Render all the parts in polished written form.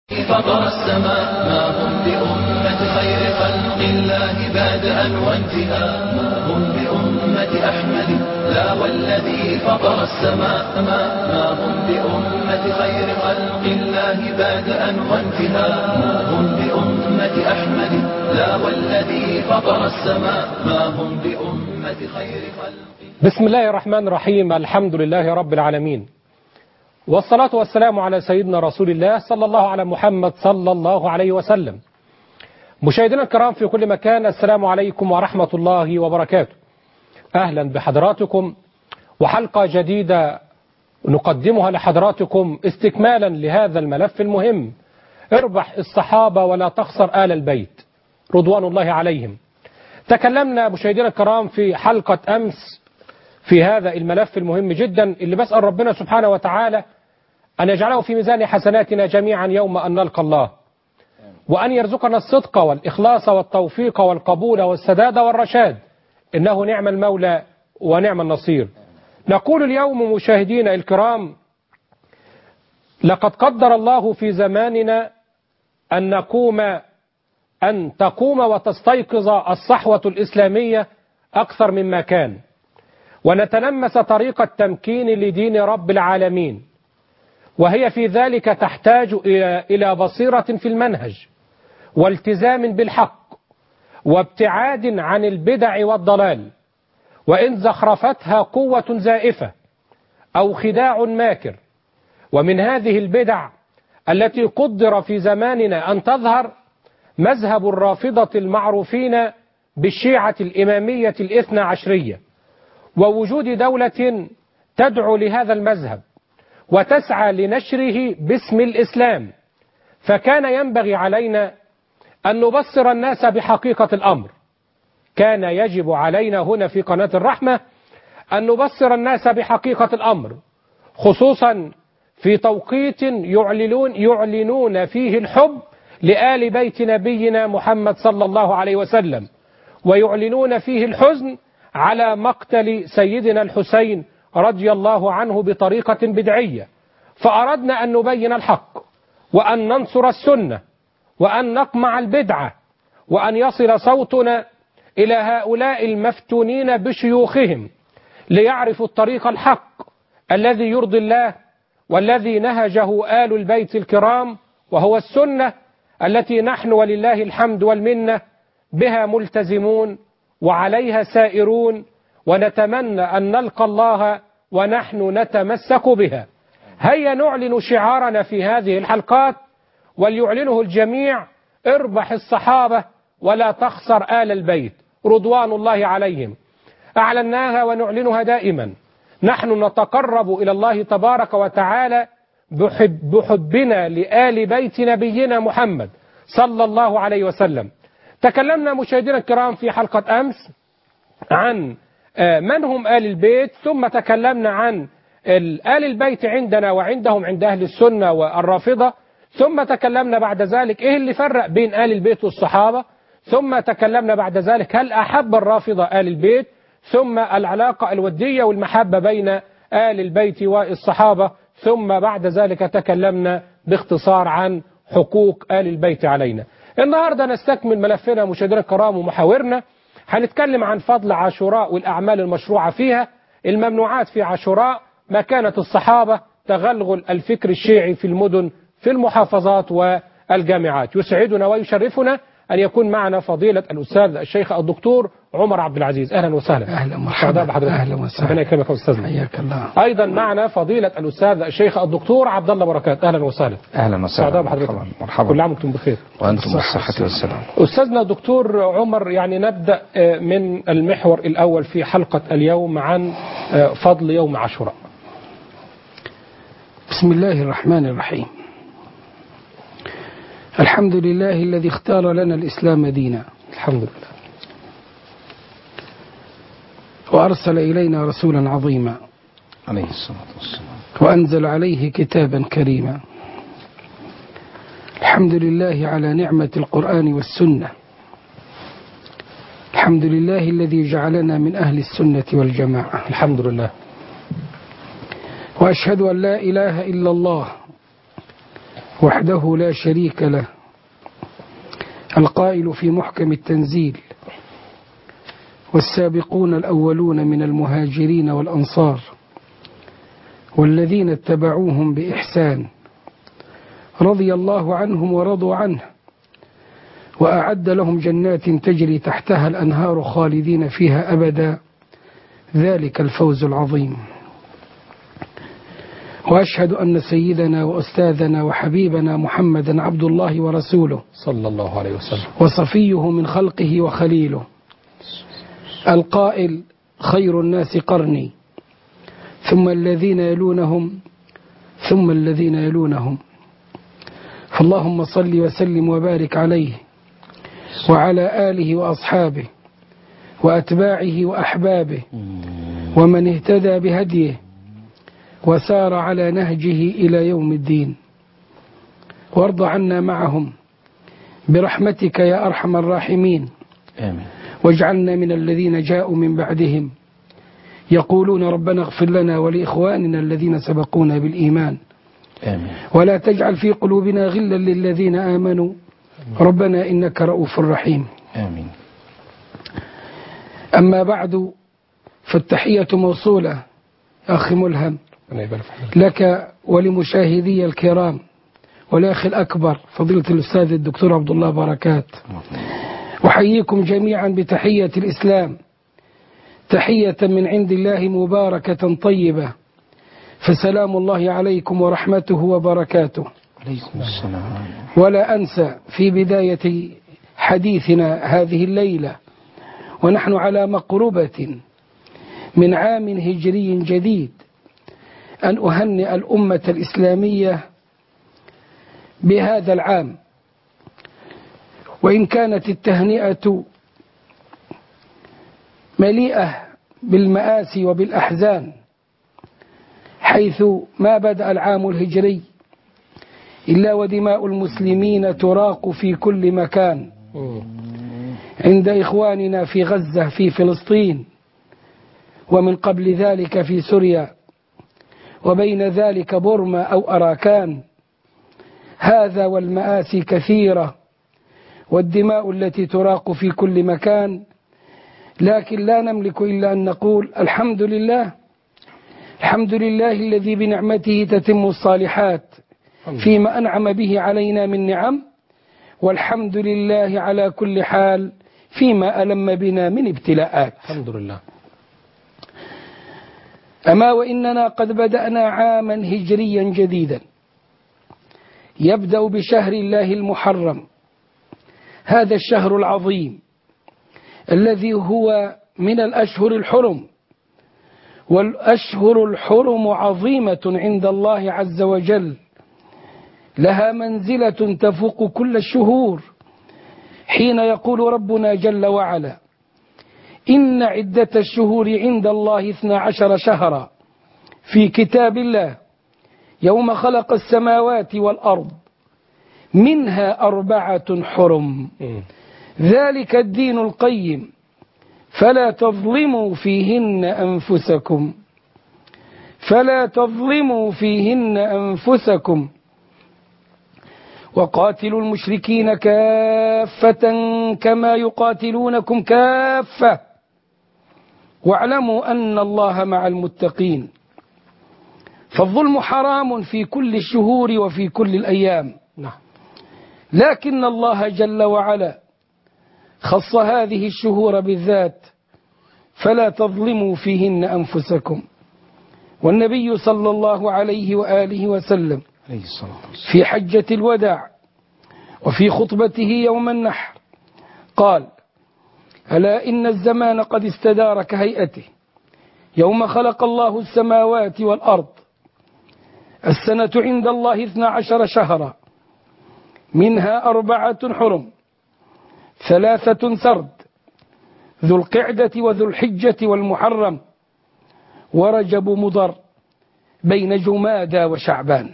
فطر السماء ما هم بأمة خير خلق الله بادئا وانتهاء هم بأمة أحمد لا والذي فطر السماء ما هم بأمة خير خلق الله بادئا وانتهاء هم بأمة أحمد لا والذي فطر السماء ما هم بأمة خير خلق. بسم الله الرحمن الرحيم. الحمد لله رب العالمين، والصلاة والسلام على سيدنا رسول الله صلى الله على محمد صلى الله عليه وسلم. مشاهدينا الكرام في كل مكان، السلام عليكم ورحمة الله وبركاته. أهلا بحضراتكم وحلقة جديدة نقدمها لحضراتكم استكمالا لهذا الملف المهم، اربح الصحابة ولا تخسر آل البيت رضوان الله عليهم. تكلمنا مشاهدينا الكرام في حلقة أمس في هذا الملف المهم جدا اللي بسأل ربنا سبحانه وتعالى أن يجعله في ميزان حسناتنا جميعا يوم أن نلقى الله، وأن يرزقنا الصدق والإخلاص والتوفيق والقبول والسداد والرشاد، إنه نعم المولى ونعم النصير. نقول اليوم مشاهدينا الكرام، لقد قدر الله في زماننا أن تقوم وتستيقظ الصحوة الإسلامية أكثر مما كان، ونتلمس طريق التمكين لدين رب العالمين، وهي في ذلك تحتاج إلى بصيرة في المنهج والتزام بالحق وابتعاد عن البدع والضلال، وإن زخرفتها قوة زائفة أو خداع ماكر. ومن هذه البدع التي قدر في زماننا أن تظهر مذهب الرافضة المعروفين بالشيعة الإمامية الاثنى عشرية، ووجود دولة تدعو لهذا المذهب وتسعى لنشره باسم الإسلام. فكان ينبغي علينا أن نبصر الناس بحقيقة الأمر. كان يجب علينا هنا في قناة الرحمة أن نبصر الناس بحقيقة الأمر، خصوصا في توقيت يعلنون فيه الحب لآل بيت نبينا محمد صلى الله عليه وسلم، ويعلنون فيه الحزن على مقتل سيدنا الحسين رضي الله عنه بطريقة بدعية. فأردنا أن نبين الحق، وأن ننصر السنة، وأن نقمع البدعة، وأن يصل صوتنا إلى هؤلاء المفتونين بشيوخهم ليعرفوا الطريق الحق الذي يرضي الله، والذي نهجه آل البيت الكرام، وهو السنة التي نحن ولله الحمد والمنة بها ملتزمون وعليها سائرون، ونتمنى أن نلقى الله ونحن نتمسك بها. هيا نعلن شعارنا في هذه الحلقات وليعلنه الجميع: اربح الصحابة ولا تخسر آل البيت رضوان الله عليهم. أعلناها ونعلنها دائما. نحن نتقرب إلى الله تبارك وتعالى بحبنا لآل بيت نبينا محمد صلى الله عليه وسلم. تكلمنا مشاهدينا الكرام في حلقة أمس عن من هم آل البيت، ثم تكلمنا عن آل البيت عندنا وعندهم عند أهل السنة والرافضة، ثم تكلمنا بعد ذلك إيه اللي فرق بين آل البيت والصحابة، ثم تكلمنا بعد ذلك هل أحب الرافضة آل البيت، ثم العلاقة الودية والمحبة بين آل البيت والصحابة، ثم بعد ذلك تكلمنا باختصار عن حقوق آل البيت علينا. النهاردة نستكمل ملفنا مشاهدينا الكرام ومحاورنا. هنتكلم عن فضل عاشوراء والأعمال المشروعة فيها. الممنوعات في عاشوراء: مكانة الصحابة، تغلغل الفكر الشيعي في المدن في المحافظات والجامعات. يسعدنا ويشرفنا أن يكون معنا فضيلة الأستاذ الشيخ الدكتور عمر عبد العزيز. أهلا وسهلا. أهلا مرحبا. أهلا وسهلا. ربنا يكرمك يا أستاذنا. حياك الله. أيضا معنا فضيلة الأستاذ الشيخ الدكتور عبد الله بركات. أهلا وسهلا. أهلا وسهلا. مرحبا. كل عام وأنتم بخير. وأنتم بالصحة والسلام. أستاذنا الدكتور عمر، يعني نبدأ من المحور الأول في حلقة اليوم عن فضل يوم عاشوراء. بسم الله الرحمن الرحيم. الحمد لله الذي اختار لنا الإسلام دينا. الحمد لله. وأرسل إلينا رسولا عظيما عليه الصلاة والسلام، وأنزل عليه كتابا كريما. الحمد لله على نعمة القرآن والسنة. الحمد لله الذي جعلنا من أهل السنة والجماعة. الحمد لله. وأشهد أن لا إله إلا الله وحده لا شريك له، القائل في محكم التنزيل: والسابقون الأولون من المهاجرين والأنصار والذين اتبعوهم بإحسان رضي الله عنهم ورضوا عنه وأعد لهم جنات تجري تحتها الأنهار خالدين فيها أبدا، ذلك الفوز العظيم. وأشهد أن سيدنا وأستاذنا وحبيبنا محمدا عبد الله ورسوله صلى الله عليه وسلم، وصفيه من خلقه وخليله، القائل: خير الناس قرني ثم الذين يلونهم ثم الذين يلونهم. فاللهم صل وسلم وبارك عليه وعلى آله وأصحابه وأتباعه وأحبابه ومن اهتدى بهديه وسار على نهجه إلى يوم الدين، وارض عنا معهم برحمتك يا أرحم الراحمين. آمين. واجعلنا من الذين جاءوا من بعدهم يقولون ربنا اغفر لنا ولإخواننا الذين سبقونا بالإيمان، آمين. ولا تجعل في قلوبنا غلا للذين آمنوا ربنا إنك رؤوف رحيم. آمين. أما بعد، فالتحية موصولة أخي ملهم لك ولمشاهدي الكرام والأخ الأكبر فضيلة الأستاذ الدكتور عبد الله بركات. أحييكم جميعا بتحية الإسلام، تحية من عند الله مباركة طيبة، فسلام الله عليكم ورحمته وبركاته. عليكم السلام. ولا أنسى في بداية حديثنا هذه الليلة ونحن على مقربة من عام هجري جديد أن أهنئ الأمة الإسلامية بهذا العام، وإن كانت التهنئة مليئة بالمآسي وبالأحزان، حيث ما بدأ العام الهجري إلا ودماء المسلمين تراق في كل مكان، عند إخواننا في غزة في فلسطين، ومن قبل ذلك في سوريا، وبين ذلك بورما أو أراكان. هذا والمآسي كثيرة والدماء التي تراق في كل مكان، لكن لا نملك إلا أن نقول الحمد لله، الحمد لله الذي بنعمته تتم الصالحات فيما أنعم به علينا من نعم، والحمد لله على كل حال فيما ألم بنا من ابتلاءات. الحمد لله. أما وإننا قد بدأنا عاما هجريا جديدا يبدأ بشهر الله المحرم، هذا الشهر العظيم الذي هو من الأشهر الحرم، والأشهر الحرم عظيمة عند الله عز وجل، لها منزلة تفوق كل الشهور، حين يقول ربنا جل وعلا: إن عدة الشهور عند الله 12 شهرا في كتاب الله يوم خلق السماوات والأرض منها 4 حرم ذلك الدين القيم فلا تظلموا فيهن أنفسكم وقاتلوا المشركين كافة كما يقاتلونكم كافة واعلموا أن الله مع المتقين. فالظلم حرام في كل الشهور وفي كل الأيام، لكن الله جل وعلا خص هذه الشهور بالذات، فلا تظلموا فيهن أنفسكم. والنبي صلى الله عليه وآله وسلم في حجة الوداع وفي خطبته يوم النحر قال: ألا إن الزمان قد استدار كهيئته يوم خلق الله السماوات والأرض. السنة عند الله 12 شهرا منها 4 حرم، 3 سرد، ذو القعدة وذو الحجة والمحرم ورجب مضر بين جمادى وشعبان.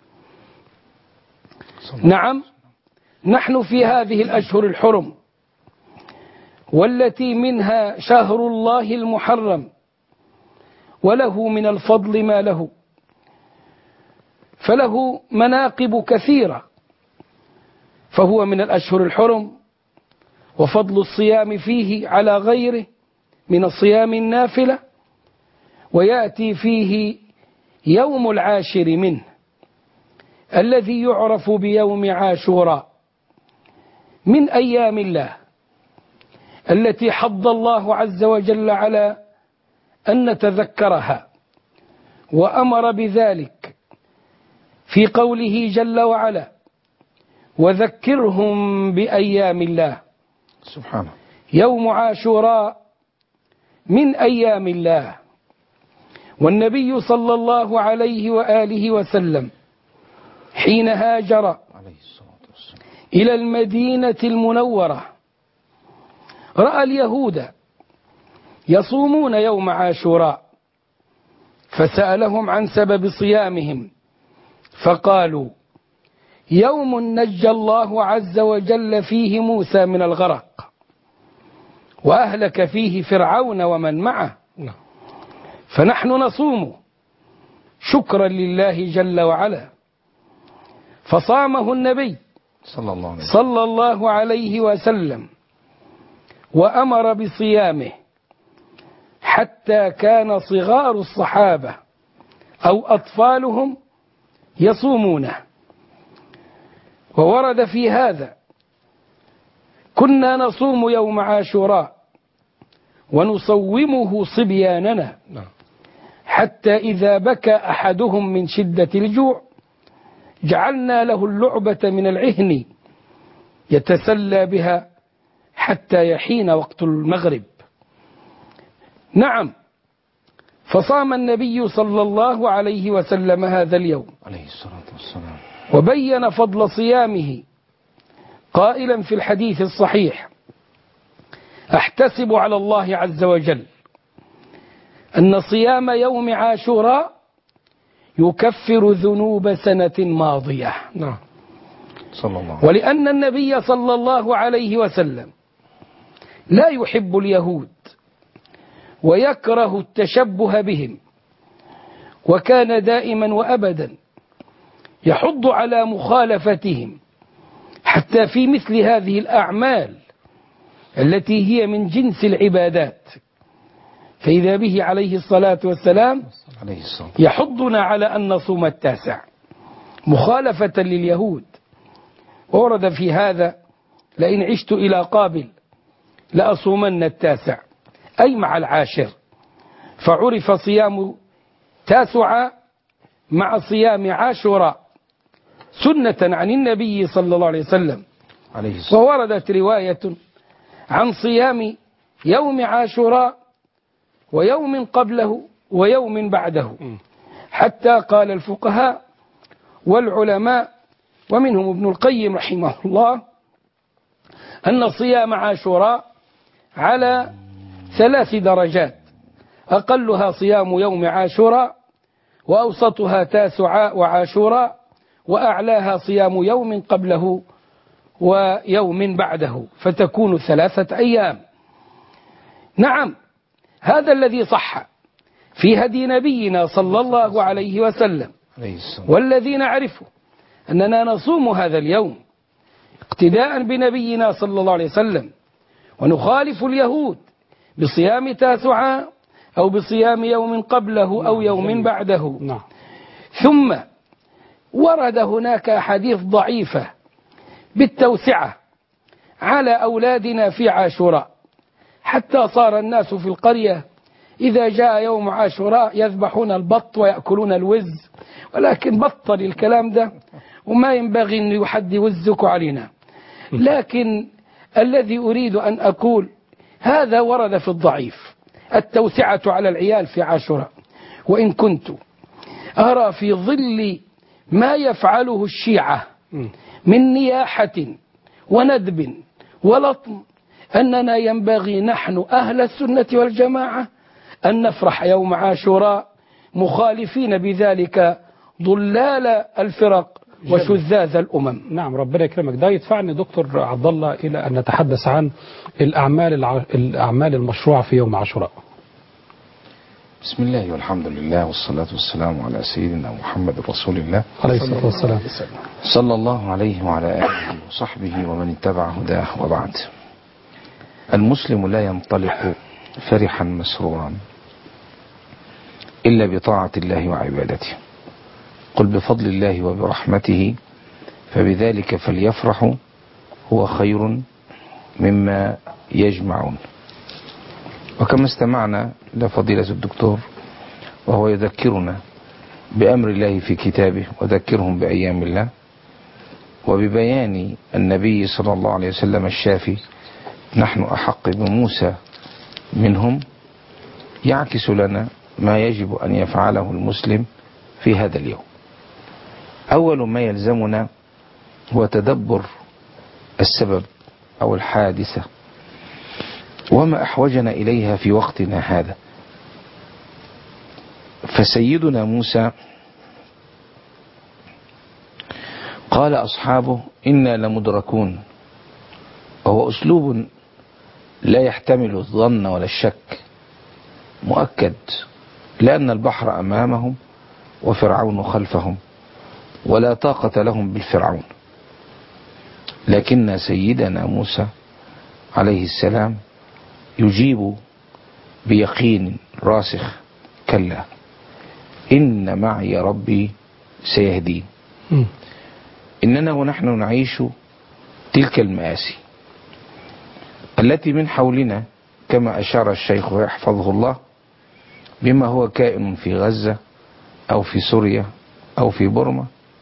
نعم، نحن في هذه الأشهر الحرم، والتي منها شهر الله المحرم، وله من الفضل ما له. فله مناقب كثيرة، فهو من الأشهر الحرم، وفضل الصيام فيه على غيره من الصيام النافلة، ويأتي فيه يوم العاشر منه الذي يعرف بيوم عاشوراء من أيام الله التي حض الله عز وجل على أن نتذكرها، وأمر بذلك في قوله جل وعلا: وذكرهم بأيام الله. سبحانه. يوم عاشوراء من أيام الله، والنبي صلى الله عليه وآله وسلم حين هاجر إلى المدينة المنورة رأى اليهود يصومون يوم عاشوراء، فسألهم عن سبب صيامهم فقالوا: يوم نجى الله عز وجل فيه موسى من الغرق، وأهلك فيه فرعون ومن معه، فنحن نصوم شكرا لله جل وعلا. فصامه النبي صلى الله عليه وسلم وأمر بصيامه، حتى كان صغار الصحابة أو أطفالهم يصومونه. وورد في هذا: كنا نصوم يوم عاشوراء ونصومه صبياننا، حتى إذا بكى أحدهم من شدة الجوع جعلنا له اللعبة من العهن يتسلى بها حتى يحين وقت المغرب. نعم، فصام النبي صلى الله عليه وسلم هذا اليوم عليه الصلاة والسلام، وبين فضل صيامه قائلا في الحديث الصحيح: أحتسب على الله عز وجل أن صيام يوم عاشوراء يكفر ذنوب سنة ماضية. صلى الله عليه. ولأن النبي صلى الله عليه وسلم لا يحب اليهود ويكره التشبه بهم، وكان دائما وأبدا يحض على مخالفتهم حتى في مثل هذه الأعمال التي هي من جنس العبادات. فإذا به عليه الصلاة والسلام يحضنا على أن نصوم التاسع مخالفة لليهود. ورد في هذا: لئن عشت إلى قابل لأصومن التاسع، أي مع العاشر. فعرف صيام تاسع مع صيام عاشوراء سنة عن النبي صلى الله عليه وسلم. ووردت رواية عن صيام يوم عاشوراء ويوم قبله ويوم بعده، حتى قال الفقهاء والعلماء ومنهم ابن القيم رحمه الله أن صيام عاشوراء على 3 درجات: أقلها صيام يوم عاشوراء، وأوسطها تاسعاء وعاشوراء، وأعلاها صيام يوم قبله ويوم بعده، فتكون 3 أيام. نعم، هذا الذي صح في هدي نبينا صلى الله عليه وسلم، والذي نعرفه أننا نصوم هذا اليوم اقتداء بنبينا صلى الله عليه وسلم، ونخالف اليهود بصيام تاسعاء أو بصيام يوم قبله أو يوم بعده. ثم ورد هناك أحاديث ضعيفة بالتوسعة على أولادنا في عاشوراء، حتى صار الناس في القرية إذا جاء يوم عاشوراء يذبحون البط ويأكلون الوز، ولكن بطل الكلام ده، وما ينبغي أن يحد وزك علينا. لكن الذي أريد أن أقول هذا ورد في الضعيف، التوسعة على العيال في عاشوراء. وإن كنت أرى في ظل ما يفعله الشيعة من نياحة وندب ولطم أننا ينبغي نحن أهل السنة والجماعة أن نفرح يوم عاشوراء مخالفين بذلك ضلال الفرق وشذاذ الأمم. نعم، ربنا يكرمك. ده يدفعني دكتور عبد الله إلى أن نتحدث عن الأعمال المشروعة في يوم عاشوراء. بسم الله والحمد لله والصلاة والسلام على سيدنا محمد رسول الله عليه الصلاة والسلام. صلى الله عليه وعلى آله وصحبه ومن اتبع هداه. وبعد، المسلم لا ينطلق فرحا مسرورا إلا بطاعة الله وعبادته. قل بفضل الله وبرحمته فبذلك فليفرحوا هو خير مما يجمعون. وكما استمعنا لفضيلة الدكتور وهو يذكرنا بأمر الله في كتابه وذكرهم بأيام الله، وببيان النبي صلى الله عليه وسلم الشافي نحن أحق بموسى منهم، يعكس لنا ما يجب أن يفعله المسلم في هذا اليوم. أول ما يلزمنا هو تدبر السبب أو الحادثة وما أحوجنا إليها في وقتنا هذا. فسيدنا موسى قال أصحابه إنا لمدركون، وهو أسلوب لا يحتمل الظن ولا الشك، مؤكد، لأن البحر أمامهم وفرعون خلفهم ولا طاقة لهم بالفرعون. لكن سيدنا موسى عليه السلام يجيب بيقين راسخ: كلا إن معي ربي سيهدين. إننا ونحن نعيش تلك المآسي التي من حولنا، كما أشار الشيخ يحفظه الله، بما هو كائن في غزة أو في سوريا أو في بورما،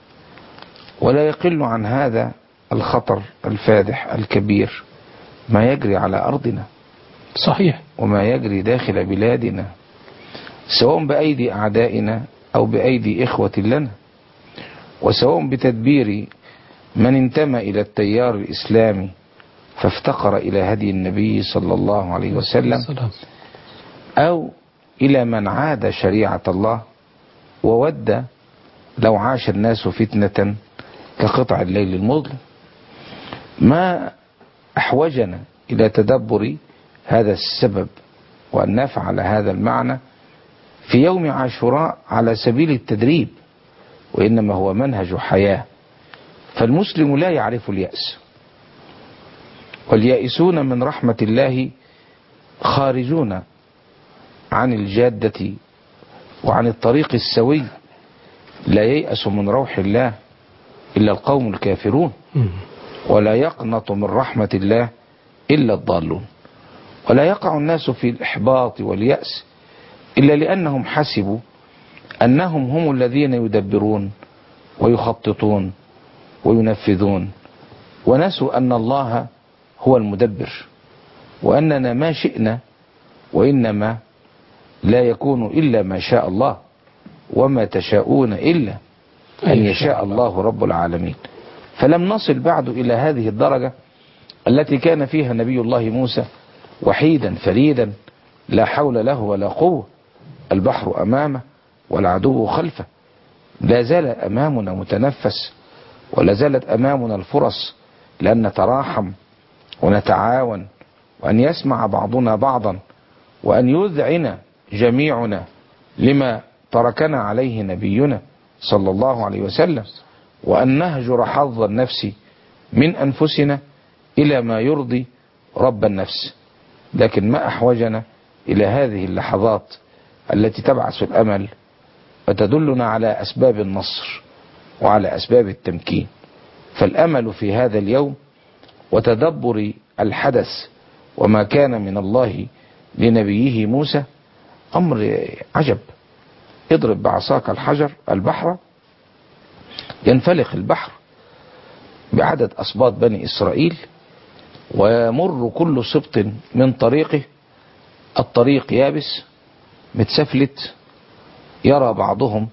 ولا يقل عن هذا الخطر الفادح الكبير ما يجري على أرضنا، صحيح، وما يجري داخل بلادنا، سواء بأيدي أعدائنا أو بأيدي إخوة لنا، وسواء بتدبير من انتمى إلى التيار الإسلامي فافتقر إلى هدي النبي صلى الله عليه وسلم، أو إلى من عاد شريعة الله وود لو عاش الناس فتنة كقطع الليل المظلم. ما أحوجنا إلى تدبر هذا السبب وأن نفعل هذا المعنى في يوم عاشوراء على سبيل التدريب، وإنما هو منهج حياة. فالمسلم لا يعرف اليأس، واليائسون من رحمة الله خارجون عن الجادة وعن الطريق السوي. لا ييأس من روح الله إلا القوم الكافرون، ولا يقنط من رحمة الله إلا الضالون. ولا يقع الناس في الإحباط واليأس إلا لأنهم حسبوا أنهم هم الذين يدبرون ويخططون وينفذون، ونسوا أن الله هو المدبر، وأننا ما شئنا وإنما لا يكون إلا ما شاء الله، وما تشاءون إلا أن يشاء الله رب العالمين. فلم نصل بعد إلى هذه الدرجة التي كان فيها نبي الله موسى وحيدا فريدا لا حول له ولا قوة، البحر أمامه والعدو خلفه. لا زال أمامنا متنفس، ولا زالت أمامنا الفرص لأن نتراحم ونتعاون، وأن يسمع بعضنا بعضا، وأن يذعن جميعنا لما تركنا عليه نبينا صلى الله عليه وسلم، وأن نهجر حظ النفس من أنفسنا إلى ما يرضي رب النفس. لكن ما أحوجنا إلى هذه اللحظات التي تبعث الأمل وتدلنا على أسباب النصر وعلى أسباب التمكين. فالأمل في هذا اليوم وتدبر الحدث وما كان من الله لنبيه موسى أمر عجب. اضرب بعصاك الحجر البحر ينفلق البحر بعدد أسباط بني إسرائيل، ويمر كل سبط من طريقه، الطريق يابس متسفلت، يرى بعضهم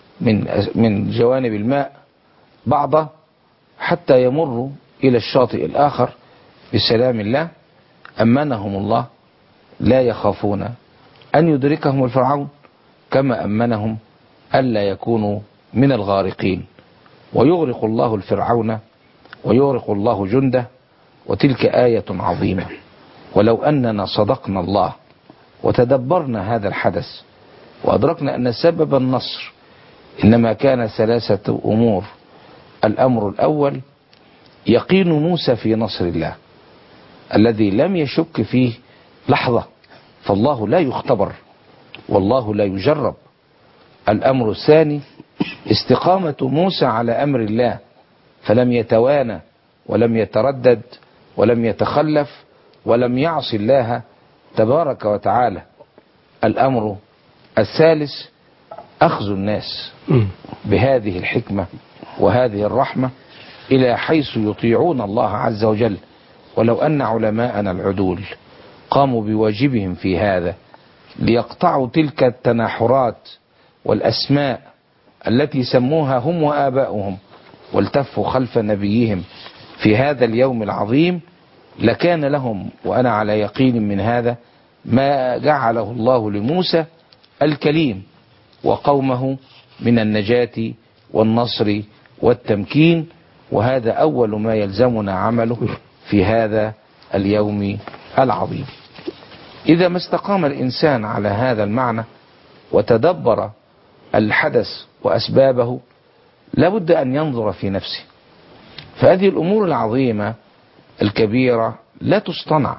من جوانب الماء بعضه حتى يمروا إلى الشاطئ الآخر بسلام الله. أمنهم الله، لا يخافون أن يدركهم الفرعون، كما أمنهم ألا يكونوا من الغارقين. ويغرق الله الفرعون ويغرق الله جنده، وتلك آية عظيمة. ولو أننا صدقنا الله وتدبرنا هذا الحدث وأدركنا أن سبب النصر إنما كان 3 أمور. الأمر الأول يقين موسى في نصر الله الذي لم يشك فيه لحظة، فالله لا يختبر والله لا يجرب. الأمر الثاني استقامة موسى على أمر الله فلم يتوانى ولم يتردد ولم يتخلف ولم يعص الله تبارك وتعالى. الأمر الثالث أخذ الناس بهذه الحكمة وهذه الرحمة إلى حيث يطيعون الله عز وجل. ولو أن علماءنا العدول قاموا بواجبهم في هذا ليقطعوا تلك التناحرات والأسماء التي سموها هم وآباؤهم والتفوا خلف نبيهم في هذا اليوم العظيم لكان لهم، وأنا على يقين من هذا، ما جعله الله لموسى الكليم وقومه من النجاة والنصر والتمكين. وهذا أول ما يلزمنا عمله في هذا اليوم العظيم. إذا ما استقام الإنسان على هذا المعنى وتدبر الحدث وأسبابه لابد أن ينظر في نفسه، فهذه الأمور العظيمة الكبيرة لا تصطنع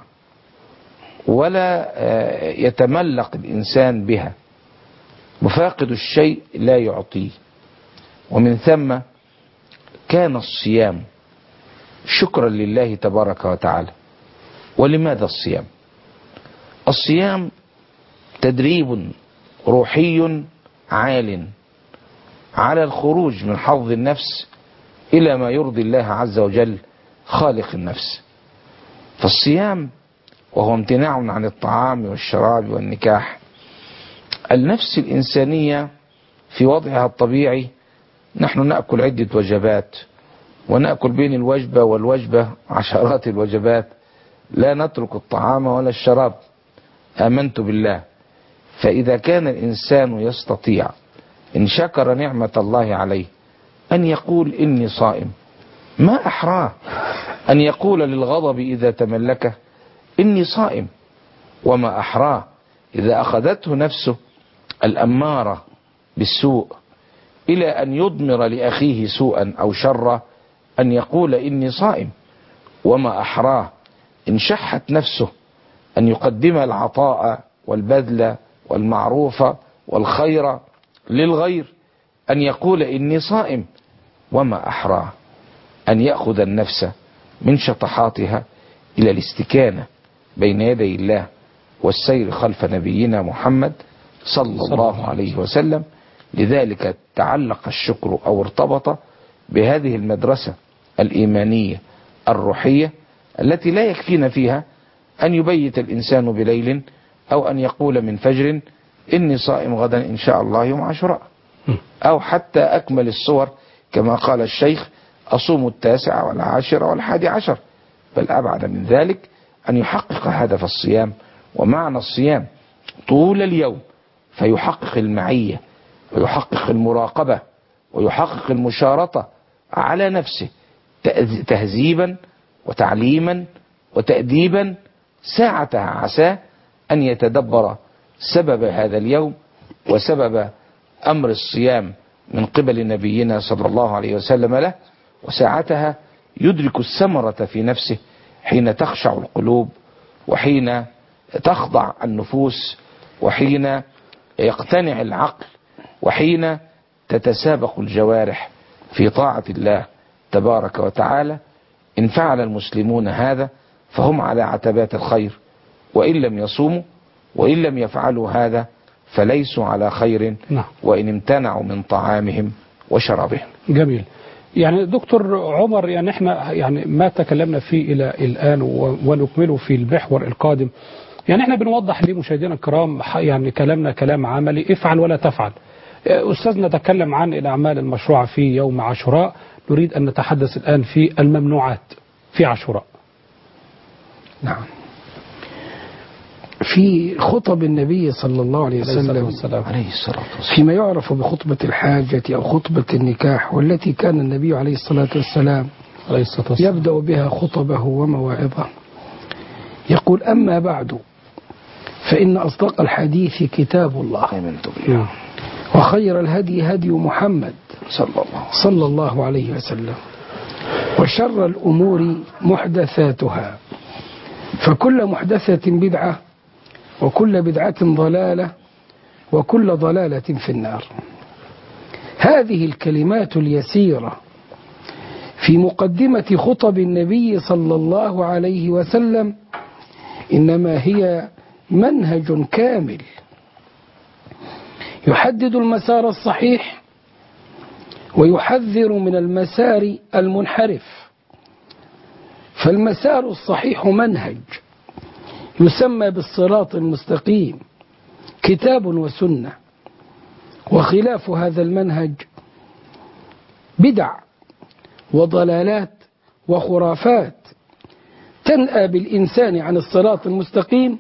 ولا يتملق الإنسان بها، مفاقد الشيء لا يعطيه. ومن ثم كان الصيام شكرا لله تبارك وتعالى. ولماذا الصيام؟ الصيام تدريب روحي عال على الخروج من حظ النفس إلى ما يرضي الله عز وجل خالق النفس. فالصيام وهو امتناع عن الطعام والشراب والنكاح. النفس الإنسانية في وضعها الطبيعي نحن نأكل عدة وجبات، ونأكل بين الوجبة والوجبة عشرات الوجبات، لا نترك الطعام ولا الشراب، آمنت بالله. فإذا كان الإنسان يستطيع إن شكر نعمة الله عليه أن يقول إني صائم، ما أحراه أن يقول للغضب إذا تملكه إني صائم، وما أحراه إذا أخذته نفسه الأمارة بالسوء إلى أن يضمر لأخيه سوءا أو شرا أن يقول إني صائم، وما أحراه إن شحت نفسه أن يقدم العطاء والبذل والمعروف والخير للغير أن يقول إني صائم، وما أحراه أن يأخذ النفس من شطحاتها إلى الاستكانة بين يدي الله والسير خلف نبينا محمد صلى الله عليه وسلم. لذلك تعلق الشكر أو ارتبط بهذه المدرسة الإيمانية الروحية التي لا يكفينا فيها أن يبيت الإنسان بليل أو أن يقول من فجر إني صائم غدا إن شاء الله يوم عاشوراء، أو حتى أكمل الصور كما قال الشيخ أصوم 9 والعاشر وال11، بل أبعد من ذلك أن يحقق هدف الصيام ومعنى الصيام طول اليوم، فيحقق المعية ويحقق المراقبة ويحقق المشارطة على نفسه تهذيبا وتعليما وتأديبا. ساعتها عساه أن يتدبر سبب هذا اليوم وسبب أمر الصيام من قبل نبينا صلى الله عليه وسلم له، وساعتها يدرك الثمرة في نفسه حين تخشع القلوب وحين تخضع النفوس وحين يقتنع العقل وحين تتسابق الجوارح في طاعة الله تبارك وتعالى. إن فعل المسلمون هذا فهم على عتبات الخير، وإن لم يصوموا وإن لم يفعلوا هذا فليسوا على خير وإن امتنعوا من طعامهم وشرابهم. جميل. يعني دكتور عمر، يعني احنا يعني ما تكلمنا فيه إلى الآن ونكمله في المحور القادم. يعني احنا بنوضح لمشاهدينا الكرام يعني كلامنا كلام عملي، افعل ولا تفعل. أستاذنا تكلم عن الأعمال المشروعة في يوم عاشوراء، نريد أن نتحدث الآن في الممنوعات في عاشوراء. نعم. في خطب النبي صلى الله عليه وسلم فيما يعرف بخطبة الحاجة أو خطبة النكاح، والتي كان النبي عليه الصلاة والسلام يبدأ بها خطبه ومواعظه، يقول: أما بعد فإن أصدق الحديث كتاب الله آمنت بالله. وخير الهدي هدي محمد صلى الله صلى الله عليه وسلم وشر الأمور محدثاتها فكل محدثة بدعة وكل بدعة ضلالة وكل ضلالة في النار. هذه الكلمات اليسيرة في مقدمة خطب النبي صلى الله عليه وسلم إنما هي منهج كامل يحدد المسار الصحيح ويحذر من المسار المنحرف. فالمسار الصحيح منهج يسمى بالصراط المستقيم، كتاب وسنة، وخلاف هذا المنهج بدع وضلالات وخرافات تنأى بالإنسان عن الصراط المستقيم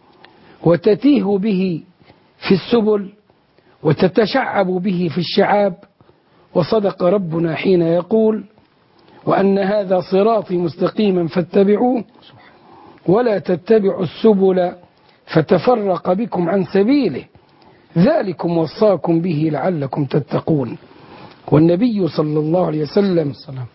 وتتيه به في السبل وتتشعب به في الشعاب. وصدق ربنا حين يقول: وأن هذا صراطي مستقيما فاتبعوه ولا تتبعوا السبل فتفرق بكم عن سبيله ذلكم وصاكم به لعلكم تتقون. والنبي صلى الله عليه وسلم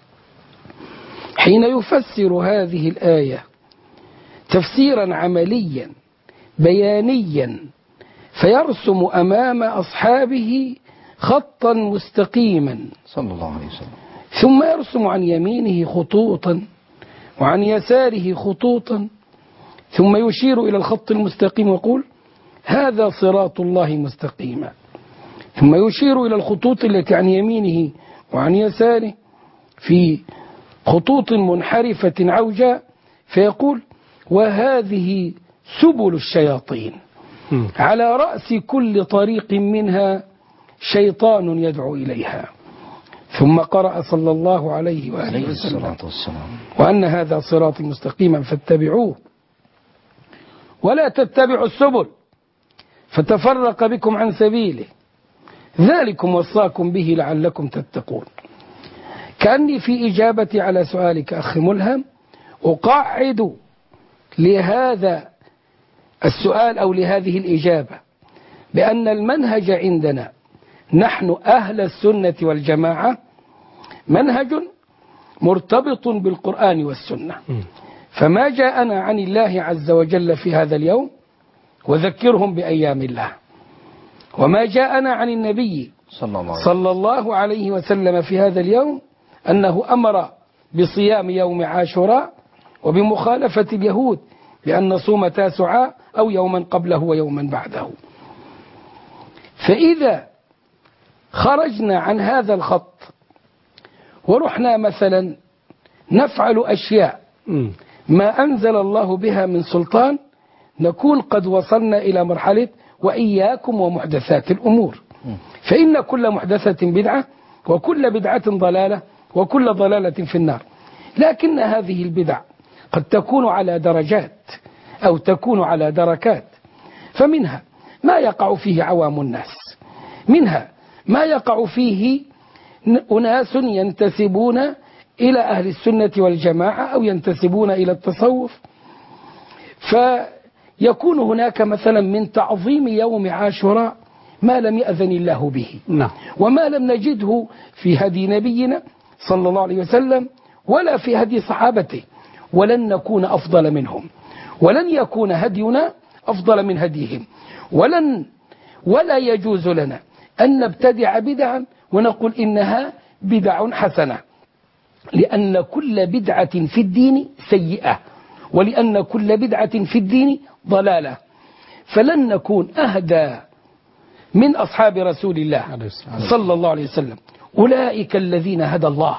حين يفسر هذه الآية تفسيرا عمليا بيانيا فيرسم أمام أصحابه خطا مستقيما صلى الله عليه وسلم، ثم يرسم عن يمينه خطوطا وعن يساره خطوطا ثم يشير إلى الخط المستقيم ويقول: هذا صراط الله مستقيما، ثم يشير إلى الخطوط التي عن يمينه وعن يساره في خطوط منحرفة عوجاء فيقول: وهذه سبل الشياطين، على رأس كل طريق منها شيطان يدعو إليها. ثم قرأ صلى الله عليه وآله وسلم: وأن هذا صراطي مستقيما فاتبعوه ولا تتبعوا السبل فتفرق بكم عن سبيله ذلكم وصاكم به لعلكم تتقون. كأني في إجابتي على سؤالك أخي ملهم أقعد لهذا السؤال أو لهذه الإجابة بأن المنهج عندنا نحن أهل السنة والجماعة منهج مرتبط بالقرآن والسنة. فما جاءنا عن الله عز وجل في هذا اليوم وذكرهم بأيام الله، وما جاءنا عن النبي صلى الله عليه وسلم في هذا اليوم أنه أمر بصيام يوم عاشوراء وبمخالفة اليهود بأن نصوم تاسعاء أو يوما قبله ويوما بعده. فإذا خرجنا عن هذا الخط ورحنا مثلا نفعل أشياء ما أنزل الله بها من سلطان نكون قد وصلنا إلى مرحلة وإياكم ومحدثات الأمور، فإن كل محدثة بدعة وكل بدعة ضلالة وكل ضلالة في النار. لكن هذه البدع قد تكون على درجات أو تكون على دركات، فمنها ما يقع فيه عوام الناس، منها ما يقع فيه أناس ينتسبون إلى أهل السنة والجماعة أو ينتسبون إلى التصوف، فيكون هناك مثلا من تعظيم يوم عاشوراء ما لم يأذن الله به وما لم نجده في هدي نبينا صلى الله عليه وسلم ولا في هدي صحابته، ولن نكون أفضل منهم ولن يكون هدينا أفضل من هديهم، ولا يجوز لنا أن نبتدع بدعا ونقول إنها بدع حسنة، لأن كل بدعة في الدين سيئة ولأن كل بدعة في الدين ضلالة. فلن نكون أهدى من أصحاب رسول الله صلى الله عليه وسلم، أولئك الذين هدى الله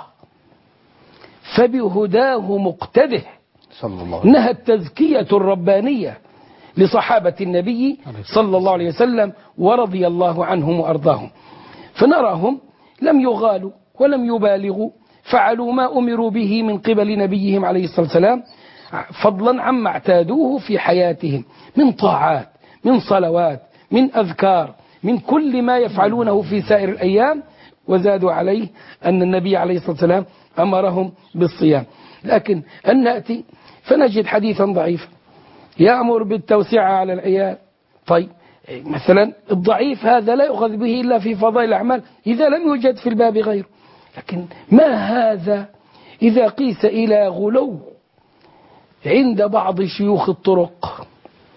فبهداه مقتده. إنها التزكية الربانية لصحابة النبي صلى الله عليه وسلم ورضي الله عنهم وأرضاهم، فنراهم لم يغالوا ولم يبالغوا، فعلوا ما أمروا به من قبل نبيهم عليه الصلاة والسلام، فضلا عما اعتادوه في حياتهم من طاعات، من صلوات، من أذكار، من كل ما يفعلونه في سائر الأيام، وزادوا عليه أن النبي عليه الصلاة والسلام أمرهم بالصيام. لكن أن نأتي فنجد حديثا ضعيفا يأمر بالتوسعة على العيال طيب مثلا الضعيف هذا لا يؤخذ به إلا في فضائل الأعمال إذا لم يوجد في الباب غيره. لكن ما هذا إذا قيس إلى غلو عند بعض شيوخ الطرق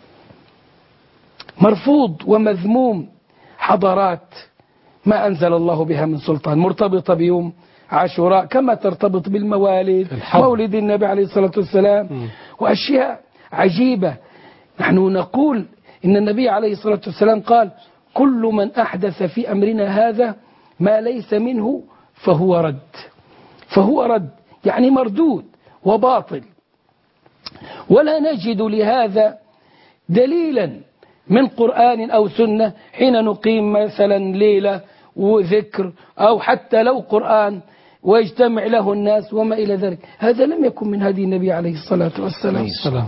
مرفوض ومذموم، حضارات ما أنزل الله بها من سلطان مرتبطة بيوم عاشوراء كما ترتبط بالموالد، مولد النبي عليه الصلاة والسلام وأشياء عجيبة. نحن نقول إن النبي عليه الصلاة والسلام قال كل من أحدث في أمرنا هذا ما ليس منه فهو رد، فهو رد يعني مردود وباطل. ولا نجد لهذا دليلا من قرآن أو سنة حين نقيم مثلا ليلة وذكر أو حتى لو قرآن ويجتمع له الناس وما إلى ذلك. هذا لم يكن من هدي النبي عليه الصلاة والسلام.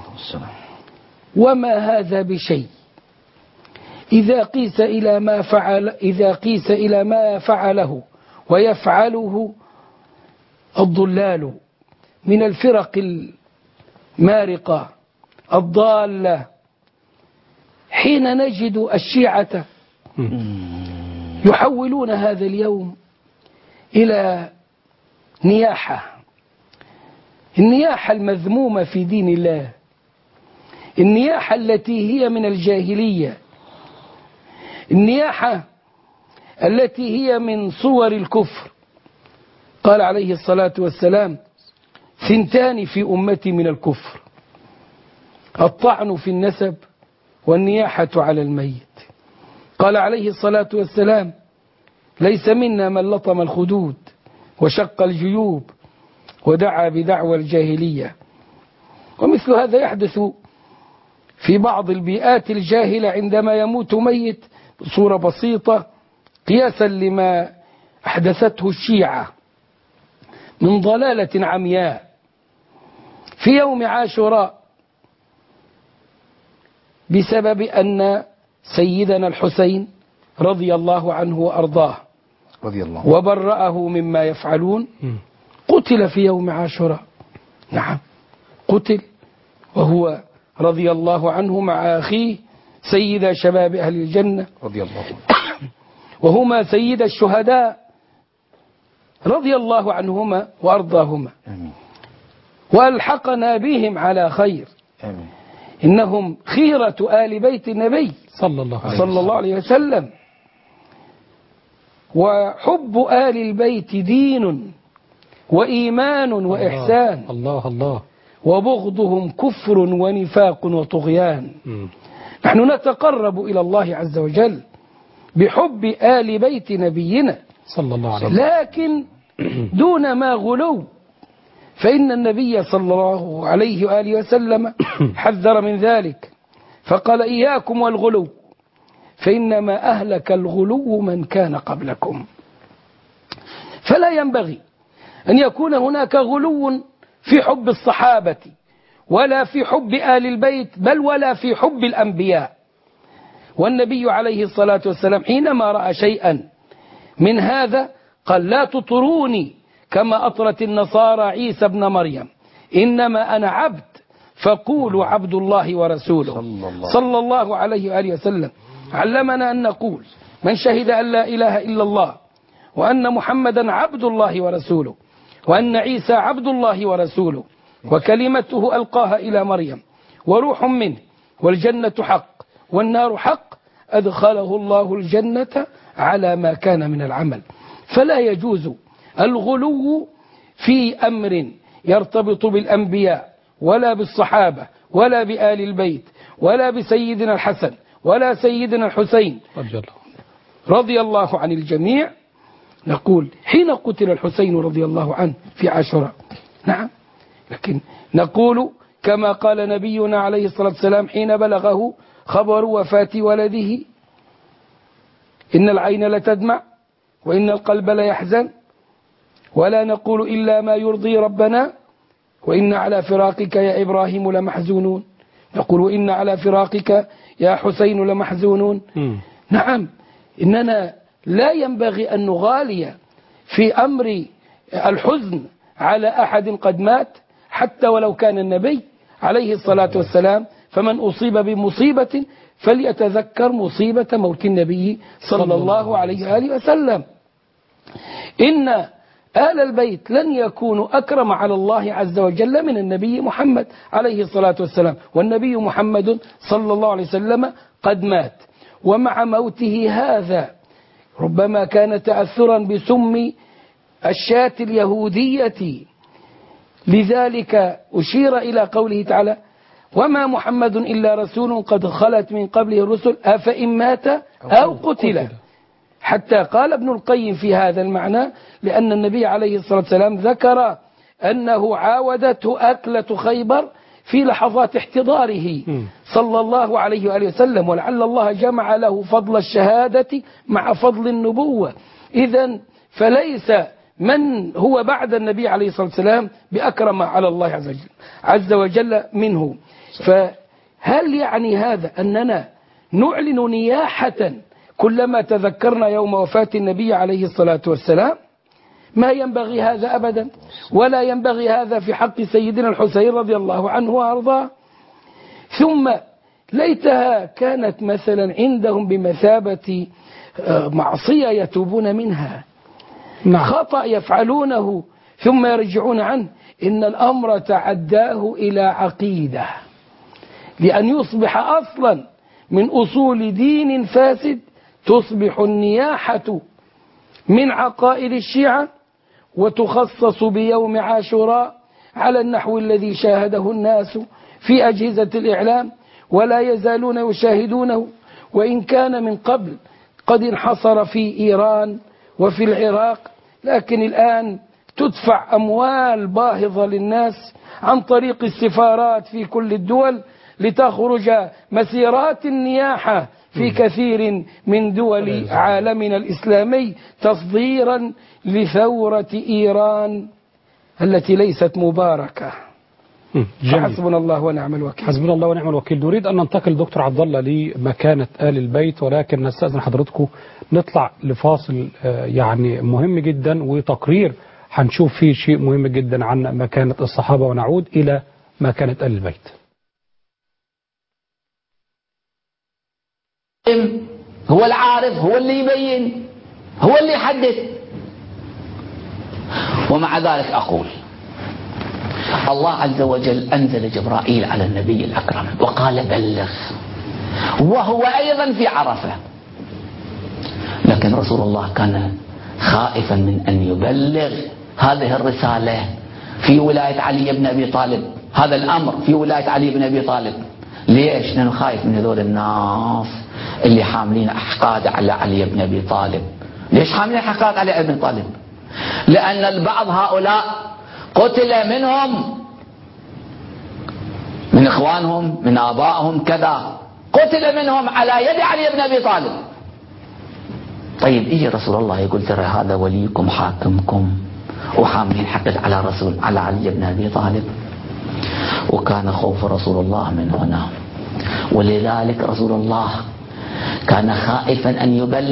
وما هذا بشيء إذا قيس إلى ما فعله ويفعله الضلال من الفرق المارقة الضالة، حين نجد الشيعة يحولون هذا اليوم إلى نياحة، النياحة المذمومة في دين الله، النياحة التي هي من الجاهلية، النياحة التي هي من صور الكفر. قال عليه الصلاة والسلام 2 في أمتي من الكفر: الطعن في النسب والنياحة على الميت. قال عليه الصلاة والسلام ليس منا من لطم الخدود وشق الجيوب ودعا بدعوى الجاهلية. ومثل هذا يحدث في بعض البيئات الجاهلة عندما يموت ميت بصورة بسيطة قياسا لما أحدثته الشيعة من ضلالة عمياء. في يوم عاشوراء بسبب أن سيدنا الحسين رضي الله عنه وأرضاه وبرأه مما يفعلون قتل في يوم عاشوراء. نعم قتل وهو رضي الله عنه مع أخيه سيد شباب أهل الجنة رضي الله عنه وهما سيد الشهداء رضي الله عنهما وأرضاهما. آمين. وألحقنا بهم على خير. آمين. إنهم خيرة آل بيت النبي صلى الله عليه وسلم. وحب آل البيت دين وإيمان وإحسان. الله الله. وبغضهم كفر ونفاق وطغيان. نحن نتقرب إلى الله عز وجل بحب آل بيت نبينا صلى الله عليه وسلم، لكن دون ما غلو، فإن النبي صلى الله عليه وآله وسلم حذر من ذلك فقال إياكم والغلو فإنما أهلك الغلو من كان قبلكم. فلا ينبغي أن يكون هناك غلو في حب الصحابة ولا في حب آل البيت بل ولا في حب الأنبياء. والنبي عليه الصلاة والسلام حينما رأى شيئا من هذا قال لا تطروني كما أطرت النصارى عيسى ابن مريم، إنما أنا عبد فقولوا عبد الله ورسوله صلى الله عليه وآله وسلم. علمنا أن نقول من شهد أن لا إله إلا الله وأن محمدا عبد الله ورسوله وأن عيسى عبد الله ورسوله وكلمته ألقاها إلى مريم وروح منه والجنة حق والنار حق أدخله الله الجنة على ما كان من العمل. فلا يجوز الغلو في أمر يرتبط بالأنبياء ولا بالصحابة ولا بآل البيت ولا بسيدنا الحسن ولا سيدنا الحسين رضي الله عن الجميع. نقول حين قتل الحسين رضي الله عنه في عاشوراء نعم، لكن نقول كما قال نبينا عليه الصلاة والسلام حين بلغه خبر وفاة ولده إن العين لتدمع وإن القلب ليحزن ولا نقول إلا ما يرضي ربنا وإن على فراقك يا إبراهيم لمحزونون، نقول وإن على فراقك يا حسين لمحزونون. نعم إننا لا ينبغي أن نغالي في أمر الحزن على أحد قد مات حتى ولو كان النبي عليه الصلاة والسلام، فمن أصيب بمصيبة فليتذكر مصيبة موت النبي صلى الله عليه وآله وسلم. إن آل البيت لن يكونوا أكرم على الله عز وجل من النبي محمد عليه الصلاة والسلام، والنبي محمد صلى الله عليه وسلم قد مات، ومع موته هذا ربما كان تأثرا بسم الشاة اليهودية، لذلك أشير إلى قوله تعالى: وما محمد إلا رسول قد خلت من قبله الرسل أفإن مات أو قتل. حتى قال ابن القيم في هذا المعنى: لأن النبي عليه الصلاة والسلام ذكر أنه عاودته أكلة خيبر في لحظات احتضاره صلى الله عليه وآله وسلم، ولعل الله جمع له فضل الشهادة مع فضل النبوة. إذن فليس من هو بعد النبي عليه الصلاة والسلام بأكرم على الله عز وجل منه. فهل يعني هذا أننا نعلن نياحة كلما تذكرنا يوم وفاة النبي عليه الصلاة والسلام؟ ما ينبغي هذا أبدا، ولا ينبغي هذا في حق سيدنا الحسين رضي الله عنه وأرضاه. ثم ليتها كانت مثلا عندهم بمثابة معصية يتوبون منها، خطأ يفعلونه ثم يرجعون عنه. إن الأمر تعداه إلى عقيدة، لأن يصبح أصلا من أصول دين فاسد تصبح النياحة من عقائد الشيعة، وتخصص بيوم عاشوراء على النحو الذي شاهده الناس في أجهزة الإعلام ولا يزالون يشاهدونه، وإن كان من قبل قد انحصر في إيران وفي العراق، لكن الآن تدفع أموال باهظة للناس عن طريق السفارات في كل الدول لتخرج مسيرات النياحة في كثير من دول عالمنا الإسلامي تصديرا لثورة إيران التي ليست مباركة. حسبنا الله ونعم الوكيل. حسبنا الله ونعم الوكيل. نريد أن ننتقل دكتور عبد الله لمكانة آل البيت، ولكن نستأذن حضرتكم نطلع لفاصل يعني مهم جدا وتقرير هنشوف فيه شيء مهم جدا عن مكانة الصحابة، ونعود إلى مكانة آل البيت. هو العارف، هو اللي يبين، هو اللي يحدث. ومع ذلك أقول الله عز وجل أنزل جبرائيل على النبي الأكرم وقال بلغ، وهو أيضا في عرفة، لكن رسول الله كان خائفا من أن يبلغ هذه الرسالة في ولاية علي بن أبي طالب، هذا الأمر في ولاية علي بن أبي طالب. ليش؟ لأنه خايف من هذول الناس اللي حاملين أحقاد على علي بن أبي طالب. ليش حاملين أحقاد علي بن أبي طالب؟ لأن البعض هؤلاء قتل منهم، من إخوانهم، من آبائهم كذا، قتل منهم على يد علي بن أبي طالب. طيب إيه رسول الله يقول ترى هذا وليكم حاكمكم وحاملين حقد على علي بن أبي طالب؟ وكان خوف رسول الله من هنا، ولذلك رسول الله كان خائفا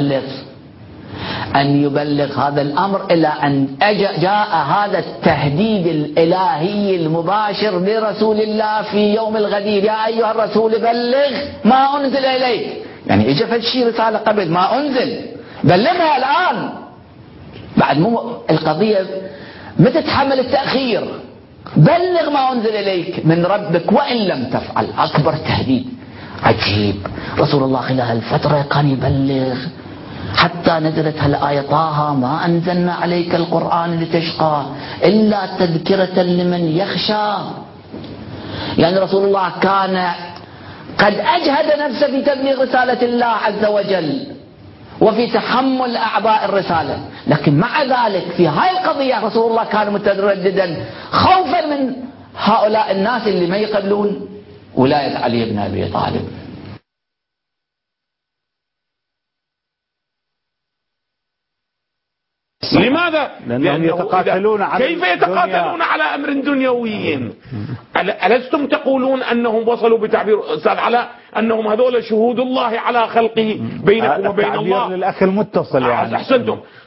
أن يبلغ هذا الأمر، إلى أن جاء هذا التهديد الإلهي المباشر لرسول الله في يوم الغدير: يا أيها الرسول بلغ ما أنزل إليك. يعني إجا فشي رسالة قبل ما أنزل، بلغها الآن. بعد مو القضية ما تتحمل التأخير، بلغ ما أنزل إليك من ربك وإن لم تفعل. أكبر تهديد. عجيب، رسول الله خلال الفترة كان يبلغ حتى نزلت هالآية: طه ما أنزلنا عليك القرآن لتشقى إلا تذكرة لمن يخشى. يعني رسول الله كان قد أجهد نفسه في تبليغ رسالة الله عز وجل وفي تحمل أعباء الرسالة، لكن مع ذلك في هاي القضية رسول الله كان مترددا خوفا من هؤلاء الناس اللي ما يقبلون ولاية علي بن أبي طالب. لماذا؟ لأنهم يتقاتلون على كيف يتقاتلون على أمر دنيوي؟ ألستم تقولون أنهم وصلوا بتعبير أستاذ علاء أنهم هذول شهود الله على خلقه بينكم وبين الله؟ تعبير للأخ المتصل يعني. أحسنتم.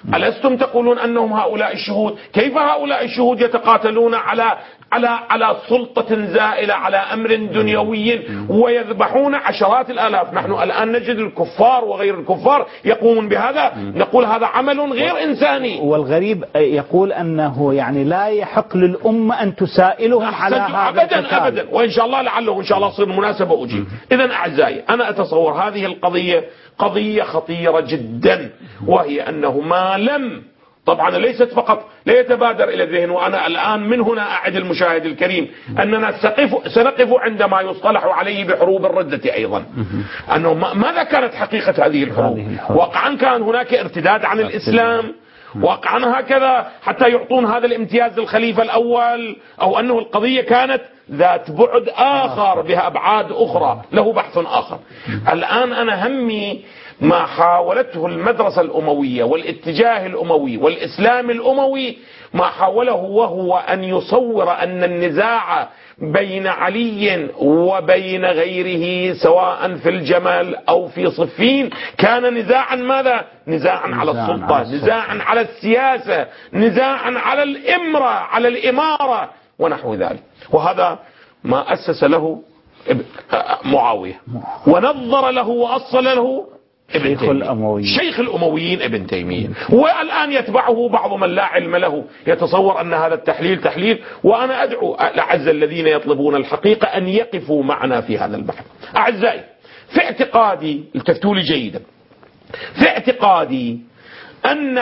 ألستم تقولون أنهم هؤلاء الشهود؟ كيف هؤلاء الشهود يتقاتلون على سلطة زائلة، على أمر دنيوي، ويذبحون عشرات الآلاف؟ نحن الآن نجد الكفار وغير الكفار يقومون بهذا، نقول هذا عمل غير إنساني. والغريب يقول أنه يعني لا يحق للأمة أن تسائلهم على هذا أبدا أبدا، وإن شاء الله لعله إن شاء الله تصير مناسبة أجيب. إذن أعزائي، أنا أتصور هذه القضية قضية خطيرة جدا، وهي أنه ما لم، طبعا ليست فقط، لا يتبادر إلى الذهن، وأنا الآن من هنا أعد المشاهد الكريم أننا سنقف عندما يصطلح عليه بحروب الردة أيضا، أنه ماذا كانت حقيقة هذه الحروب؟ واقعا كان هناك ارتداد عن الإسلام، واقعا هكذا حتى يعطون هذا الامتياز للخليفة الأول، أو أنه القضية كانت ذات بعد آخر بها أبعاد أخرى له بحث آخر. الآن أنا همي ما حاولته المدرسة الأموية والاتجاه الأموي والإسلام الأموي، ما حاوله وهو أن يصور أن النزاع بين علي وبين غيره سواء في الجمل أو في صفين كان نزاعا ماذا؟ نزاعا على السلطة، نزاعا على السياسة، نزاعا على الإمرة، على الإمارة ونحو ذلك. وهذا ما أسس له معاوية ونظر له وأصل له شيخ الأمويين ابن تيمية، والآن يتبعه بعض من لا علم له يتصور أن هذا التحليل تحليل. وأنا أدعو لعز الذين يطلبون الحقيقة أن يقفوا معنا في هذا البحث. أعزائي، في اعتقادي، التفتوا لي جيدا، في اعتقادي أن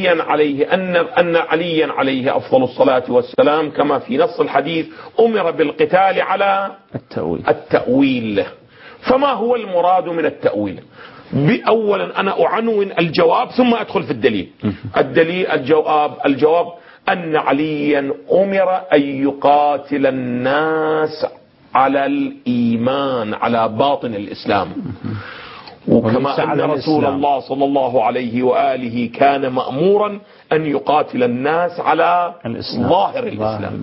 عليا عليه أفضل الصلاة والسلام كما في نص الحديث أمر بالقتال على التأويل. فما هو المراد من التأويل؟ أولا أنا أعنون الجواب ثم أدخل في الدليل. الجواب أن عليا أمر أن يقاتل الناس على الإيمان، على باطن الإسلام، وكما أن رسول الله صلى الله عليه وآله كان مأمورا أن يقاتل الناس على ظاهر الإسلام.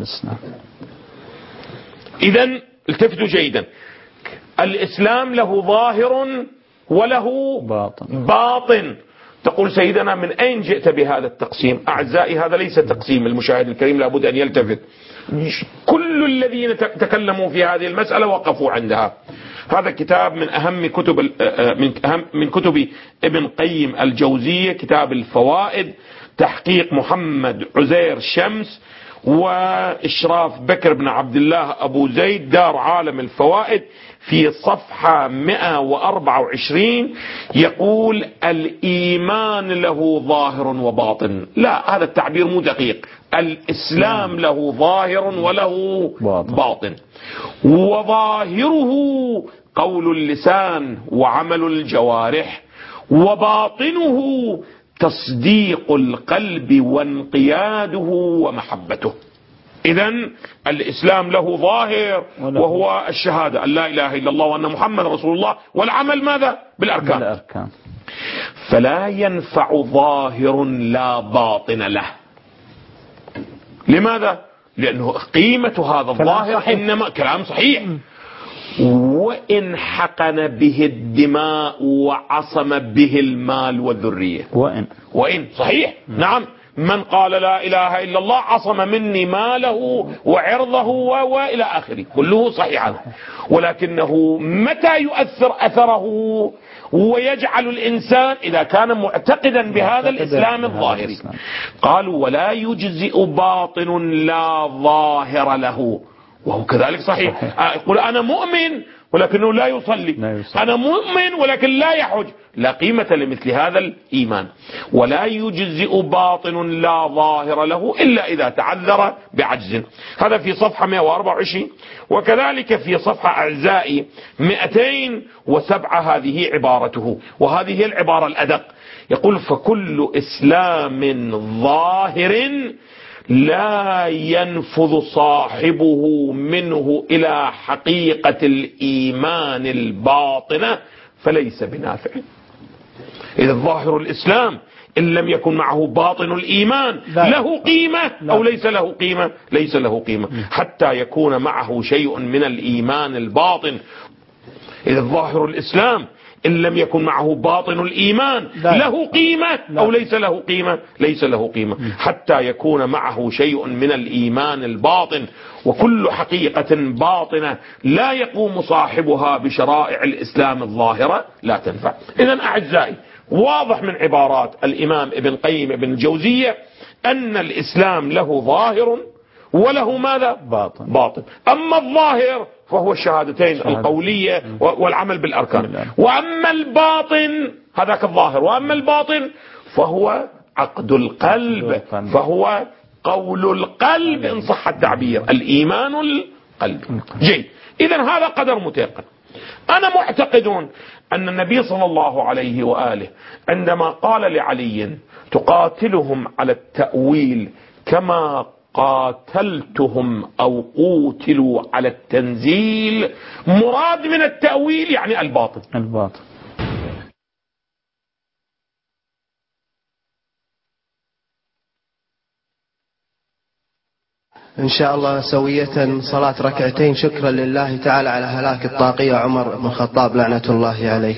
إذن التفتوا جيدا، الإسلام له ظاهر وله باطن. تقول سيدنا من أين جئت بهذا التقسيم؟ أعزائي، هذا ليس تقسيم، المشاهد الكريم لابد أن يلتفت. كل الذين تكلموا في هذه المسألة وقفوا عندها. هذا كتاب من أهم كتب ابن قيم الجوزية، كتاب الفوائد، تحقيق محمد عزير شمس وإشراف بكر بن عبد الله أبو زيد، دار عالم الفوائد، في صفحة 124 يقول الإيمان له ظاهر وباطن. لا، هذا التعبير مو دقيق. الإسلام له ظاهر وله باطن، وظاهره قول اللسان وعمل الجوارح، وباطنه تصديق القلب وانقياده ومحبته. إذن الإسلام له ظاهر وهو الشهادة أن لا إله إلا الله وأن محمد رسول الله، والعمل ماذا؟ بالأركان. فلا ينفع ظاهر لا باطن له. لماذا؟ لأنه قيمة هذا الظاهر إنما كلام صحيح، وإن حقن به الدماء وعصم به المال والذرية، وإن صحيح، نعم، من قال لا إله إلا الله عصم مني ماله وعرضه وإلى آخره، كله صحيح. ولكنه متى يؤثر أثره ويجعل الإنسان إذا كان معتقدا بهذا الإسلام الظاهري؟ قالوا ولا يجزئ باطن لا ظاهر له، وهو كذلك صحيح. يقول أنا مؤمن ولكنه لا يصلي، أنا مؤمن ولكن لا يحج، لا قيمة لمثل هذا الإيمان. ولا يجزئ باطن لا ظاهر له إلا إذا تعذر بعجز. هذا في صفحة 124. وكذلك في صفحة أعزائي 207 هذه عبارته، وهذه هي العبارة الأدق. يقول فكل إسلام ظاهر لا ينفذ صاحبه منه إلى حقيقة الإيمان الباطنة فليس بنافع. إذا ظاهر الإسلام إن لم يكن معه باطن الإيمان له قيمة أو ليس له قيمة؟ ليس له قيمة حتى يكون معه شيء من الإيمان الباطن. إذا ظاهر الإسلام إن لم يكن معه باطن الإيمان له قيمة أو ليس له قيمة؟ ليس له قيمة حتى يكون معه شيء من الإيمان الباطن. وكل حقيقة باطنة لا يقوم صاحبها بشرائع الإسلام الظاهرة لا تنفع. إذن أعزائي، واضح من عبارات الإمام ابن قيم ابن الجوزية أن الإسلام له ظاهر وله ماذا؟ باطن. أما الظاهر فهو الشهادتين القولية والعمل بالأركان، وأما الباطن هذاك الظاهر، وأما الباطن فهو عقد القلب، فهو قول القلب إن صح التعبير، الإيمان القلب. جيد، إذن هذا قدر متيقن. أنا معتقد أن النبي صلى الله عليه وآله عندما قال لعلي تقاتلهم على التأويل كما قاتلتهم أو قوتلوا على التنزيل، مراد من التأويل يعني الباطن. إن شاء الله سوية صلاة ركعتين شكرا لله تعالى على هلاك الطاغية عمر بن الخطاب لعنة الله عليه.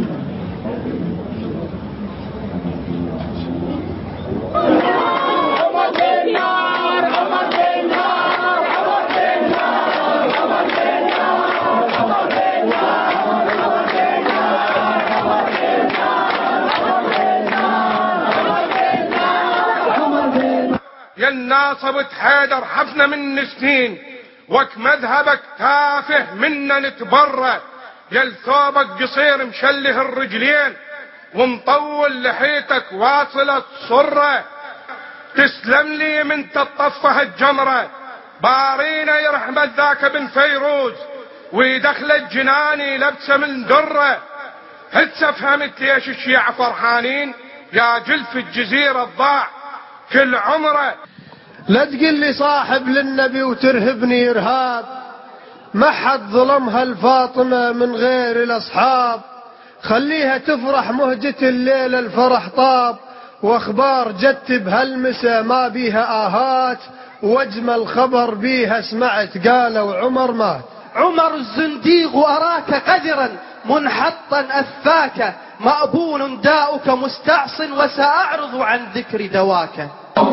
يناصبت حيدر حفنة من سنين وك مذهبك تافه منا نتبرى، يل ثوبك قصير مشله الرجلين ومطول لحيتك واصلة صرة، تسلم لي من تطفها الجمرة بارينا يرحم ذاك بن فيروز ويدخلت جناني لبسه من درة. هسه فهمت ليش الشيعة فرحانين يا جلف الجزيرة الضاع كل عمره. لا تقل لي صاحب للنبي وترهبني إرهاب، ما حد ظلمها الفاطمة من غير الأصحاب، خليها تفرح مهجة الليلة الفرح طاب، واخبار جت بهالمسا ما بيها آهات، واجمل خبر بيها سمعت قالوا عمر مات. عمر الزنديق أراك قذرا منحطا أفاك، مأبون داؤك مستعص وسأعرض عن ذكر دواك.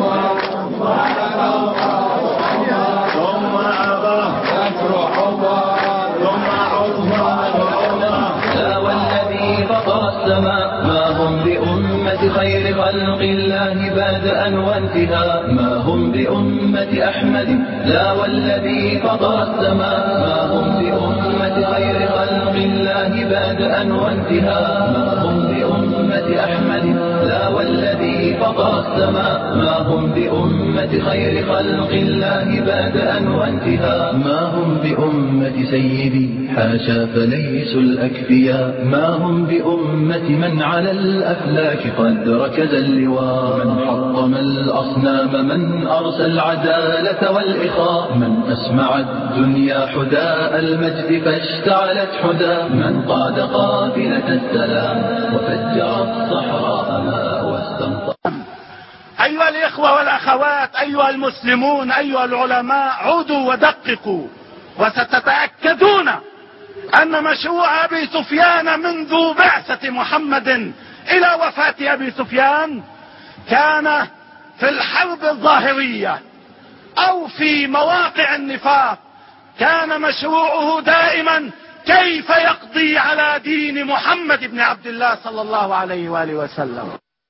لا والذي فطر السماء ما هم بأمة خير خلق الله بادئا وانتهاء، ما هم بأمة أحمد. لا والذي فطر السماء ما هم بأمة خير خلق الله بادئا وانتهاء، ما هم بأمة أحمد. لا والذي فطر السماء ما هم بأمة خير خلق الله بادئا وانتهاء، ما هم بأمة سيدي حاشا فليسوا الأكفياء، ما هم بأمة من على الأفلاك قد ركز اللواء، من حطم الأصنام، من أرسى العدالة والإخاء، من أسمع الدنيا حداء المجد فاشتعلت حدا، من قاد قافلة السلام وفجر الصحراء ماء واستنطق. أيها الإخوة والأخوات، أيها المسلمون، أيها العلماء، عودوا ودققوا وستتأكدون أن مشروع أبي سفيان منذ بعثة محمد إلى وفاة أبي سفيان كان في الحرب الظاهرية أو في مواقع النفاق، كان مشروعه دائما كيف يقضي على دين محمد بن عبد الله صلى الله عليه وآله وسلم.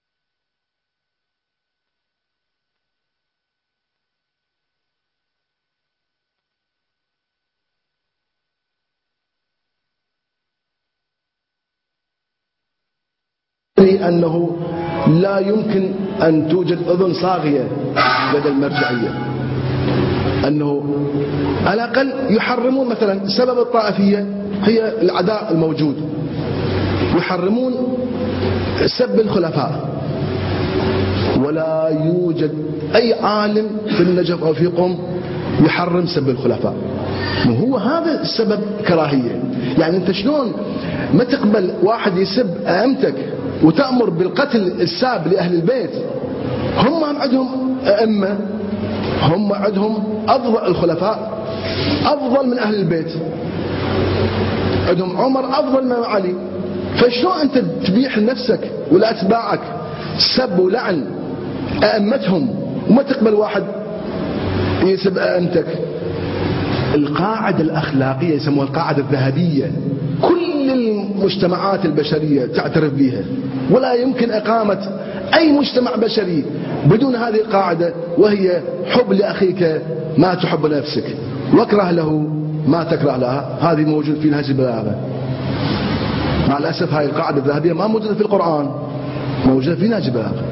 أنه لا يمكن أن توجد أذن صاغية لدى المرجعية، أنه على الأقل يحرمون مثلا سبب الطائفية هي العداء الموجود، يحرمون سب الخلفاء، ولا يوجد أي عالم في النجف أو في قم يحرم سب الخلفاء. وهو هذا السبب كراهية. يعني أنت شلون ما تقبل واحد يسب أئمتك وتأمر بالقتل الساب لأهل البيت؟ هم عندهم أئمة، هم عندهم أفضل الخلفاء أفضل من أهل البيت، عندهم عمر أفضل من علي، فشلون أنت تبيح لنفسك ولأتباعك سب ولعن أئمتهم وما تقبل واحد يسب أئمتك؟ القاعدة الأخلاقية يسموها القاعدة الذهبية، كل المجتمعات البشرية تعترف بها، ولا يمكن إقامة أي مجتمع بشري بدون هذه القاعدة، وهي حب لأخيك ما تحب لنفسك، واكره له ما تكره لها. هذه موجود في نهج البلاغة. مع الأسف هاي القاعدة الذهبية ما موجودة في القرآن، موجودة في نهج البلاغة.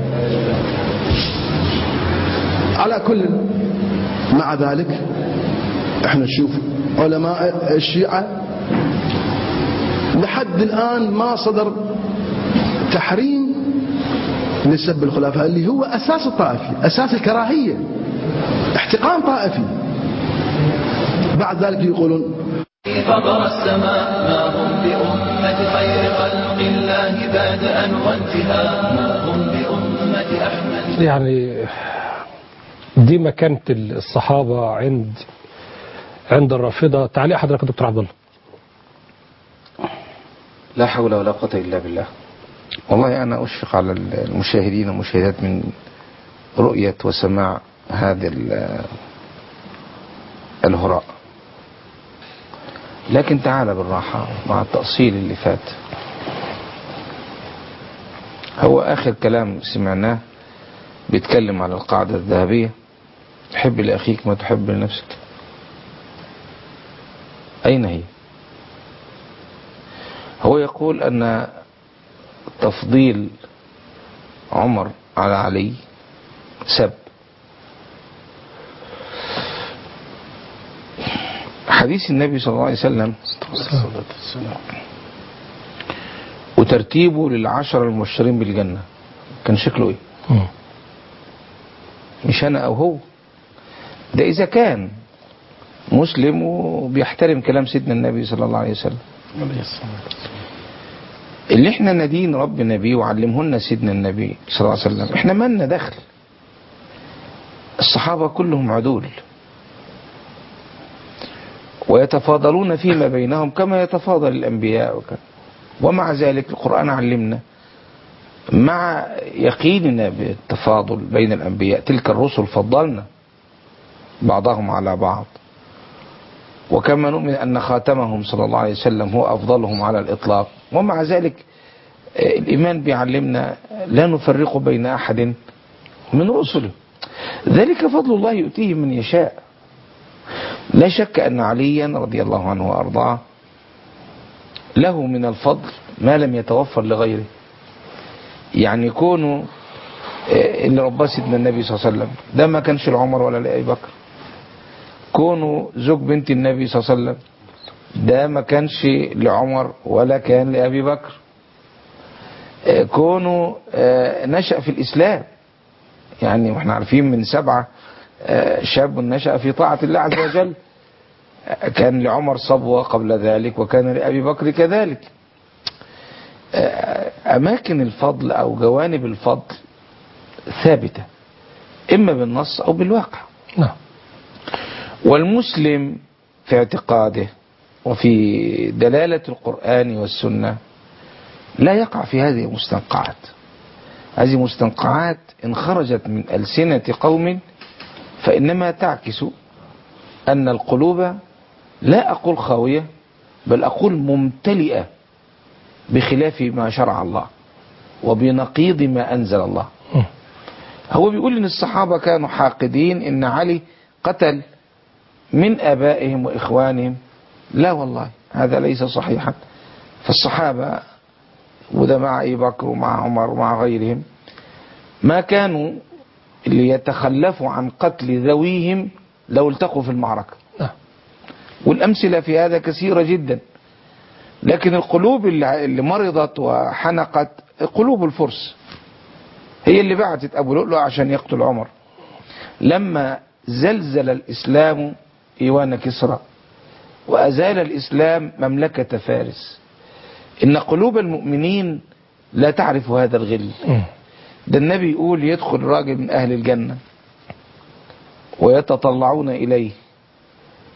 على كل، مع ذلك احنا نشوف علماء الشيعة لحد الآن ما صدر تحريم لسب الخلفاء اللي هو أساس الطائفي، أساس الكراهية، احتقان طائفي. بعد ذلك يقولون فطر السماء ما هم بأمة خير خلق الله بادئا وانتهاء، ما هم بأمة أحمد. يعني دي مكانة الصحابة عند الرافضة. تعليق حضرتك يا دكتور عبد الله. لا حول ولا قوة إلا بالله. والله أنا أشفق على المشاهدين والمشاهدات من رؤية وسماع هذا الهراء، لكن تعال بالراحة مع التأصيل اللي فات. هو آخر كلام سمعناه بيتكلم على القاعدة الذهبية: تحب لأخيك ما تحب لنفسك. أين هي؟ هو يقول أن تفضيل عمر على علي سب. حديث النبي صلى الله عليه وسلم وترتيبه للعشر المبشرين بالجنة كان شكله ايه؟ مش انا او هو ده، اذا كان مسلم وبيحترم كلام سيدنا النبي صلى الله عليه وسلم اللي احنا ندين ربنا بيه وعلمهن سيدنا النبي صلى الله عليه وسلم. احنا مالنا دخل، الصحابة كلهم عدول ويتفاضلون فيما بينهم كما يتفاضل الأنبياء ومع ذلك القرآن علمنا مع يقيننا بالتفاضل بين الأنبياء: تلك الرسل فضلنا بعضهم على بعض، وكما نؤمن أن خاتمهم صلى الله عليه وسلم هو أفضلهم على الإطلاق. ومع ذلك الإيمان بيعلمنا لا نفرق بين أحد من رسله، ذلك فضل الله يؤتيه من يشاء. لا شك أن عليا رضي الله عنه وأرضاه له من الفضل ما لم يتوفر لغيره. يعني يكونوا اللي رباه سيدنا النبي صلى الله عليه وسلم ده ما كانش لعمر ولا لأبي بكر، كونوا زوج بنت النبي صلى الله عليه وسلم ده ما كانش لعمر ولا كان لأبي بكر، كونوا نشأ في الإسلام. يعني واحنا عارفين من 7 شاب نشأ في طاعة الله عز وجل، كان لعمر صبوة قبل ذلك وكان لأبي بكر كذلك. أماكن الفضل أو جوانب الفضل ثابتة إما بالنص أو بالواقع. نعم. والمسلم في اعتقاده وفي دلالة القرآن والسنة لا يقع في هذه المستنقعات. هذه مستنقعات إن خرجت من ألسنة قوم فإنما تعكس أن القلوب لا أقول خاوية بل أقول ممتلئة بخلاف ما شرع الله وبنقيض ما أنزل الله. هو بيقول إن الصحابة كانوا حاقدين إن علي قتل من آبائهم وإخوانهم. لا والله هذا ليس صحيحا. فالصحابة وده مع أبي بكر ومع عمر ومع غيرهم ما كانوا ليتخلفوا عن قتل ذويهم لو التقوا في المعركة. والأمثلة في هذا كثيرة جدا. لكن القلوب اللي مرضت وحنقت قلوب الفرس هي اللي بعتت أبو لؤلؤ عشان يقتل عمر. لما زلزل الإسلام إيوان كسرى وأزال الإسلام مملكة فارس، إن قلوب المؤمنين لا تعرف هذا الغل. ده النبي يقول يدخل راجل من أهل الجنة ويتطلعون إليه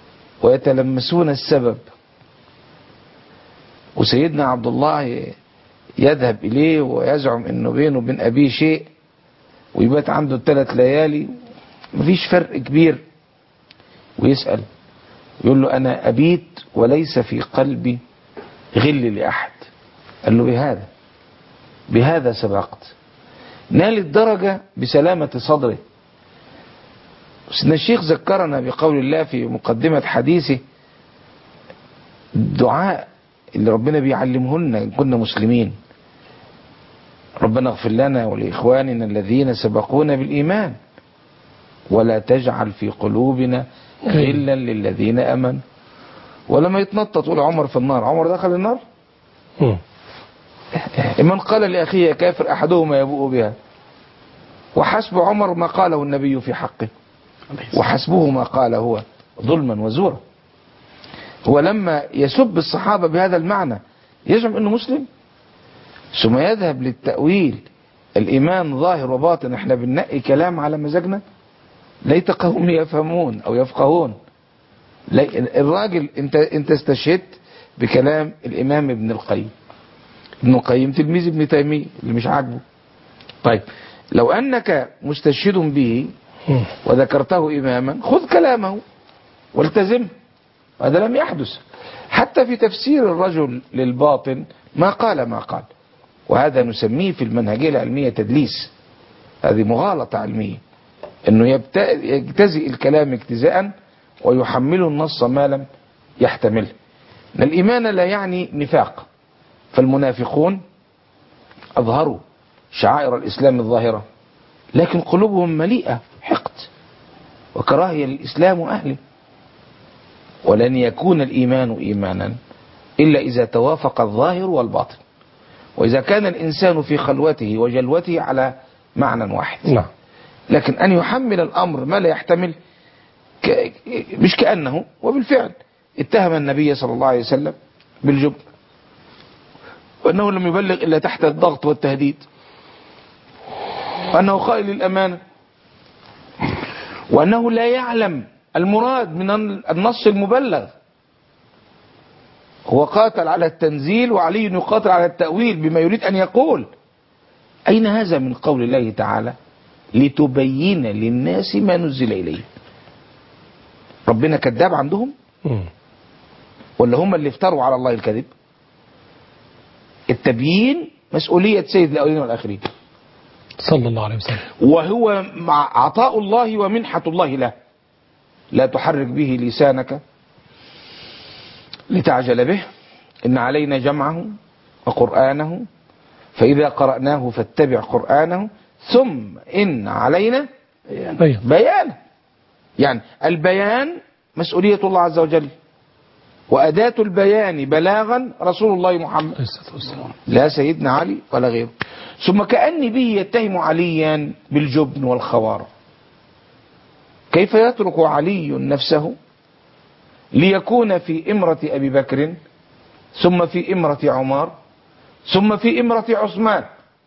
ويتلمسون السبب، وسيدنا عبد الله يذهب إليه ويزعم أنه بينه وبين أبيه شيء ويبات عنده 3 ليالي، مفيش فرق كبير، ويسأل يقول له أنا أبيت وليس في قلبي غل لأحد. قال له بهذا سبقت. نال الدرجة بسلامة صدره. سيدنا الشيخ ذكرنا بقول الله في مقدمة حديثه الدعاء اللي ربنا بيعلمه لنا إن كنا مسلمين: ربنا اغفر لنا ولإخواننا الذين سبقونا بالإيمان ولا تجعل في قلوبنا غلا للذين آمنوا. ولما يتنطط يقول عمر في النار، عمر دخل النار؟ من قال لأخيه يا كافر أحدهما يبوء بها، وحسب عمر ما قاله النبي في حقه، وحسبه ما قال هو ظلما وزورا. هو لما يسب الصحابة بهذا المعنى يزعم أنه مسلم، ثم يذهب للتأويل الإيمان ظاهر وباطن، احنا بننقي كلام على مزاجنا. ليت قوم يفهمون أو يفقهون. الراجل انت استشهدت بكلام الإمام ابن القيم. ابن القيم تلميذ ابن تيمية اللي مش عاجبه. طيب لو أنك مستشهد به وذكرته إماما خذ كلامه والتزمه. هذا لم يحدث. حتى في تفسير الرجل للباطن ما قال، وهذا نسميه في المنهجية العلمية تدليس. هذه مغالطة علمية، انه يجتزئ الكلام اجتزاء ويحمله النص ما لم يحتمله. ان الإيمان لا يعني نفاق، فالمنافقون أظهروا شعائر الإسلام الظاهرة لكن قلوبهم مليئة حقد وكراهية للإسلام وأهله. ولن يكون الإيمان إيمانا إلا إذا توافق الظاهر والباطن، وإذا كان الإنسان في خلوته وجلوته على معنى واحد. نعم. لكن أن يحمل الأمر ما لا يحتمل مش كأنه، وبالفعل اتهم النبي صلى الله عليه وسلم بالجبن، وأنه لم يبلغ إلا تحت الضغط والتهديد، وأنه خائن للأمانة، وأنه لا يعلم المراد من النص المبلغ. هو قاتل على التنزيل وعلي يقاتل على التأويل بما يريد أن يقول. أين هذا من قول الله تعالى لتبين للناس ما نزل إليه؟ ربنا كذاب عندهم ولا هم اللي افتروا على الله الكذب؟ التبيين مسؤولية سيد الأولين والآخرين صلى الله عليه وسلم، وهو مع عطاء الله ومنحة الله له. لا تحرك به لسانك لتعجل به، إن علينا جمعه وقرآنه فإذا قرأناه فاتبع قرآنه ثم إن علينا بيانه. يعني البيان مسؤولية الله عز وجل، وأداة البيان بلاغا رسول الله محمد لا سيدنا علي ولا غيره. ثم كأني به يتهم عليا بالجبن والخوار. كيف يترك علي نفسه ليكون في إمرة أبي بكر ثم في إمرة عمر ثم في إمرة عثمان؟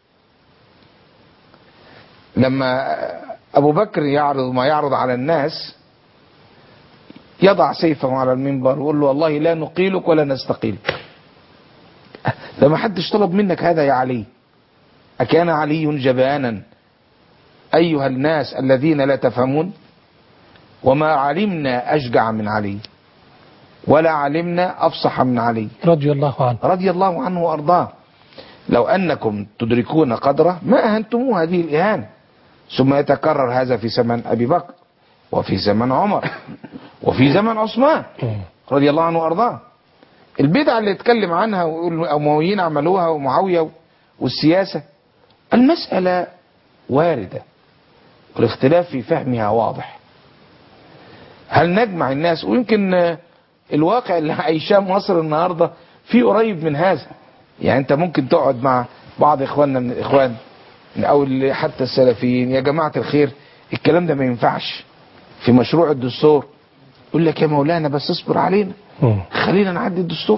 لما أبو بكر يعرض ما يعرض على الناس يضع سيفه على المنبر ويقول له والله لا نقيلك ولا نستقيلك. فما حدش طلب منك هذا يا علي. أكان علي جبانا أيها الناس الذين لا تفهمون؟ وما علمنا أشجع من علي ولا علمنا أفصح من علي رضي الله عنه، رضي الله عنه وأرضاه. لو أنكم تدركون قدره ما أهنتموه هذه الإهانة. ثم يتكرر هذا في زمن أبي بكر وفي زمن عمر وفي زمن عثمان رضي الله عنه وأرضاه. البدع اللي يتكلم عنها ويقول الأمويين عملوها ومعاوية والسياسة، المسألة واردة والاختلاف في فهمها واضح. هل نجمع الناس؟ ويمكن الواقع اللي عايشاه مصر النهاردة في قريب من هذا. يعني انت ممكن تقعد مع بعض اخواننا من الاخوان او حتى السلفيين، يا جماعة الخير الكلام ده ما ينفعش في مشروع الدستور. يقول لك يا مولانا بس اصبر علينا، خلينا نعدي الدستور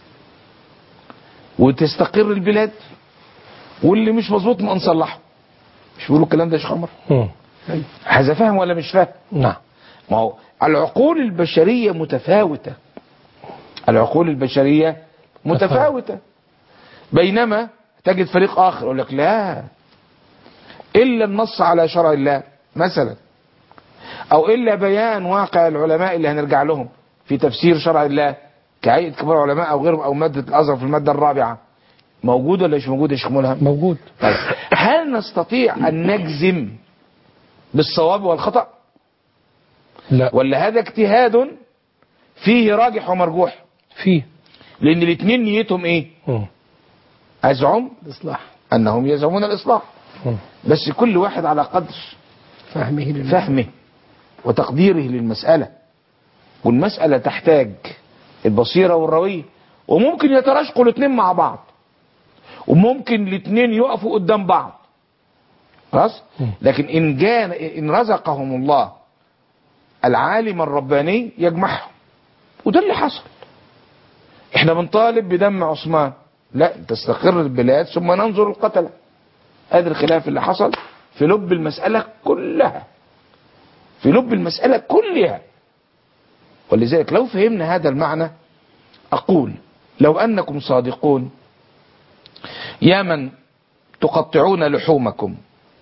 وتستقر البلاد، واللي مش مظبوط ما نصلحه. مش بيقولوا الكلام ده يا شيخ عمر؟ هذا فاهم ولا مش فاهم؟ نعم. ما هو العقول البشرية متفاوتة، العقول البشرية متفاوتة. بينما تجد فريق آخر يقول لك لا، إلا النص على شرع الله مثلا، أو إلا بيان واقع العلماء اللي هنرجع لهم في تفسير شرع الله كهيئة كبار العلماء أو غيرهم، أو مادة الأزهر في المادة الرابعة. موجود ولا مش موجود يا شيخ ملهم؟ موجود. طيب هل نستطيع أن نجزم بالصواب والخطأ؟ لا. ولا هذا اجتهاد فيه راجح ومرجوح؟ فيه. لأن الاثنين نيتهم إيه؟ أزعم الإصلاح، أنهم يزعمون الإصلاح، بس كل واحد على قدر فهمه وتقديره للمسألة، والمسألة تحتاج البصيرة والروية، وممكن يتراشقوا الاثنين مع بعض، وممكن الاثنين يقفوا قدام بعض خلاص. لكن إن رزقهم الله العالم الرباني يجمعهم، وده اللي حصل. احنا بنطالب بدم عثمان، لا تستقر البلاد ثم ننظر القتلة. هذا الخلاف اللي حصل في لب المسألة كلها، في لب المسألة كلها. ولذلك لو فهمنا هذا المعنى أقول لو أنكم صادقون يا من تقطعون لحومكم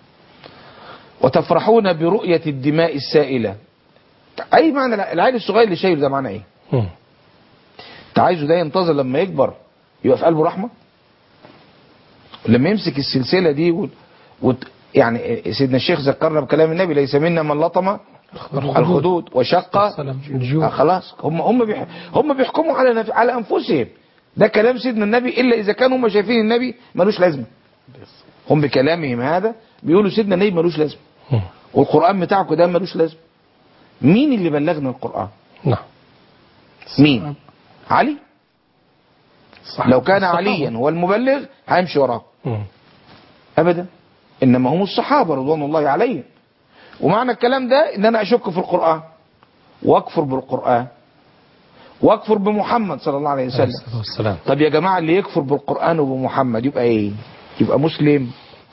وتفرحون برؤية الدماء السائلة، أي معنى العيل الصغير اللي شايله ده معنى إيه؟ أنت عايزه ده ينتظر لما يكبر يبقى في قلبه رحمة؟ لما يمسك السلسلة دي يعني سيدنا الشيخ ذكرنا بكلام النبي ليس منا من لطم الخدود وشق خلاص. هم بيحكموا على أنفسهم، ده كلام سيدنا النبي، إلا إذا كانوا هم شايفين النبي ملوش لازمة. هم بكلامهم هذا بيقولوا سيدنا النبي ملوش لازمة، والقرآن بتاعكم ده ملوش لازمة. مين اللي بلغنا القرآن؟ مين؟ علي؟ لو كان عليا هو المبلغ هيمشي وراه أبدا، إنما هم الصحابة رضوان الله عليهم. ومعنى الكلام ده إن أنا أشك في القرآن وأكفر بالقرآن وأكفر بمحمد صلى الله عليه وسلم. طب يا جماعة اللي يكفر بالقرآن وبمحمد يبقى إيه؟ يبقى مسلم.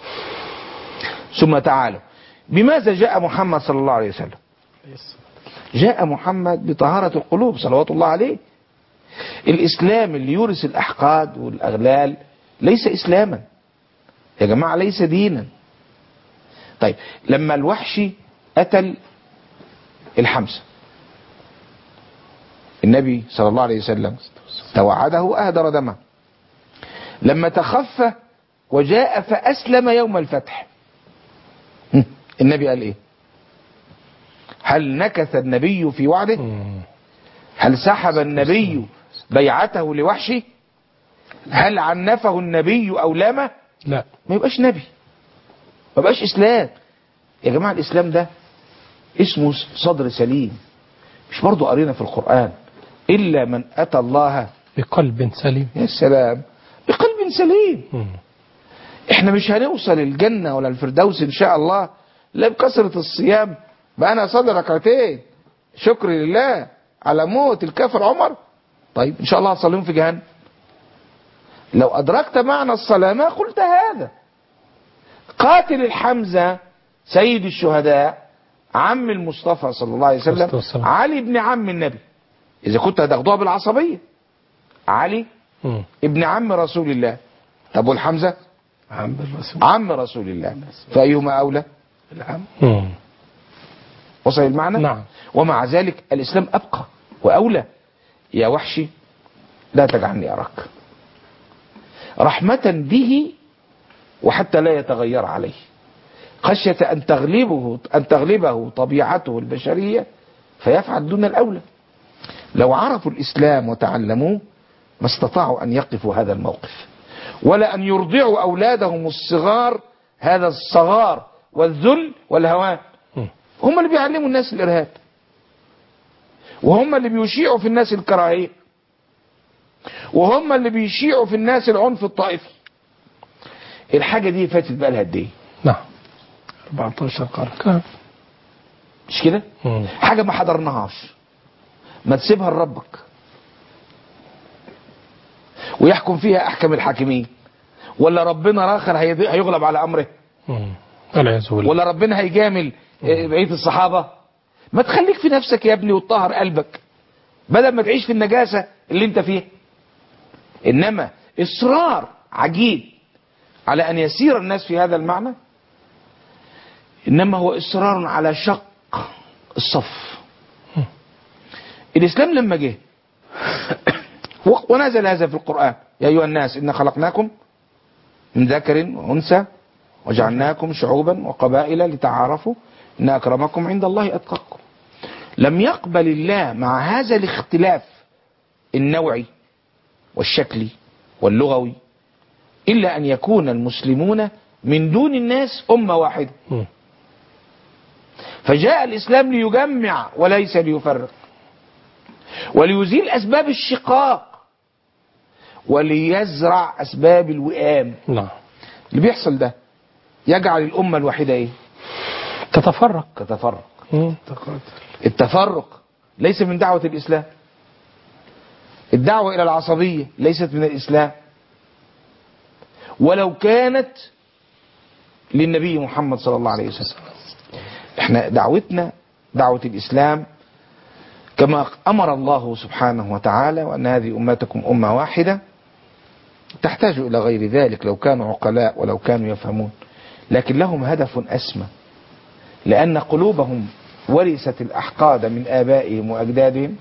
ثم تعالوا، بماذا جاء محمد صلى الله عليه وسلم؟ جاء محمد بطهارة القلوب صلوات الله عليه. الإسلام اللي يورث الأحقاد والأغلال ليس إسلاما يا جماعة، ليس دينا. طيب لما الوحشي قتل الحمزة، النبي صلى الله عليه وسلم توعده أهدر دمه. لما تخفى وجاء فأسلم يوم الفتح، النبي قال إيه؟ هل نكث النبي في وعده؟ هل سحب النبي بيعته لوحشي؟ هل عنفه النبي أو لامه؟ لا، ما يبقاش نبي، ما يبقاش إسلام يا جماعة. الإسلام ده اسمه صدر سليم. مش برضو قرينا في القرآن إلا من أتى الله بقلب سليم؟ يا سلام، بقلب سليم. احنا مش هنوصل الجنة ولا الفردوس إن شاء الله لا بكثرة الصيام، بقى أنا أصلي ركعتين شكر لله على موت الكافر عمر. طيب إن شاء الله هتصليهم في جهنم. لو أدركت معنى الصلاة ما قلت هذا. قاتل الحمزة سيد الشهداء عم المصطفى صلى الله عليه وسلم، علي ابن عم النبي. إذا كنت هتاخدوها بالعصبية، علي ابن عم رسول الله. طب والحمزة عم رسول الله، فأيهما أولى؟ العم. وصل المعنى؟ نعم. ومع ذلك الإسلام أبقى وأولى. يا وحشي لا تجعلني أراك، رحمة به وحتى لا يتغير عليه، خشية أن تغلبه طبيعته البشرية فيفعل دون الأولى. لو عرفوا الإسلام وتعلموه ما استطاعوا أن يقفوا هذا الموقف، ولا أن يرضعوا أولادهم الصغار هذا الصغار والذل والهوان. هم اللي بيعلموا الناس الإرهاب، وهم اللي بيشيعوا في الناس الكراهية، وهم اللي بيشيعوا في الناس العنف الطائفي. الحاجة دي فاتت بقى لها قد ايه؟ نعم 14 قرن، مش كده؟ حاجة ما حضرناهاش. ما تسيبها لربك ويحكم فيها أحكم الحاكمين، ولا ربنا آخر هيغلب على أمره، ولا ربنا هيجامل بقية الصحابة. ما تخليك في نفسك يا ابني وتطهر قلبك بدل ما تعيش في النجاسة اللي انت فيها. إنما إصرار عجيب على أن يسير الناس في هذا المعنى، إنما هو إصرار على شق الصف. الإسلام لما جه ونزل هذا في القرآن: يا أيها الناس إنا خلقناكم من ذكر وأنثى وجعلناكم شعوبا وقبائل لتعارفوا إن أكرمكم عند الله أتقاكم. لم يقبل الله مع هذا الاختلاف النوعي والشكلي واللغوي إلا أن يكون المسلمون من دون الناس أمة واحدة. فجاء الإسلام ليجمع وليس ليفرق، وليزيل أسباب الشقاق، وليزرع أسباب الوئام. نعم. اللي بيحصل ده يجعل الأمة الواحدة إيه؟ تتفرق. التفرق ليس من دعوة الإسلام. الدعوة إلى العصبية ليست من الإسلام، ولو كانت للنبي محمد صلى الله عليه وسلم. احنا دعوتنا دعوة الإسلام كما أمر الله سبحانه وتعالى، وأن هذه أمتكم أمة واحدة، تحتاج إلى غير ذلك لو كانوا عقلاء ولو كانوا يفهمون، لكن لهم هدف أسمى، لأن قلوبهم ورثت الأحقاد من آبائهم وأجدادهم،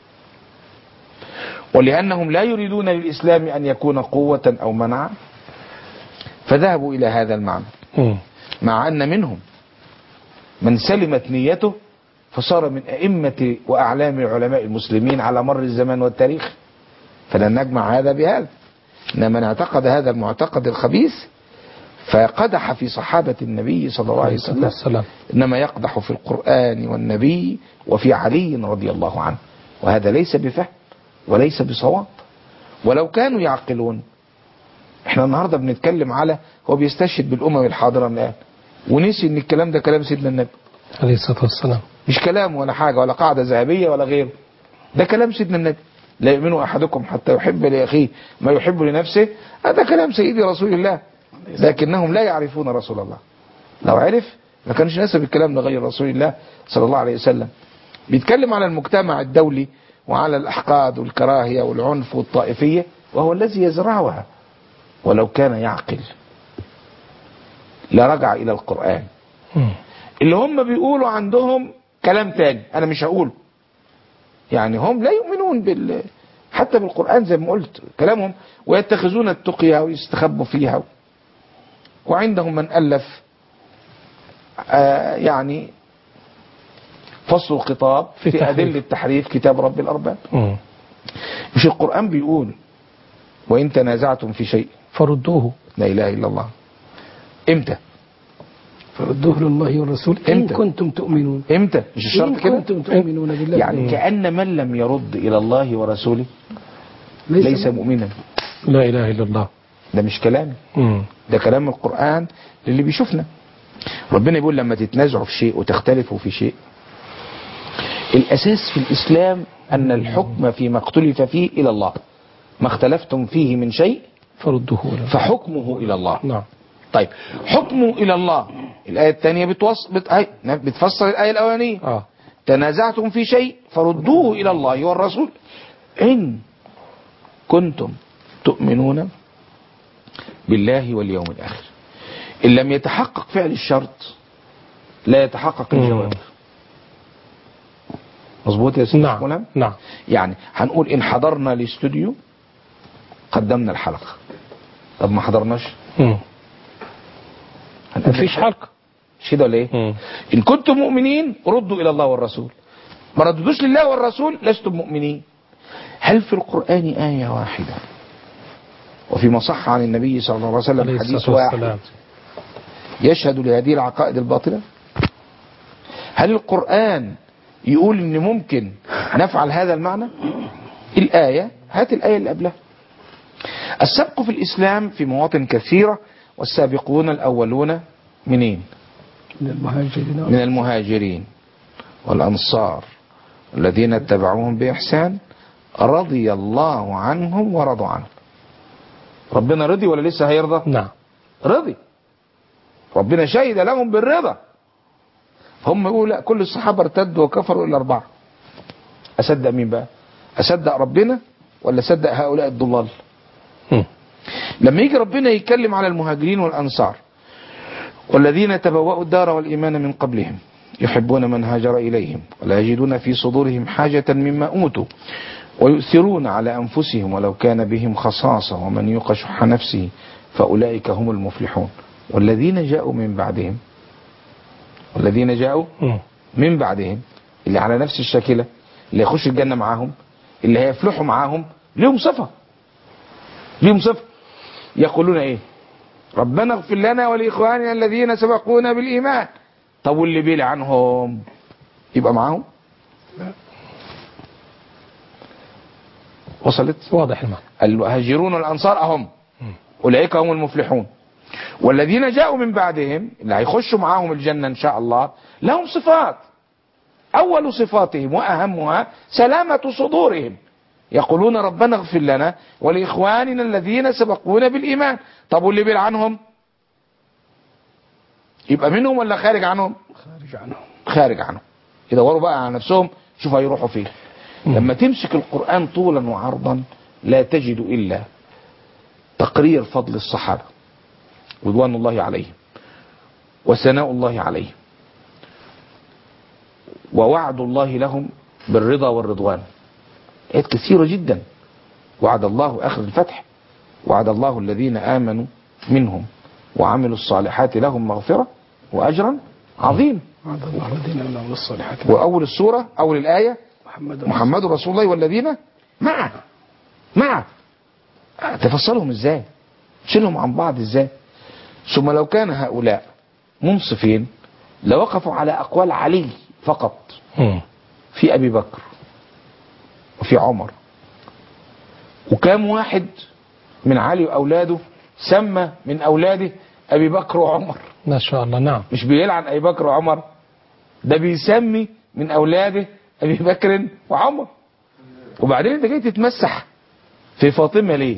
ولأنهم لا يريدون للإسلام أن يكون قوة أو منعا، فذهبوا إلى هذا المعنى. مع أن منهم من سلمت نيته فصار من أئمة وأعلام علماء المسلمين على مر الزمان والتاريخ، فلن نجمع هذا بهذا. إن من اعتقد هذا المعتقد الخبيث فقدح في صحابة النبي صلى الله عليه وسلم، إنما يقدح في القرآن والنبي وفي علي رضي الله عنه، وهذا ليس بفهم وليس بصواب. ولو كانوا يعقلون، احنا النهاردة بنتكلم على هو بيستشهد بالأمم الحاضرة الآن، ونسي ان الكلام ده كلام سيدنا النبي عليه الصلاة والسلام، مش كلام ولا حاجة ولا قاعدة ذهبية ولا غيره، ده كلام سيدنا النبي. لا يؤمن أحدكم حتى يحب لأخيه ما يحب لنفسه، هذا كلام سيدي رسول الله، لكنهم لا يعرفون رسول الله. لو عرف ما كانش نسب الكلام لغير رسول الله صلى الله عليه وسلم. بيتكلم على المجتمع الدولي وعلى الأحقاد والكراهية والعنف والطائفية، وهو الذي يزرعها. ولو كان يعقل لرجع إلى القرآن. اللي هم بيقولوا عندهم كلام تاني أنا مش هقوله، يعني هم لا يؤمنون حتى بالقرآن زي ما قلت كلامهم، ويتخذون التقيا ويستخبوا فيها. وعندهم من ألف يعني فصل الخطاب في أدلة التحريف كتاب رب الأرباب. مش القرآن بيقول وإن تنازعتم في شيء فردوه؟ لا إله إلا الله. إمتى؟ فردوه لله والرسول إن كنتم تؤمنون. إمتى؟ مش الشرط كده؟ إن كنتم تؤمنون بالله. يعني كأن من لم يرد إلى الله ورسوله ليس مؤمنا. لا إله إلا الله. ده مش كلامي، ده كلام القرآن للي بيشوفنا. ربنا يقول لما تتنازعوا في شيء وتختلفوا في شيء، الأساس في الإسلام أن الحكم فيما اختلف فيه إلى الله، ما اختلفتم فيه من شيء فردوه فحكمه إلى الله. نعم. طيب حكمه إلى الله، الآية الثانية بتفسر الآية الأولانية. تنازعتم في شيء فردوه إلى الله والرسول إن كنتم تؤمنون بالله واليوم الآخر. إن لم يتحقق فعل الشرط لا يتحقق الجواب. مظبوط يا سيدي؟ نعم. نعم. يعني هنقول إن حضرنا الاستوديو قدمنا الحلقة، طب ما حضرناش مفيش حلقة، مش كده ولا ايه؟ إن كنتم مؤمنين ردوا إلى الله والرسول، ما رددوش لله والرسول لستم مؤمنين. هل في القرآن آية واحدة وفيما صح عن النبي صلى الله عليه وسلم حديث واحد يشهد لهذه العقائد الباطلة؟ هل القرآن يقول إن ممكن نفعل هذا المعنى؟ الآية، هات الآية اللي قبلها. السبق في الإسلام في مواطن كثيرة، والسابقون الأولون منين؟ من المهاجرين والأنصار الذين اتبعوهم بإحسان رضي الله عنهم ورضوا عنه. ربنا رضي ولا لسه هيرضى؟ نعم رضي، ربنا شهد لهم بالرضا. هم يقولوا لا كل الصحابة ارتدوا وكفروا إلا 4. أصدق مين بقى؟ أصدق ربنا ولا أصدق هؤلاء الضلال؟ لما يجي ربنا يتكلم على المهاجرين والأنصار والذين تبوأوا الدار والإيمان من قبلهم يحبون من هاجر إليهم ولا يجدون في صدورهم حاجة مما أوتوا ويؤثرون على أنفسهم ولو كان بهم خصاصة ومن يوق شح نفسه فأولئك هم المفلحون. والذين جاءوا من بعدهم اللي على نفس الشاكلة، اللي يخش الجنة معاهم، اللي هيفلحوا معاهم، ليهم صفة يقولون ايه؟ ربنا اغفر لنا ولإخواننا الذين سبقونا بالإيمان. طب واللي بيلعنهم يبقى معاهم؟ وصلت؟ واضح المعنى. المهاجرون والأنصار أهم أولئك هم المفلحون. والذين جاءوا من بعدهم اللي هيخشوا معاهم الجنة إن شاء الله لهم صفات، أول صفاتهم وأهمها سلامة صدورهم، يقولون ربنا اغفر لنا ولإخواننا الذين سبقونا بالإيمان. طب واللي بيلعنهم يبقى منهم ولا خارج عنهم؟ خارج عنهم. يدوروا بقى على نفسهم شوف هيروحوا فين. لما تمسك القرآن طولا وعرضا لا تجد إلا تقرير فضل الصحابة رضوان الله عليهم وثناء الله عليهم ووعد الله لهم بالرضا والرضوان. آيات كثيرة جدا. وعد الله آخر الفتح، وعد الله الذين آمنوا منهم وعملوا الصالحات لهم مغفرة وأجرا عظيم. وعد الله الذين آمنوا بالصالحات. وأول السورة أول الآية محمد رسول الله والذين معه. تفصلهم ازاي؟ تشيلهم عن بعض ازاي؟ ثم لو كان هؤلاء منصفين لوقفوا على أقوال علي فقط، في أبي بكر وفي عمر، وكام واحد من علي وأولاده سمى من أولاده أبي بكر وعمر. ما شاء الله. نعم. مش بيلعن أبي بكر وعمر، ده بيسمي من أولاده أبي بكر وعمر. وبعدين انت جاي تتمسح في فاطمة ليه؟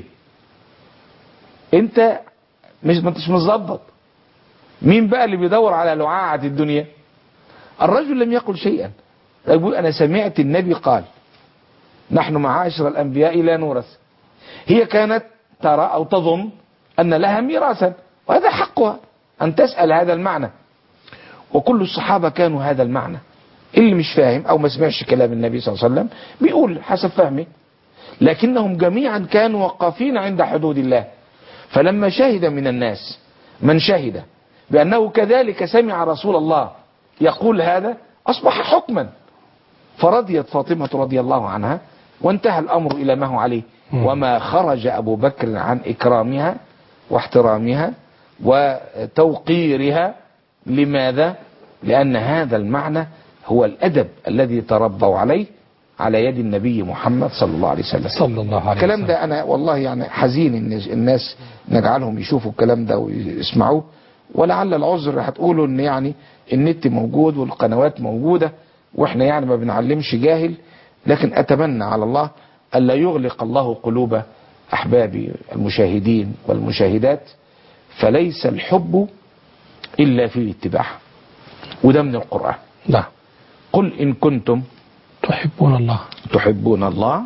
انت ما انتش مظبط. مين بقى اللي بيدور على لعاعة الدنيا؟ الرجل لم يقل شيئا، يقول أنا سمعت النبي قال نحن معاشر الأنبياء لا نورث. هي كانت ترى أو تظن أن لها ميراثا، وهذا حقها أن تسأل هذا المعنى، وكل الصحابة كانوا هذا المعنى. اللي مش فاهم أو ما سمعش كلام النبي صلى الله عليه وسلم بيقول حسب فهمه، لكنهم جميعا كانوا وقافين عند حدود الله. فلما شهد من الناس من شهد بأنه كذلك سمع رسول الله يقول هذا أصبح حكما، فرضيت فاطمة رضي الله عنها وانتهى الأمر إلى ما هو عليه. وما خرج أبو بكر عن إكرامها واحترامها وتوقيرها. لماذا؟ لأن هذا المعنى هو الأدب الذي تربوا عليه على يد النبي محمد صلى الله عليه وسلم. صلى الله عليه وسلم. الكلام ده أنا والله يعني حزين إن الناس نجعلهم يشوفوا الكلام ده ويسمعوه، ولعل العذر هتقولوا إن يعني النت موجود والقنوات موجودة وإحنا يعني ما بنعلمش جاهل، لكن أتمنى على الله ألا يغلق الله قلوب أحبابي المشاهدين والمشاهدات، فليس الحب إلا في الاتباع، وده من القرآن. لا. قل إن كنتم تحبون الله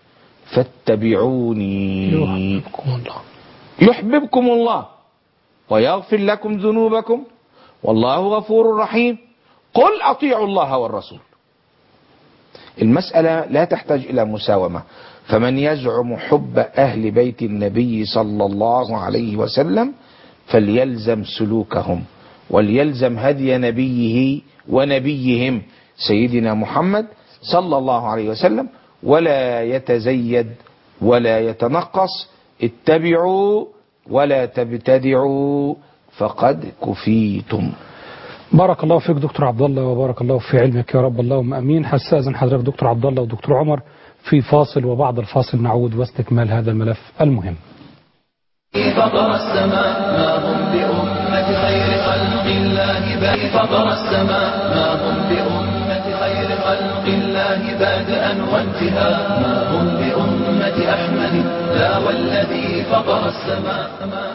فاتبعوني يحببكم الله ويغفر لكم ذنوبكم والله غفور رحيم. قل أطيعوا الله والرسول. المسألة لا تحتاج إلى مساومة. فمن يزعم حب أهل بيت النبي صلى الله عليه وسلم فليلزم سلوكهم وليلزم هدي نبيه ونبيهم سيدنا محمد صلى الله عليه وسلم، ولا يتزيد ولا يتنقص. اتبعوا ولا تبتدعوا فقد كفيتم. بارك الله فيك دكتور عبد الله وبارك الله في علمك يا رب، اللهم امين. هستأذن حضرتك دكتور عبد الله ودكتور عمر في فاصل، وبعد الفاصل نعود واستكمال هذا الملف المهم. فطر السماء ما هم بأمة خير خلق الله بل فطر السماء ما هم بأمة خير خلق الله بادئا وانتهاء ما هم بأمة أحمد لا والذي فطر السماء.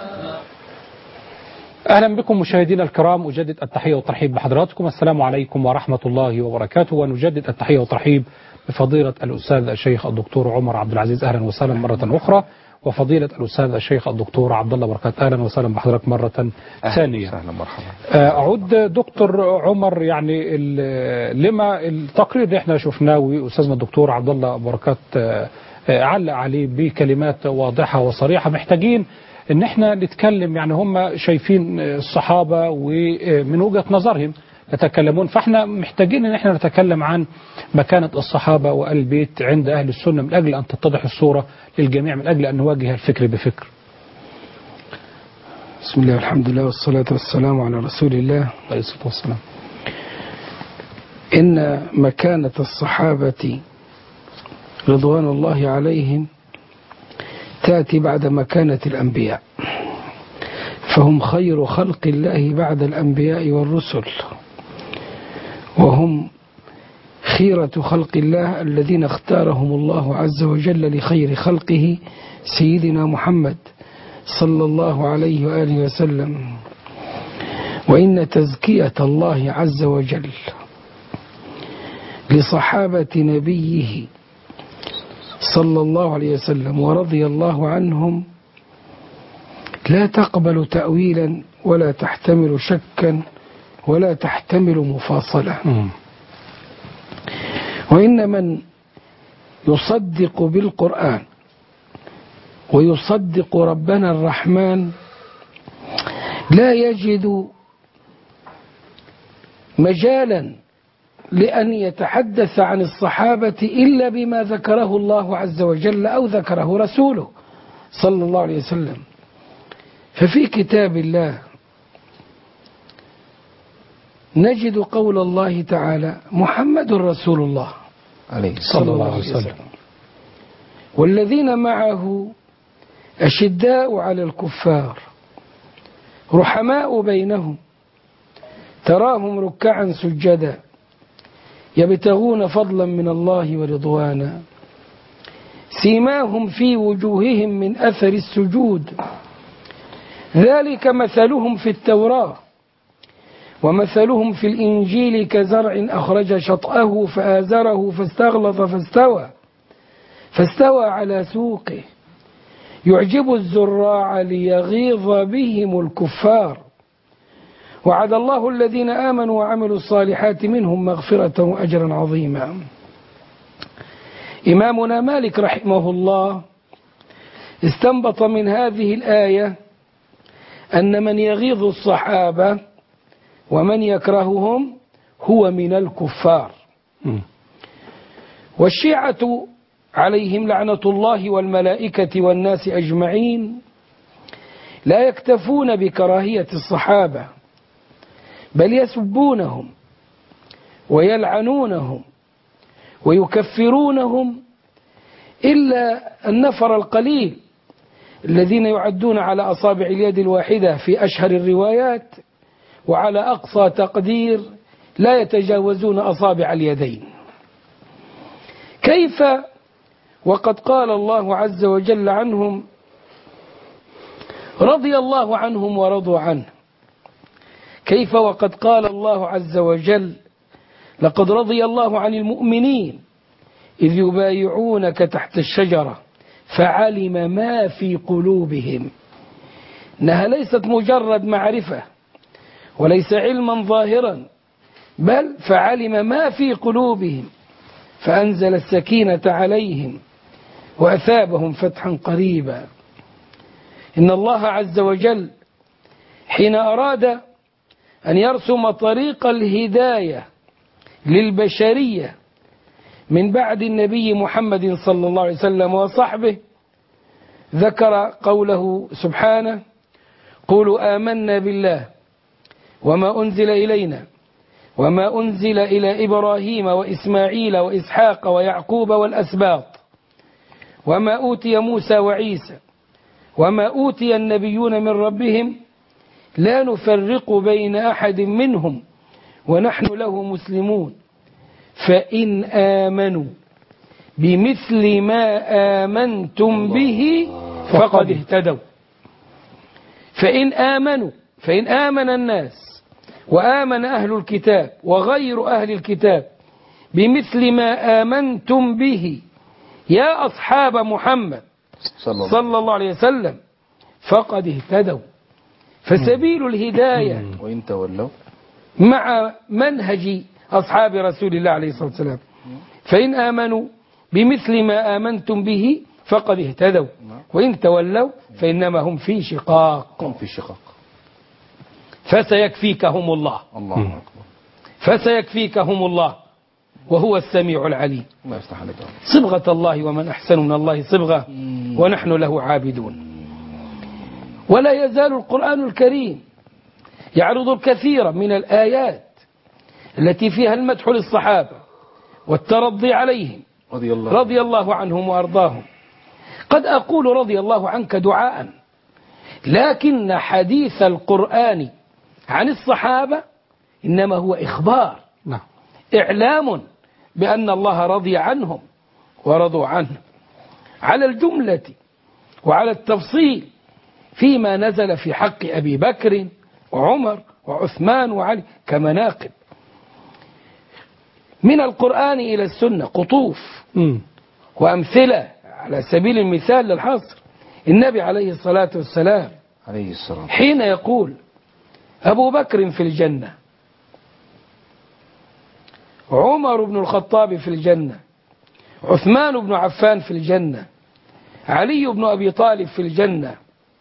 أهلا بكم مشاهدينا الكرام، أجدد التحية والترحيب بحضراتكم. السلام عليكم ورحمة الله وبركاته. ونجدد التحية والترحيب بفضيلة الأستاذ الشيخ الدكتور عمر عبد العزيز. أهلا وسهلا مرة أخرى. وفضيلة الأستاذ الشيخ الدكتور عبد الله بركات. أهلا وسهلا بحضرتك مرة ثانية. أهلا مرحبا. أعود دكتور عمر، يعني لما التقرير اللي احنا شفناه وأستاذنا الدكتور عبد الله بركات علق عليه بكلمات واضحة وصريحة، محتاجين ان احنا نتكلم. يعني هم شايفين الصحابة ومن وجهة نظرهم يتكلمون، فاحنا محتاجين ان احنا نتكلم عن مكانة الصحابة وآل البيت عند اهل السنة من اجل ان تتضح الصورة للجميع، من اجل ان نواجه الفكر بفكر. بسم الله والحمد لله والصلاة والسلام على رسول الله عليه الصلاة والسلام. إن مكانة الصحابة رضوان الله عليهم تأتي بعد مكانة الأنبياء، فهم خير خلق الله بعد الأنبياء والرسل، وهم خيرة خلق الله الذين اختارهم الله عز وجل لخير خلقه سيدنا محمد صلى الله عليه وآله وسلم. وإن تزكية الله عز وجل لصحابة نبيه صلى الله عليه وسلم ورضي الله عنهم لا تقبل تأويلا ولا تحتمل شكا ولا تحتمل مفاصلة. وإن من يصدق بالقرآن ويصدق ربنا الرحمن لا يجد مجالا لأن يتحدث عن الصحابة إلا بما ذكره الله عز وجل أو ذكره رسوله صلى الله عليه وسلم. ففي كتاب الله نجد قول الله تعالى: محمد رسول الله صلى الله عليه وسلم، والذين معه أشداء على الكفار رحماء بينهم تراهم ركعا سجدا يبتغون فضلا من الله ورضوانا سيماهم في وجوههم من أثر السجود ذلك مثلهم في التوراة ومثلهم في الإنجيل كزرع أخرج شطأه فآزره فاستغلظ فاستوى على سوقه يعجب الزراع ليغيظ بهم الكفار وعد الله الذين آمنوا وعملوا الصالحات منهم مغفرة وأجرا عظيما. إمامنا مالك رحمه الله استنبط من هذه الآية أن من يغيظ الصحابة ومن يكرههم هو من الكفار. والشيعة عليهم لعنة الله والملائكة والناس أجمعين لا يكتفون بكراهية الصحابة بل يسبونهم ويلعنونهم ويكفرونهم إلا النفر القليل الذين يعدون على أصابع اليد الواحدة في أشهر الروايات، وعلى أقصى تقدير لا يتجاوزون أصابع اليدين. كيف وقد قال الله عز وجل عنهم: رضي الله عنهم ورضوا عنه. كيف وقد قال الله عز وجل: لقد رضي الله عن المؤمنين إذ يبايعونك تحت الشجرة فعلم ما في قلوبهم. إنها ليست مجرد معرفة وليس علما ظاهرا، بل فعلم ما في قلوبهم فأنزل السكينة عليهم وأثابهم فتحا قريبا. إن الله عز وجل حين أراد أن يرسم طريق الهداية للبشرية من بعد النبي محمد صلى الله عليه وسلم وصحبه ذكر قوله سبحانه: قولوا آمنا بالله وما أنزل إلينا وما أنزل إلى إبراهيم وإسماعيل وإسحاق ويعقوب والأسباط وما أوتي موسى وعيسى وما أوتي النبيون من ربهم لا نفرق بين أحد منهم ونحن له مسلمون فإن آمنوا بمثل ما آمنتم به فقد اهتدوا. فإن آمن الناس وآمن أهل الكتاب وغير أهل الكتاب بمثل ما آمنتم به يا أصحاب محمد صلى الله عليه وسلم فقد اهتدوا. فسبيل الهداية وإن تولوا مع منهج أصحاب رسول الله عليه الصلاة والسلام، فإن آمنوا بمثل ما آمنتم به فقد اهتدوا، وإن تولوا فإنما هم في شقاق. فسيكفيكهم الله. الله أكبر. فسيكفيكهم الله وهو السميع العليم. صبغة الله ومن أحسن من الله صبغة ونحن له عابدون. ولا يزال القرآن الكريم يعرض الكثير من الآيات التي فيها المدح للصحابة والترضي عليهم رضي الله عنهم وأرضاهم. قد أقول رضي الله عنك دعاء، لكن حديث القرآن عن الصحابة إنما هو إخبار، إعلام بأن الله رضي عنهم ورضوا عنه على الجملة وعلى التفصيل فيما نزل في حق أبي بكر وعمر وعثمان وعلي كمناقب. من القرآن إلى السنة قطوف وأمثلة على سبيل المثال للحصر. النبي عليه الصلاة والسلام حين يقول أبو بكر في الجنة، عمر بن الخطاب في الجنة، عثمان بن عفان في الجنة، علي بن أبي طالب في الجنة،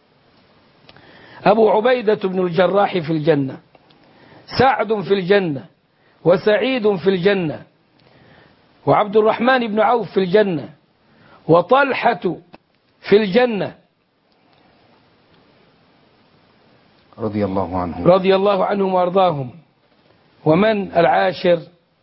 أبو عبيدة بن الجراح في الجنة، سعد في الجنة، وسعيد في الجنة، وعبد الرحمن بن عوف في الجنة، وطلحة في الجنة رضي الله عنهم وأرضاهم. ومن العاشر؟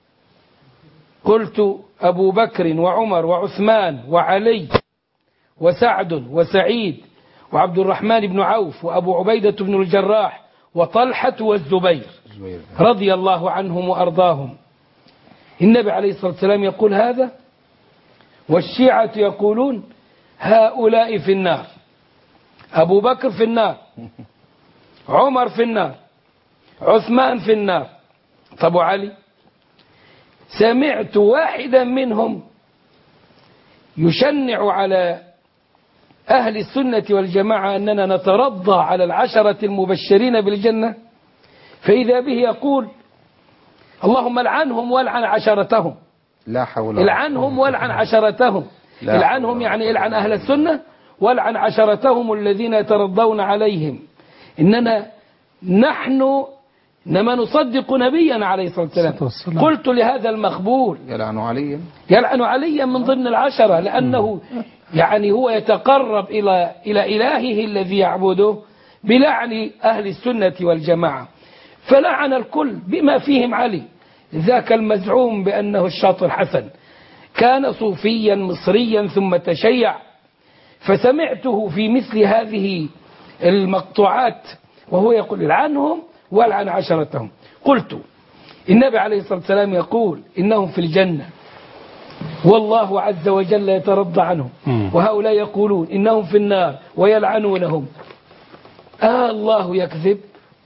قلت أبو بكر وعمر وعثمان وعلي وسعد وسعيد وعبد الرحمن بن عوف وأبو عبيدة بن الجراح وطلحة والزبير رضي الله عنهم وأرضاهم. النبي عليه الصلاة والسلام يقول هذا، والشيعة يقولون هؤلاء في النار، أبو بكر في النار، عمر في النار، عثمان في النار. طب علي؟ سمعت واحدا منهم يشنع على أهل السنة والجماعة أننا نترضى على العشرة المبشرين بالجنة، فإذا به يقول اللهم العنهم والعن عشرتهم. لا حول العنهم والعن عشرتهم. العنهم يعني العن أهل السنة، والعن عشرتهم الذين يترضون عليهم. نحن إنما نصدق نبينا عليه الصلاة والسلام. قلت لهذا المخبول يلعن عليا من ضمن العشرة، لأنه يعني هو يتقرب إلى إلهه الذي يعبده بلعن أهل السنة والجماعة، فلعن الكل بما فيهم علي ذاك المزعوم بأنه الشاطر حسن. كان صوفيا مصريا ثم تشيع، فسمعته في مثل هذه المقطوعات وهو يقول العنهم والعن عشرتهم. قلت النبي عليه الصلاة والسلام يقول إنهم في الجنة والله عز وجل يترضى عنهم، وهؤلاء يقولون إنهم في النار ويلعنونهم. الله يكذب؟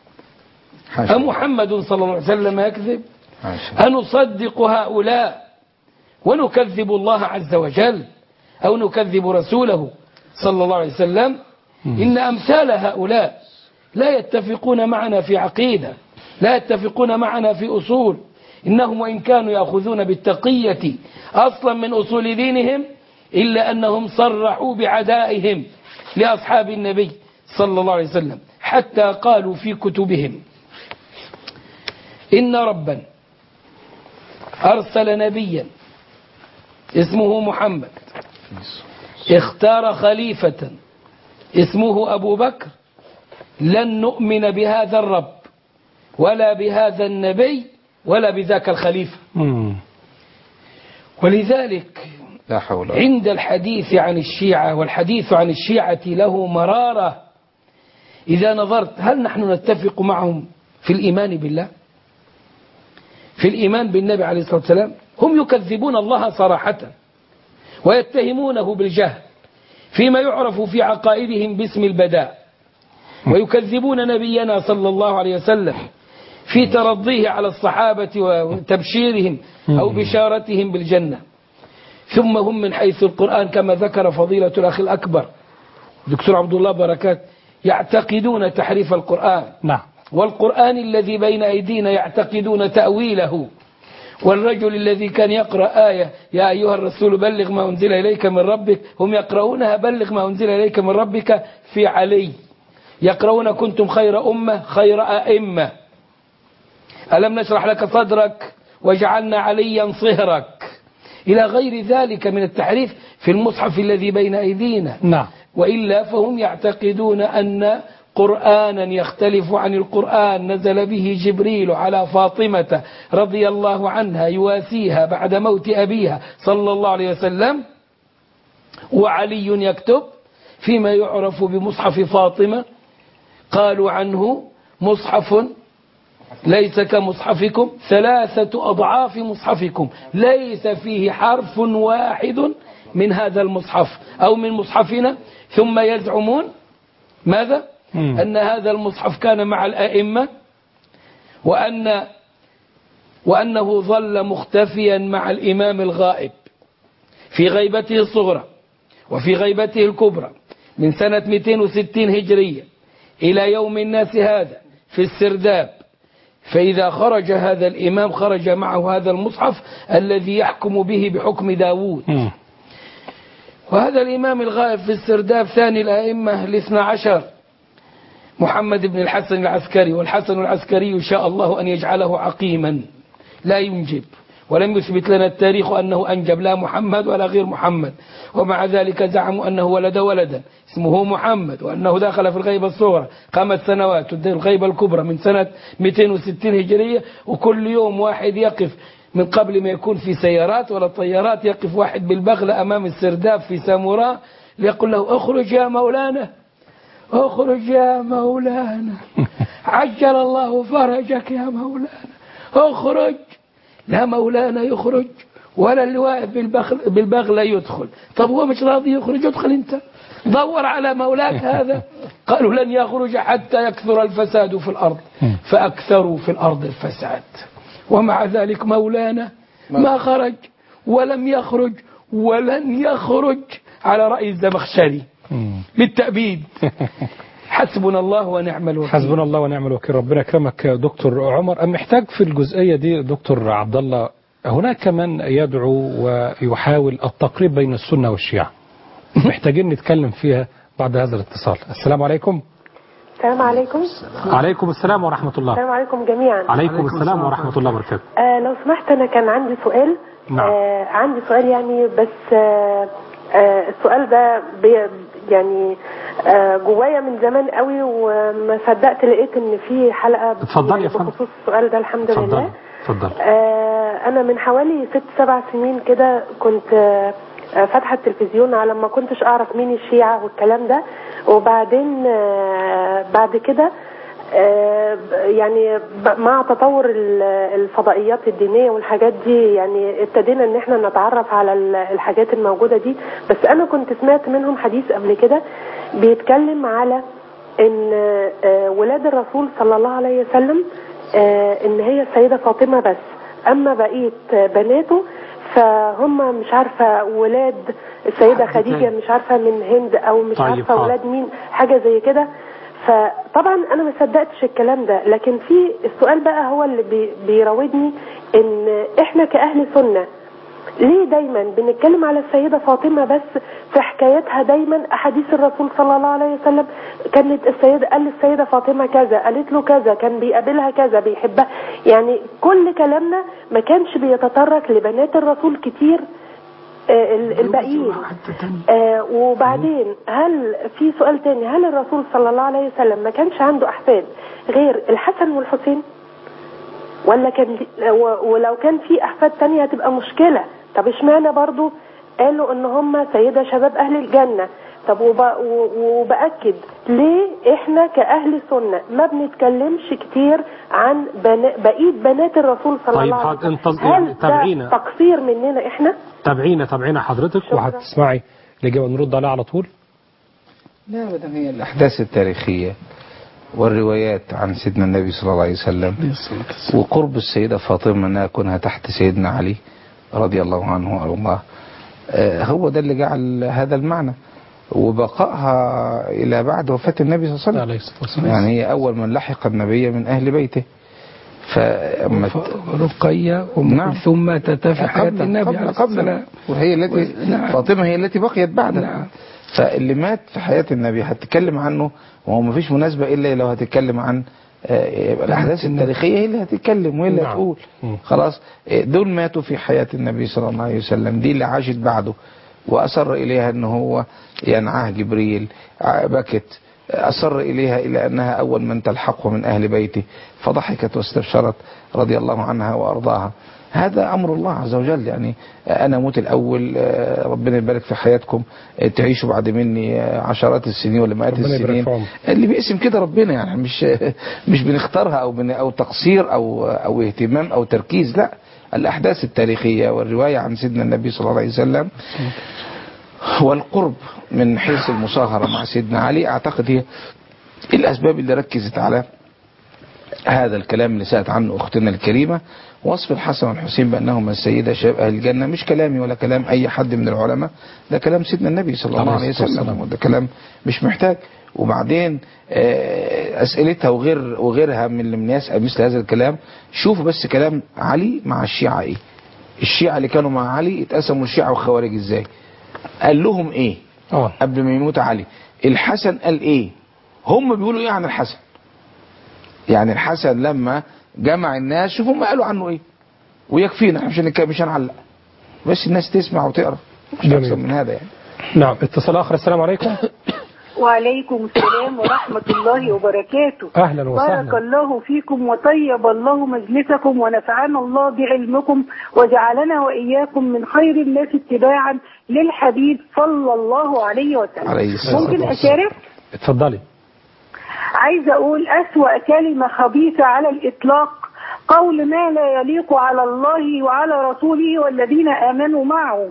محمد صلى الله عليه وسلم يكذب؟ أنصدق هؤلاء ونكذب الله عز وجل أو نكذب رسوله صلى الله عليه وسلم؟ إن أمثال هؤلاء لا يتفقون معنا في عقيدة، لا يتفقون معنا في أصول. إنهم وإن كانوا يأخذون بالتقية أصلا من أصول دينهم، إلا أنهم صرحوا بعدائهم لأصحاب النبي صلى الله عليه وسلم، حتى قالوا في كتبهم إن ربا أرسل نبيا اسمه محمد، اختار خليفة اسمه أبو بكر، لن نؤمن بهذا الرب ولا بهذا النبي ولا بذاك الخليفة. ولذلك لا حول عند الحديث عن الشيعة، والحديث عن الشيعة له مرارة إذا نظرت، هل نحن نتفق معهم في الإيمان بالله، في الإيمان بالنبي عليه الصلاة والسلام؟ هم يكذبون الله صراحة ويتهمونه بالجهل فيما يعرف في عقائدهم باسم البداء، ويكذبون نبينا صلى الله عليه وسلم في ترضيه على الصحابة وتبشيرهم أو بشارتهم بالجنة. ثم هم من حيث القرآن كما ذكر فضيلة الأخ الأكبر دكتور عبد الله بركات يعتقدون تحريف القرآن. نعم. والقرآن الذي بين أيدينا يعتقدون تأويله. والرجل الذي كان يقرأ آية يا أيها الرسول بلغ ما أنزل إليك من ربك هم يقرؤونها بلغ ما أنزل إليك من ربك في علي. يقرؤون كنتم خير أمة خير أئمة. ألم نشرح لك صدرك وجعلنا عليا صهرك إلى غير ذلك من التحريف في المصحف الذي بين أيدينا. نعم. وإلا فهم يعتقدون أن قرآنا يختلف عن القرآن نزل به جبريل على فاطمة رضي الله عنها يواسيها بعد موت أبيها صلى الله عليه وسلم، وعلي يكتب فيما يعرف بمصحف فاطمة قالوا عنه مصحف ليس كمصحفكم 3 أضعاف مصحفكم ليس فيه حرف واحد من هذا المصحف أو من مصحفنا. ثم يزعمون ماذا؟ أن هذا المصحف كان مع الأئمة وأنه ظل مختفيا مع الإمام الغائب في غيبته الصغرى وفي غيبته الكبرى من سنة 260 هجرية إلى يوم الناس هذا في السرداب. فإذا خرج هذا الإمام خرج معه هذا المصحف الذي يحكم به بحكم داوود. وهذا الإمام الغائب في السرداب ثاني الأئمة 12 محمد بن الحسن العسكري، والحسن العسكري شاء الله أن يجعله عقيما لا ينجب، ولم يثبت لنا التاريخ أنه أنجب لا محمد ولا غير محمد، ومع ذلك زعموا أنه ولد ولدا اسمه محمد وأنه دخل في الغيبة الصغرى 5 سنوات الغيبة الكبرى من سنة 260 هجرية. وكل يوم واحد يقف من قبل ما يكون في سيارات ولا طيارات يقف واحد بالبغلة أمام السرداب في ساموراء ليقول له اخرج يا مولانا اخرج يا مولانا عجل الله فرجك يا مولانا اخرج. لا مولانا يخرج ولا اللي واقف بالبغلة يدخل. طب هو مش راضي يخرج ادخل انت دور على مولاك هذا. قالوا لن يخرج حتى يكثر الفساد في الأرض فأكثروا في الأرض الفساد. ومع ذلك مولانا ما خرج ولم يخرج ولن يخرج على رأي الزمخشري بالتأبيد. حسبنا الله ونعم الوكيل. حسبنا الله ونعم الوكيل. ربنا يكرمك دكتور عمر. أم محتاج في الجزئية دي دكتور عبد الله هناك من يدعو ويحاول التقريب بين السنة والشيعة محتاجين نتكلم فيها بعد هذا الاتصال. السلام عليكم. السلام عليكم. عليكم السلام ورحمة الله. السلام عليكم جميعا. عليكم السلام ورحمة الله وبركاته. لو سمحت أنا كان عندي سؤال. نعم. عندي سؤال يعني بس السؤال ده يعني جوايا من زمان قوي وما صدقت لقيت ان في حلقة اتفضل يا فندم بخصوص السؤال ده. الحمد لله. اتفضل. انا من حوالي 6-7 سنين كده كنت فاتحة التلفزيون على ما كنتش اعرف مين الشيعة والكلام ده، وبعدين بعد كده يعني مع تطور الفضائيات الدينية والحاجات دي يعني ابتدينا ان احنا نتعرف على الحاجات الموجودة دي. بس انا كنت سمعت منهم حديث قبل كده بيتكلم على ان ولاد الرسول صلى الله عليه وسلم ان هي السيدة فاطمة بس، اما بقية بناته فهم مش عارفة ولاد السيدة خديجة مش عارفة من هند او مش عارفة ولاد مين حاجة زي كده. فطبعا انا ما صدقتش الكلام ده، لكن في السؤال بقى هو اللي بيراودني ان احنا كأهل سنة ليه دايما بنتكلم على السيدة فاطمة بس في حكايتها دايما احاديث الرسول صلى الله عليه وسلم كانت قال السيدة فاطمة كذا قالت له كذا كان بيقابلها كذا بيحبها، يعني كل كلامنا ما كانش بيتطرق لبنات الرسول كتير الباقيين. وبعدين هل في سؤال تاني، هل الرسول صلى الله عليه وسلم ما كانش عنده أحفاد غير الحسن والحسين ولا كان ولو كان في أحفاد تانية هتبقى مشكلة؟ طب اشمعنى برضو قالوا ان هم سيدة شباب أهل الجنة؟ طب وبأكد ليه احنا كأهل سنة ما بنتكلمش كتير عن بقية بنات الرسول صلى الله عليه وسلم؟ هل ده تقصير مننا احنا؟ تابعينا حضرتك وهتسمعي الإجابة نرد عليها على طول. لا أبدا، هي الأحداث التاريخية والروايات عن سيدنا النبي صلى الله عليه وسلم وقرب السيدة فاطمة أنها كونها تحت سيدنا علي رضي الله عنه وأرضاه هو ده اللي جعل هذا المعنى وبقائها إلى بعد وفاة النبي صلى الله عليه وسلم. يعني هي أول من لحق النبي من أهل بيته. رقية وأم كلثوم ماتت في حياة النبي قبل وهي التي فاطمة هي التي بقيت بعدها. فاللي مات في حياة النبي هتتكلم عنه، وهو ما فيش مناسبة إلا لو هتتكلم عن الأحداث التاريخية، هي اللي هتتكلم وهي اللي هتقول. خلاص دول ماتوا في حياة النبي صلى الله عليه وسلم، دي اللي عاشت بعده وأصر إليها أنه هو ينعاه جبريل، بكت، أصر إليها إلى أنها أول من تلحقه من أهل بيته، فضحكت واستبشرت رضي الله عنها وأرضاها. هذا أمر الله عز وجل. يعني أنا أموت الأول، ربنا يبارك في حياتكم، تعيشوا بعد مني عشرات السنين ولا مئات السنين، اللي بيقسم كده ربنا. يعني مش بنختارها أو تقصير أو اهتمام أو تركيز، لا، الأحداث التاريخية والرواية عن سيدنا النبي صلى الله عليه وسلم والقرب من حيث المصاهرة مع سيدنا علي، أعتقد هي الأسباب اللي ركزت على هذا الكلام اللي سألت عنه أختنا الكريمة. وصف الحسن والحسين بأنهما السيدة شباب أهل الجنة مش كلامي ولا كلام أي حد من العلماء، ده كلام سيدنا النبي صلى الله عليه وسلم، وده كلام مش محتاج. وبعدين أسئلتها وغيرها من اللي من يسأل مثل هذا الكلام، شوفوا بس كلام علي مع الشيعة إيه. الشيعة اللي كانوا مع علي اتقسموا الشيعة والخوارج إزاي، قال لهم إيه قبل ما يموت علي، الحسن قال إيه، هم بيقولوا إيه عن الحسن. يعني الحسن لما جمع الناس شوفوا هم قالوا عنه إيه، ويكفينا مش هنعلق، بس الناس تسمع وتقرأ، مش أكثر من هذا يعني. نعم. اتصال آخر. السلام عليكم. وعليكم السلام ورحمة الله وبركاته. أهلا وسهلا. بارك الله فيكم وطيب الله مجلسكم ونفعنا الله بعلمكم وجعلنا وإياكم من خير الناس اتباعا للحبيب صلى الله عليه وسلم. ممكن أشارك؟ اتفضلي. عايزة أقول أسوأ كلمة خبيثة على الإطلاق قول ما لا يليق على الله وعلى رسوله والذين آمنوا معه،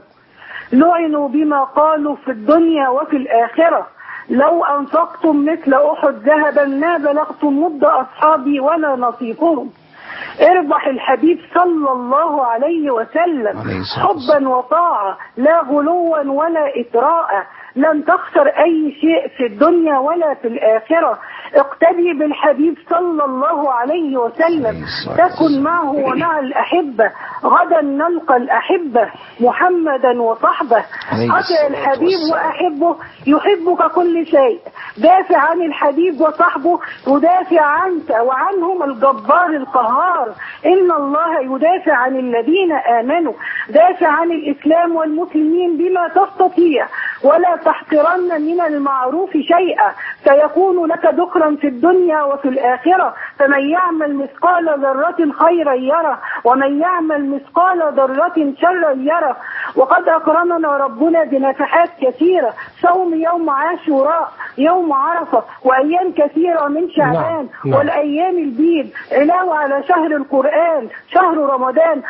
لعنوا بما قالوا في الدنيا وفي الآخرة، لو أنفقتم مثل أحد ذهبا ما بلغتم مد أصحابي ولا نصيفهم. اربح الحبيب صلى الله عليه وسلم حبا وطاعة، لا غلوا ولا إطراء، لن تخسر أي شيء في الدنيا ولا في الآخرة. اقتدي بالحبيب صلى الله عليه وسلم، تكن معه ومع الأحبة، غدا نلقى الأحبة محمدا وصحبه. أطع الحبيب وأحبه يحبك كل شيء، دافع عن الحبيب وصحبه يدافع عنك وعنهم الجبار القهار. إن الله يدافع عن الذين آمنوا، دافع عن الإسلام والمسلمين بما تستطيع، ولا تحقرن من المعروف شيئا، سيكون لك ذكرا في الدنيا وفي الآخرة. فمن يعمل مثقال ذرة خيرا يره، ومن يعمل مثقال ذرة شرا يره. وقد أكرمنا ربنا بنفحات كثيرة، صوم يوم عاشوراء، يوم عرفة، وأيام كثيرة من شعبان والأيام البيض، علاوة على شهر القرآن شهر رمضان،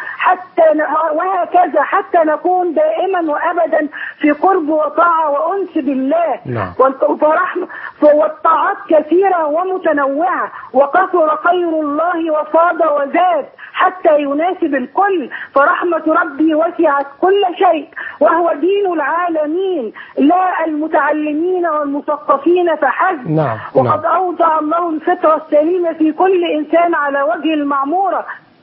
وهكذا حتى نكون دائما وأبدا في قرب وطاعة وأنس بالله. والطاعات كثيرة ومتنوعة، وكثر خير الله وفاض وزاد حتى يناسب الكل، فرحمة ربي وسعت كل شيء، وهو دين العالمين لا المتعلمين والمثقفين فحسب. وقد أوضع الله الفطرة السليمة في كل إنسان على وجه المعمورة.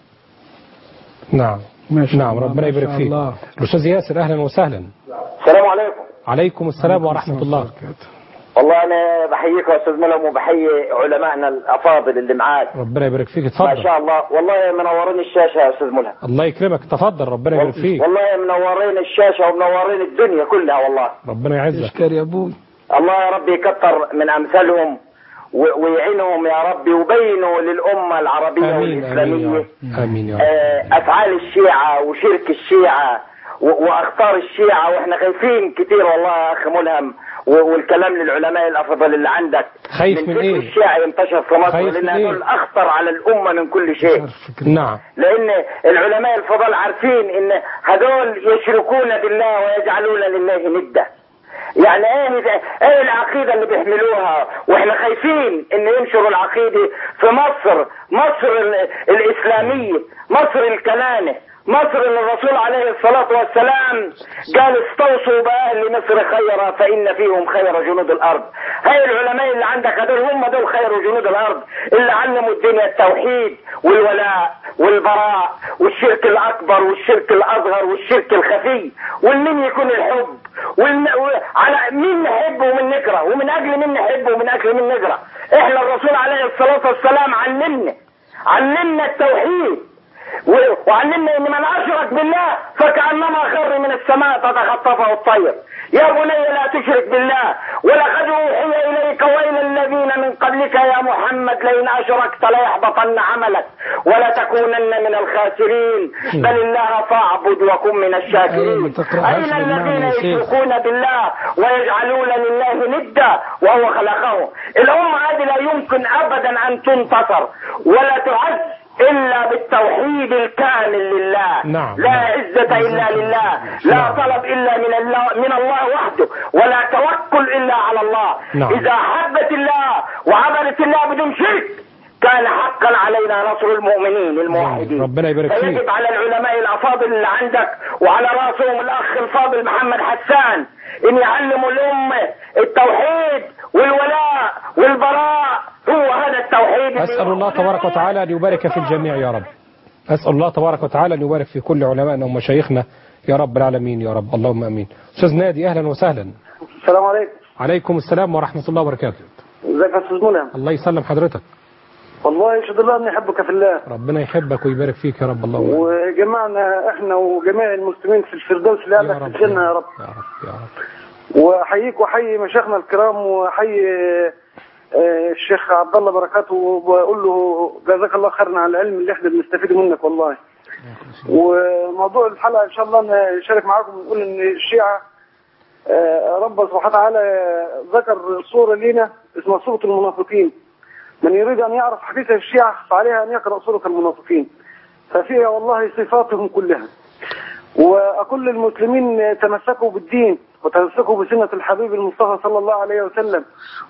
نعم ربنا يبارك فيك. الأستاذ ياسر أهلا وسهلا. السلام عليكم. عليكم السلام ورحمة الله. والله أنا بحييك يا أستاذ ملهم وبحيي علمائنا الأفاضل اللي معاك. ربنا يبارك فيك. اتفضل. ما شاء الله، والله منورين الشاشة يا أستاذ ملهم. الله يكرمك. تفضل. ربنا يبارك فيك. والله منورين الشاشة ومنورين الدنيا كلها والله. ربنا يعزك. اشكر يا أبوي. الله يا رب يكتر من أمثالهم ويعينهم يا رب، ويبينوا للأمة العربية والإسلامية آمين يا رب. أفعال الشيعة وشرك الشيعة وأخطار الشيعة، وإحنا خايفين كتير والله يا أخي ملهم. والكلام للعلماء الأفضل اللي عندك، خايف من إيه؟ الشيعة ينتشر في مصر، لأن هذول أخطر على الأمة من كل شيء. نعم. لأن العلماء الفضل عارفين إن هذول يشركون بالله ويجعلون لله ندة. يعني ايه العقيدة اللي بيحملوها، واحنا خايفين ان ينشروا العقيدة في مصر الاسلامية، مصر الكنانة، مصر اللي الرسول عليه الصلاة والسلام قال استوصوا بأهل مصر خيرا فإن فيهم خير جنود الأرض. هاي العلماء اللي عندك هدول هم دول خير جنود الأرض، اللي علموا الدنيا التوحيد والولاء والبراء والشرك الأكبر والشرك الأصغر والشرك الخفي، والمن يكون الحب على مين نحب ومن نكره، ومن أجل مين نحب ومن أجل مين نكره. إحنا الرسول عليه الصلاة والسلام علمنا التوحيد، وعلمنا ان من اشرك بالله فكأنما خر من السماء تتخطفه الطير. يا بني لا تشرك بالله ولقد اوحي اليك والى الذين من قبلك يا محمد لئن اشركت ليحبطن عملك ولتكونن من الخاسرين بل الله فاعبد وكن من الشاكرين. اين الذين يشركون بالله ويجعلون لله ندا وهو خلقه. الامه هذه لا يمكن ابدا ان تنتصر ولا تعز إلا بالتوحيد الكامل لله. لا عزة إلا لله، لا طلب إلا من الله وحده، ولا توكل إلا على الله. إذا حبت الله وعبدت الله بدون شرك كان حقا علينا نصر المؤمنين الموحدين. ربنا يبارك فيك. فيجب على العلماء الأفاضل اللي عندك وعلى رأسهم الأخ الفاضل محمد حسان إن يعلموا الأمة التوحيد والولاء والبراء. هو هذا التوحيد. أسأل الله تبارك وتعالى أن يبارك في الجميع يا رب. أسأل الله تبارك وتعالى أن يبارك في كل علمائنا ومشايخنا يا رب العالمين يا رب. اللهم أمين. أستاذ نادي أهلا وسهلا. السلام عليكم. عليكم السلام ورحمة الله وبركاته. ازيك يا أستاذ ملهم؟ الله يسلم حضرتك. والله يشهد الله أني أحبك في الله. ربنا يحبك ويبارك فيك يا رب. اللهم أمين. وجمعنا إحنا وجميع المسلمين في الفردوس الأعلى في الجنة يا رب. يا رب يا رب. وأحييك وأحيي مشايخنا الكرام وأحيي الشيخ عبد الله بركاته وبقول له جزاك الله خيرا على العلم اللي احنا بنستفيد منك والله. وموضوع الحلقه ان شاء الله نشارك معاكم ونقول ان الشيعه رب سبحانه وتعالى ذكر صوره لنا اسمها صوره المنافقين. من يريد ان يعرف حقيقه الشيعه فعليها ان يقرا صوره المنافقين ففيها والله صفاتهم كلها. واقول للمسلمين تمسكوا بالدين وتمسكوا بسنة الحبيب المصطفى صلى الله عليه وسلم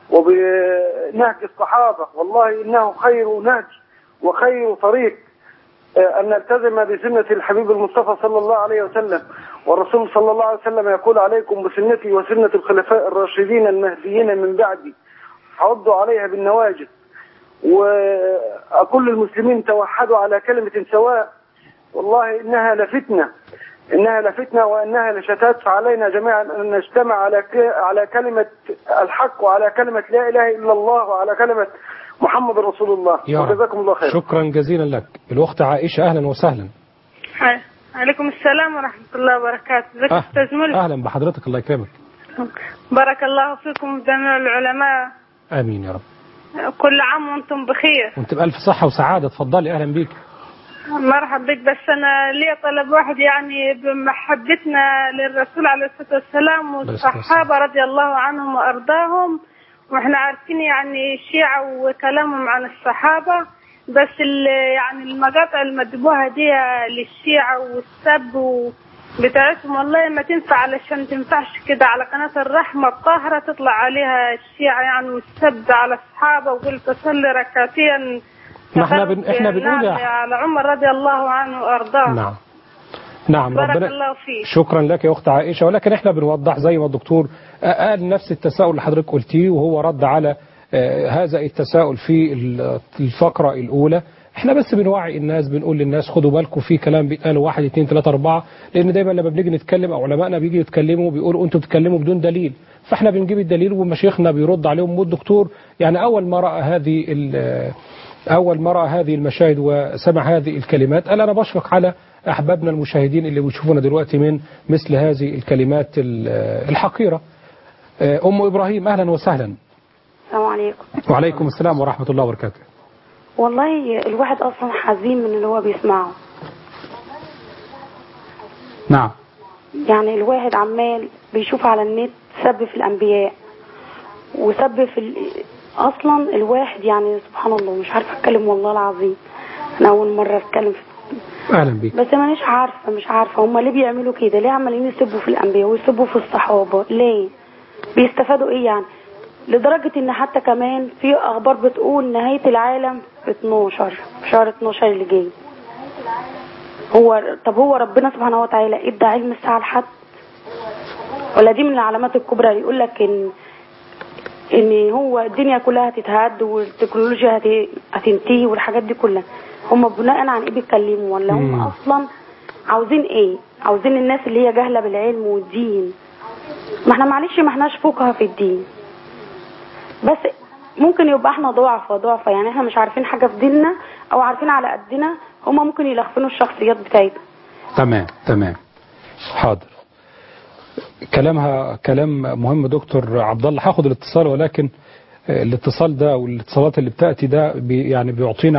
وبنهج الصحابة. والله إنه خير نهج وخير طريق أن نلتزم بسنة الحبيب المصطفى صلى الله عليه وسلم. والرسول صلى الله عليه وسلم يقول عليكم بسنتي وسنة الخلفاء الراشدين المهديين من بعدي عضوا عليها بالنواجذ. وأقول للمسلمين توحدوا على كلمة سواء. والله إنها لفتنة وإنها لشتات فعلينا جميعا أن نجتمع على كلمة الحق وعلى كلمة لا إله إلا الله وعلى كلمة محمد رسول الله. وجزاكم الله خير. شكرا جزيلا لك. الأخت عائشة أهلا وسهلا. عليكم السلام ورحمة الله وبركاته. ازيك يا أستاذ ملك؟ أهلا بحضرتك الله يكرمك. بارك الله فيكم جميع العلماء. آمين يا رب. كل عام وأنتم بخير. وأنت بألف صحة وسعادة. اتفضلي أهلا بيك. مرحبا بك. بس أنا لي طلب واحد يعني بمحبتنا للرسول عليه الصلاة والسلام والصحابة رضي الله عنهم وأرضاهم. وإحنا عارفين يعني الشيعة وكلامهم عن الصحابة بس يعني المقاطع المدبوحة دي للشيعة والسب بتاعتهم والله ما تنفع علشان تنفعش كده على قناة الرحمة الطاهرة تطلع عليها الشيعة يعني والسب على الصحابة وقلت تصلي ركعتين. احنا بنقول على عمر رضي الله عنه وارضاه. نعم بارك الله فيك. شكرا لك يا اخت عائشه. ولكن احنا بنوضح زي ما الدكتور قال نفس التساؤل اللي حضرتك قلتيه وهو رد على هذا التساؤل في الفقره الاولى. احنا بس بنوعي الناس بنقول للناس خدوا بالكم في كلام بيتقالوا 1 2 3 4 لان دايما لما بنيجي نتكلم او علمائنا بيجي يتكلموا بيقولوا انتوا بتتكلموا بدون دليل فاحنا بنجيب الدليل ومشايخنا بيرد عليهم. والدكتور يعني اول ما رأى هذه المشاهد وسمع هذه الكلمات قال أنا بشفق على أحبابنا المشاهدين اللي بيشوفونا دلوقتي من مثل هذه الكلمات الحقيرة. أم إبراهيم أهلا وسهلا. السلام عليكم. وعليكم السلام ورحمة الله وبركاته. والله الواحد أصلا حزين من اللي هو بيسمعه. نعم. يعني الواحد عمال بيشوف على النت سب في الأنبياء وسب في اصلا الواحد يعني سبحان الله مش عارفه اتكلم والله العظيم. انا اول مره اتكلم اهلا بيك. بس مانيش عارفه هم ليه بيعملوا كده؟ ليه عمالين يسبوا في الانبياء ويسبوا في الصحابه؟ ليه؟ بيستفادوا ايه يعني؟ لدرجه ان حتى كمان في اخبار بتقول نهايه العالم في 12 في شهر 12 اللي جاي. هو ربنا سبحانه وتعالى ادى علم الساعة لحد؟ ولا دي من العلامات الكبرى اللي يقول لك ان هو الدنيا كلها هتتهد والتكنولوجيا هتنتهي والحاجات دي كلها؟ هم بناء عن ايه بيتكلموا؟ ولا هم اصلا عاوزين ايه؟ عاوزين الناس اللي هي جاهله بالعلم والدين؟ ما احنا معلش ما احناش فقهاء في الدين، بس ممكن يبقى احنا ضعفة يعني احنا مش عارفين حاجة في ديننا او عارفين على قدنا، هما ممكن يلخفنوا الشخصيات بتاعتنا. تمام حاضر. كلامها كلام مهم دكتور عبد الله. هاخد الاتصال، ولكن الاتصال ده والاتصالات اللي بتأتي ده يعني بيعطينا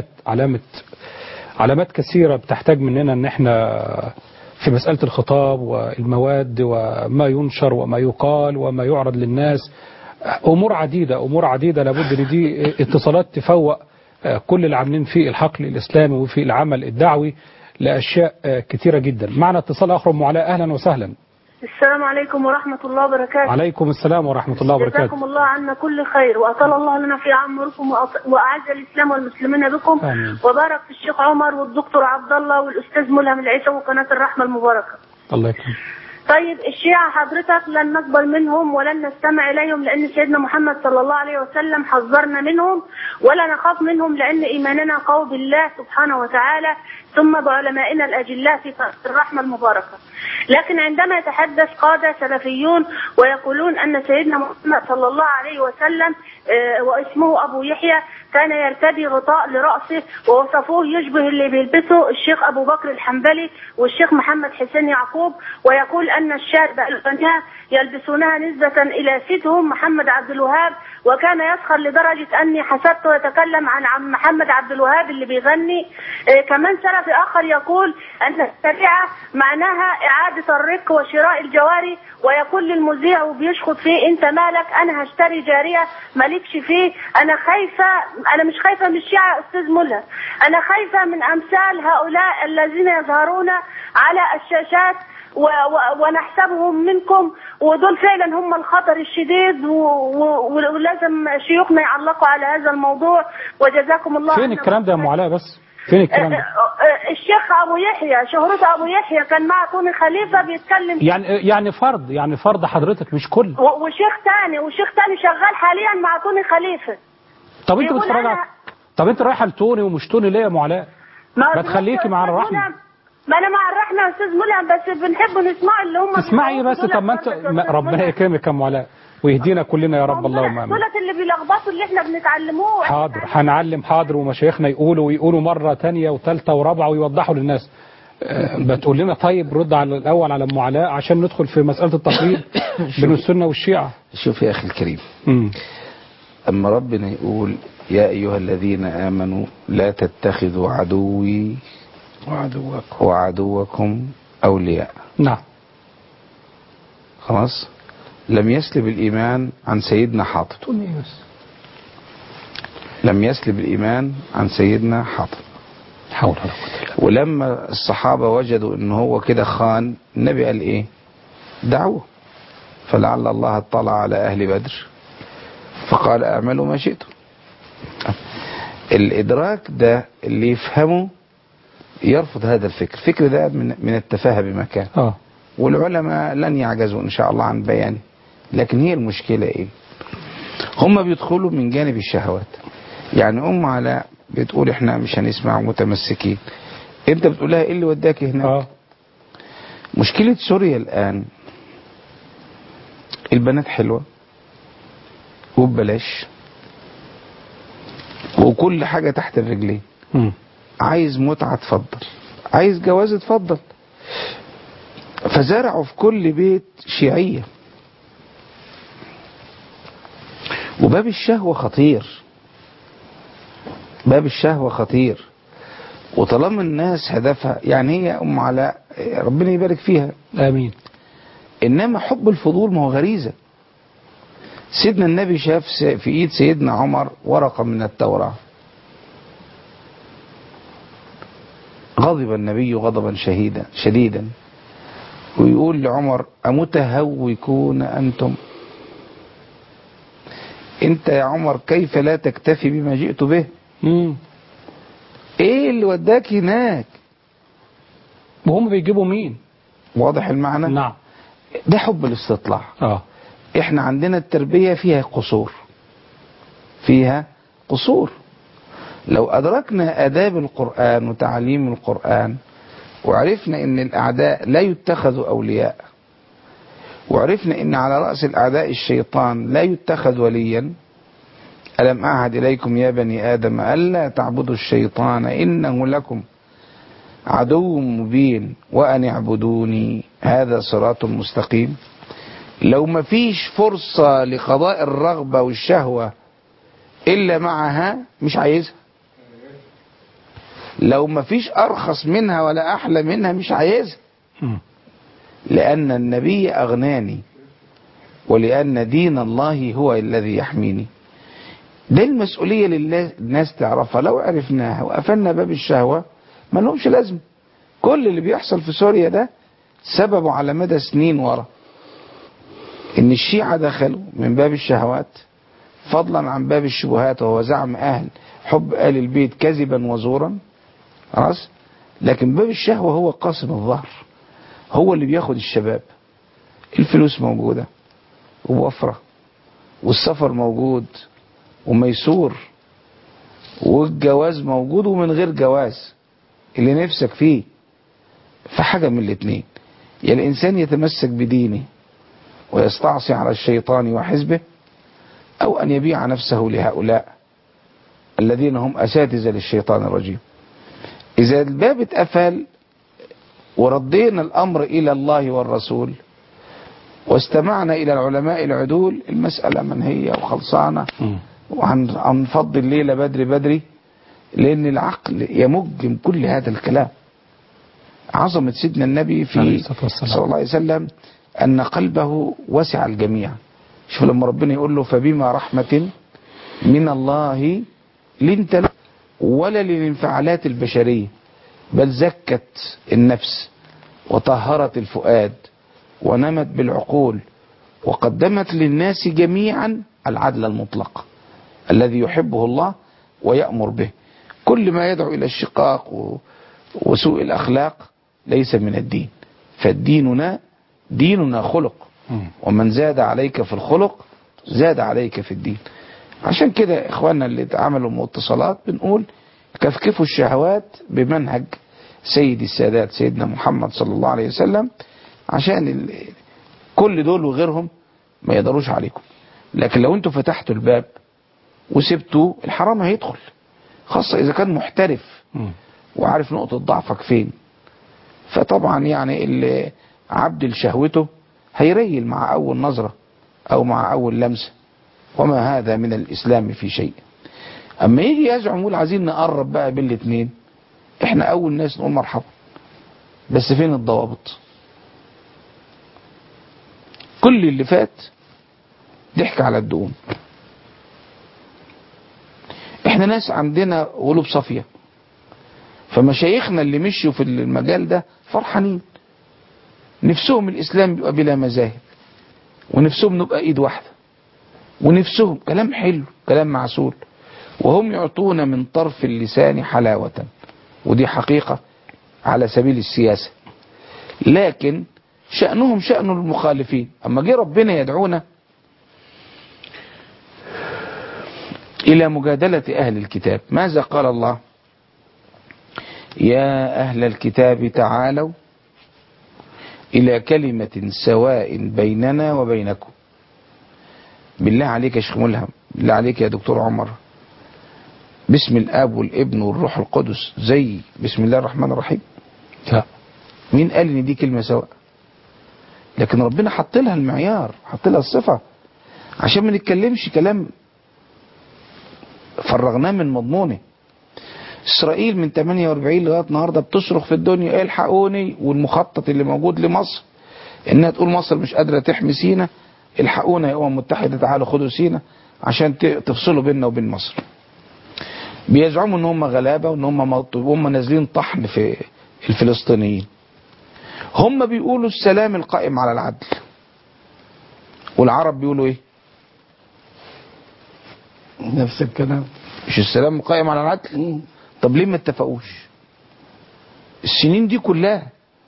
علامات كثيرة بتحتاج مننا ان احنا في مسألة الخطاب والمواد وما ينشر وما يقال وما يعرض للناس، أمور عديدة لابد ان دي اتصالات تفوق كل اللي عاملين في الحقل الإسلامي وفي العمل الدعوي لأشياء كثيرة جدا. معنا اتصال آخر أم علاء، أهلا وسهلا. السلام عليكم ورحمة الله وبركاته. عليكم السلام ورحمة الله وبركاته. جزاكم الله عنا كل خير، وأطال الله لنا في عمركم وأعز الإسلام والمسلمين بكم. آمين. وبارك في الشيخ عمر والدكتور عبد الله والأستاذ ملهم العيسى وقناة الرحمة المباركة. الله يكرمك. طيب الشيعة حضرتك لن نقبل منهم ولن نستمع إليهم، لأن سيدنا محمد صلى الله عليه وسلم حذرنا منهم، ولا نخاف منهم لأن إيماننا قوي بالله سبحانه وتعالى ثم بعلمائنا الأجلاء في الرحمة المباركة. لكن عندما يتحدث قادة سلفيون ويقولون أن سيدنا محمد صلى الله عليه وسلم واسمه أبو يحيى كان يرتدي غطاء لرأسه ووصفوه يشبه اللي بيلبسه الشيخ أبو بكر الحنبلي والشيخ محمد حسين يعقوب، ويقول أن الشاب البنات يلبسونها نسبة إلى سيدهم محمد عبد الوهاب، وكان يسخر لدرجة أني حسبته يتكلم عن عم محمد عبد الوهاب اللي بيغني. كمان سلفي آخر يقول أن الشريعة معناها إعادة الرق وشراء الجواري، ويقول للمذيع وبيشخط فيه أنت مالك، أنا هشتري جارية مالكش فيه. أنا خايفة، أنا مش خايفة من الشيعة أستاذ ملا، أنا خايفة من أمثال هؤلاء الذين يظهرون على الشاشات ونحسبهم منكم، ودول فعلا هم الخطر الشديد، ولازم شيوخنا يعلقوا على هذا الموضوع. وجزاكم الله. فين الكلام ده يا ام علاء؟ بس فين الكلام ده؟ الشيخ ابو يحيى، شهرته ابو يحيى كان مع توني خليفه بيتكلم يعني فرض حضرتك مش كل وشيخ تاني شغال حاليا مع توني خليفه. طب انت بتتفرج طب انت رايحه لتوني ومش توني ليه يا ام علاء؟ ما تخليكي مع الرحمه. ما انا مع الرحمه يا استاذ ملهم، بس بنحب نسمع اللي هم تسمعي بس. طب ما انت ربنا يكرمك يا ام علاء ويهدينا كلنا يا رب، اللهم امين. دولت اللي بيلخبطوا اللي احنا بنتعلموه. حاضر هنعلم، حاضر، ومشايخنا ويقولوا مره ثانيه وثالثه ورابعه ويوضحوا للناس. بتقول لنا طيب رد على الاول على ام علاء عشان ندخل في مساله التفريق بين السنه والشيعه. شوف يا اخي الكريم، اما ربنا يقول يا ايها الذين امنوا لا تتخذوا عدوي وعدوكم أولياء. نعم. خلاص، لم يسلب الإيمان عن سيدنا حاطب. لم يسلب الإيمان عن سيدنا حاطب. حول. ولما الصحابة وجدوا إن هو كده خان، النبي قال إيه؟ دعوه، فلعل الله اطلع على أهل بدر فقال اعملوا ما شئتم. الإدراك ده اللي يفهمه يرفض هذا الفكر ده من التفاهة بمكان. والعلماء لن يعجزوا إن شاء الله عن بيانه. لكن هي المشكلة إيه؟ هم بيدخلوا من جانب الشهوات. يعني أم علاء بتقول إحنا مش هنسمع متمسكين، أنت بتقول لها إيه اللي وداك هناك؟ مشكلة سوريا الآن البنات حلوة وببلاش وكل حاجة تحت الرجلين. عايز متعة اتفضل، عايز جواز اتفضل. فزرعوا في كل بيت شيعية، وباب الشهوة خطير، باب الشهوة خطير. وطالما الناس هدفها، يعني هي أم علاء ربنا يبارك فيها آمين، إنما حب الفضول ما هو غريزة. سيدنا النبي شاف في إيد سيدنا عمر ورقة من التوراة، غضب النبي غضبا شديدا ويقول لعمر أمتهوكون أنتم؟ أنت يا عمر كيف لا تكتفي بما جئت به؟ إيه اللي وداك هناك؟ وهم بيجيبوا مين؟ واضح المعنى؟ نعم. ده حب الاستطلاع. احنا عندنا التربية فيها قصور، فيها قصور. لو أدركنا آداب القرآن وتعليم القرآن، وعرفنا ان الأعداء لا يتخذوا أولياء، وعرفنا ان على رأس الأعداء الشيطان لا يتخذ وليا، ألم أعهد إليكم يا بني آدم ألا تعبدوا الشيطان إنه لكم عدو مبين وأن اعبدوني هذا صراط مستقيم. لو ما فيش فرصة لقضاء الرغبة والشهوة إلا معها مش عايزها، لو ما فيش أرخص منها ولا أحلى منها مش عايزها، لأن النبي أغناني ولأن دين الله هو الذي يحميني. دي المسؤولية اللي الناس تعرفها. لو عرفناها وقفلنا باب الشهوة ما لهمش لازم. كل اللي بيحصل في سوريا ده سببه على مدى سنين ورا ان الشيعة دخلوا من باب الشهوات فضلا عن باب الشبهات، وهو زعم اهل حب آل البيت كذبا وزورا، خلاص. لكن باب الشهوة هو قاسم الظهر، هو اللي بياخد الشباب. الفلوس موجودة ووفرة، والسفر موجود وميسور، والجواز موجود ومن غير جواز اللي نفسك فيه. فحاجة من الاتنين، يا الإنسان يتمسك بدينه ويستعصي على الشيطان وحزبه، أو أن يبيع نفسه لهؤلاء الذين هم أساتذة للشيطان الرجيم. إذا الباب اتقفل وردينا الأمر إلى الله والرسول واستمعنا إلى العلماء العدول، المسألة منهية وخلصانة، وهنفضي الليلة بدري، لأن العقل يمج كل هذا الكلام. عظمة سيدنا النبي في صلى الله عليه وسلم أن قلبه وسع الجميع. شوف لما ربنا يقول له فبما رحمة من الله لنت له ولا للانفعالات البشرية، بل زكت النفس وطهرت الفؤاد ونمت بالعقول وقدمت للناس جميعا العدل المطلق الذي يحبه الله ويأمر به. كل ما يدعو إلى الشقاق وسوء الأخلاق ليس من الدين. ديننا خلق، ومن زاد عليك في الخلق زاد عليك في الدين. عشان كده إخواننا اللي عملوا متصلات بنقول كفكفوا الشهوات بمنهج سيد السادات سيدنا محمد صلى الله عليه وسلم، عشان كل دول وغيرهم ما يقدروش عليكم. لكن لو انتوا فتحتوا الباب وسبتوا الحرام هيدخل، خاصة إذا كان محترف وعارف نقطة ضعفك فين. فطبعا يعني اللي عبد لشهوته هيريل مع أول نظرة أو مع أول لمسة، وما هذا من الإسلام في شيء. أما يجي يزعم يقول عايزين نقرب بقى بين الاثنين، احنا أول ناس نقول مرحبا، بس فين الضوابط؟ كل اللي فات ضحك على الدقون. احنا ناس عندنا قلوب صافية، فمشايخنا اللي مشوا في المجال ده فرحانين، نفسهم الإسلام يبقى بلا مذاهب، ونفسهم نبقى إيد واحدة، ونفسهم كلام حلو كلام معسول، وهم يعطون من طرف اللسان حلاوة، ودي حقيقة على سبيل السياسة. لكن شأنهم شأن المخالفين. أما جه ربنا يدعونا إلى مجادلة أهل الكتاب، ماذا قال الله؟ يا أهل الكتاب تعالوا إلى كلمة سواء بيننا وبينكم. بالله عليك يا شيخ ملهم، بالله عليك يا دكتور عمر، باسم الآب والابن والروح القدس زي بسم الله الرحمن الرحيم؟ لا. مين قال إن دي كلمة سواء؟ لكن ربنا حط لها المعيار، حط لها الصفة، عشان ما نتكلمش كلام فرغناه من مضمونه. إسرائيل من 48 لغاية النهاردة بتصرخ في الدنيا الحقوني، والمخطط اللي موجود لمصر إنها تقول مصر مش قادرة تحمي سينا، الحقونا يا أمم متحدة تعالوا خدوا سينا عشان تفصلوا بيننا وبين مصر. بيزعموا إن هم غلابة وإن هم نازلين طحن في الفلسطينيين. هم بيقولوا السلام القائم على العدل، والعرب بيقولوا إيه؟ نفس الكلام، مش السلام القائم على العدل؟ طب ليه ما اتفقوش السنين دي كلها؟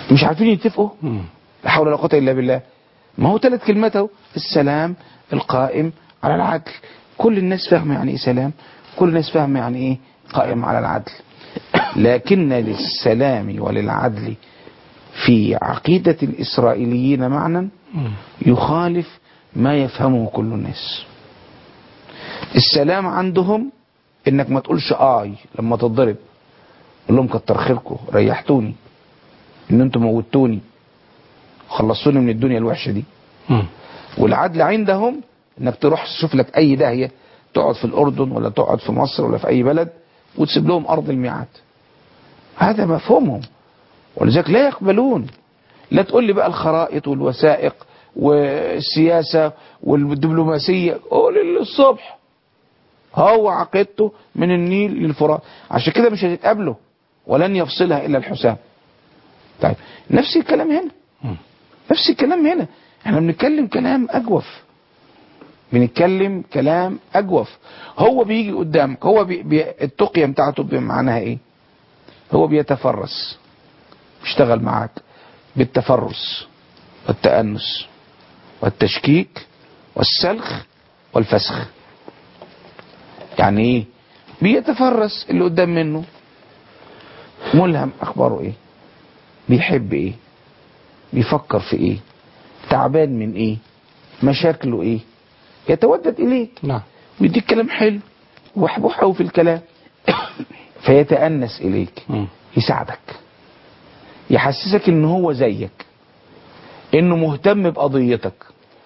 مش عارفين يتفقوا. لا حول ولا قوة إلا بالله. ما هو 3 كلمات اهو: السلام القائم على العدل. كل الناس فاهمة يعني ايه سلام، كل الناس فاهمة يعني ايه قائم على العدل. لكن للسلام وللعدل في عقيدة الإسرائيليين معنى يخالف ما يفهمه كل الناس. السلام عندهم انك ما تقولش لما تضرب، قول لهم كتر خيركم ريحتوني، ان انتم موتوني خلصوني من الدنيا الوحشة دي. والعدل عندهم انك تروح تشوف لك اي داهية، تقعد في الاردن ولا تقعد في مصر ولا في اي بلد وتسيب لهم ارض الميعاد. هذا مفهومهم، ولذلك لا يقبلون. لا تقول لي بقى الخرائط والوثائق والسياسة والدبلوماسية، قول للصبح. هو عقيدته من النيل للفرات، عشان كده مش هتتقابله ولن يفصلها الا الحسام. طيب نفس الكلام هنا، نفس الكلام هنا. احنا بنتكلم كلام اجوف، بنتكلم كلام اجوف. هو بيجي قدامك، هو التقية بتاعته بمعناها ايه؟ هو بيتفرس، بيشتغل معاك بالتفرس والتأنس والتشكيك والسلخ والفسخ. يعني ايه؟ بيتفرس اللي قدام منه، ملهم اخباره ايه، بيحب ايه، بيفكر في ايه، تعبان من ايه، مشاكله ايه، يتودد اليك. نعم. بيديك كلام حلو وحبوح قوي في الكلام فيتأنس اليك، يساعدك، يحسسك ان هو زيك، انه مهتم بقضيتك،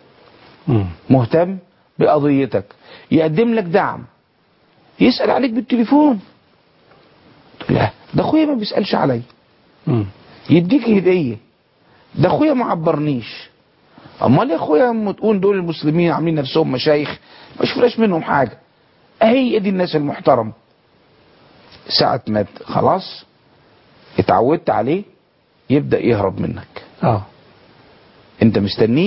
مهتم بقضيتك، يقدم لك دعم، يسأل عليك بالتليفون. لا ده اخويا ما بيسألش علي، يديك هدية. ده اخويا ما عبرنيش. امال يا اخويا اما تقول دول المسلمين عاملين نفسهم مشايخ ما شفناش منهم حاجة. اهي دي الناس المحترم. ساعة ما خلاص اتعودت عليه يبدأ يهرب منك. انت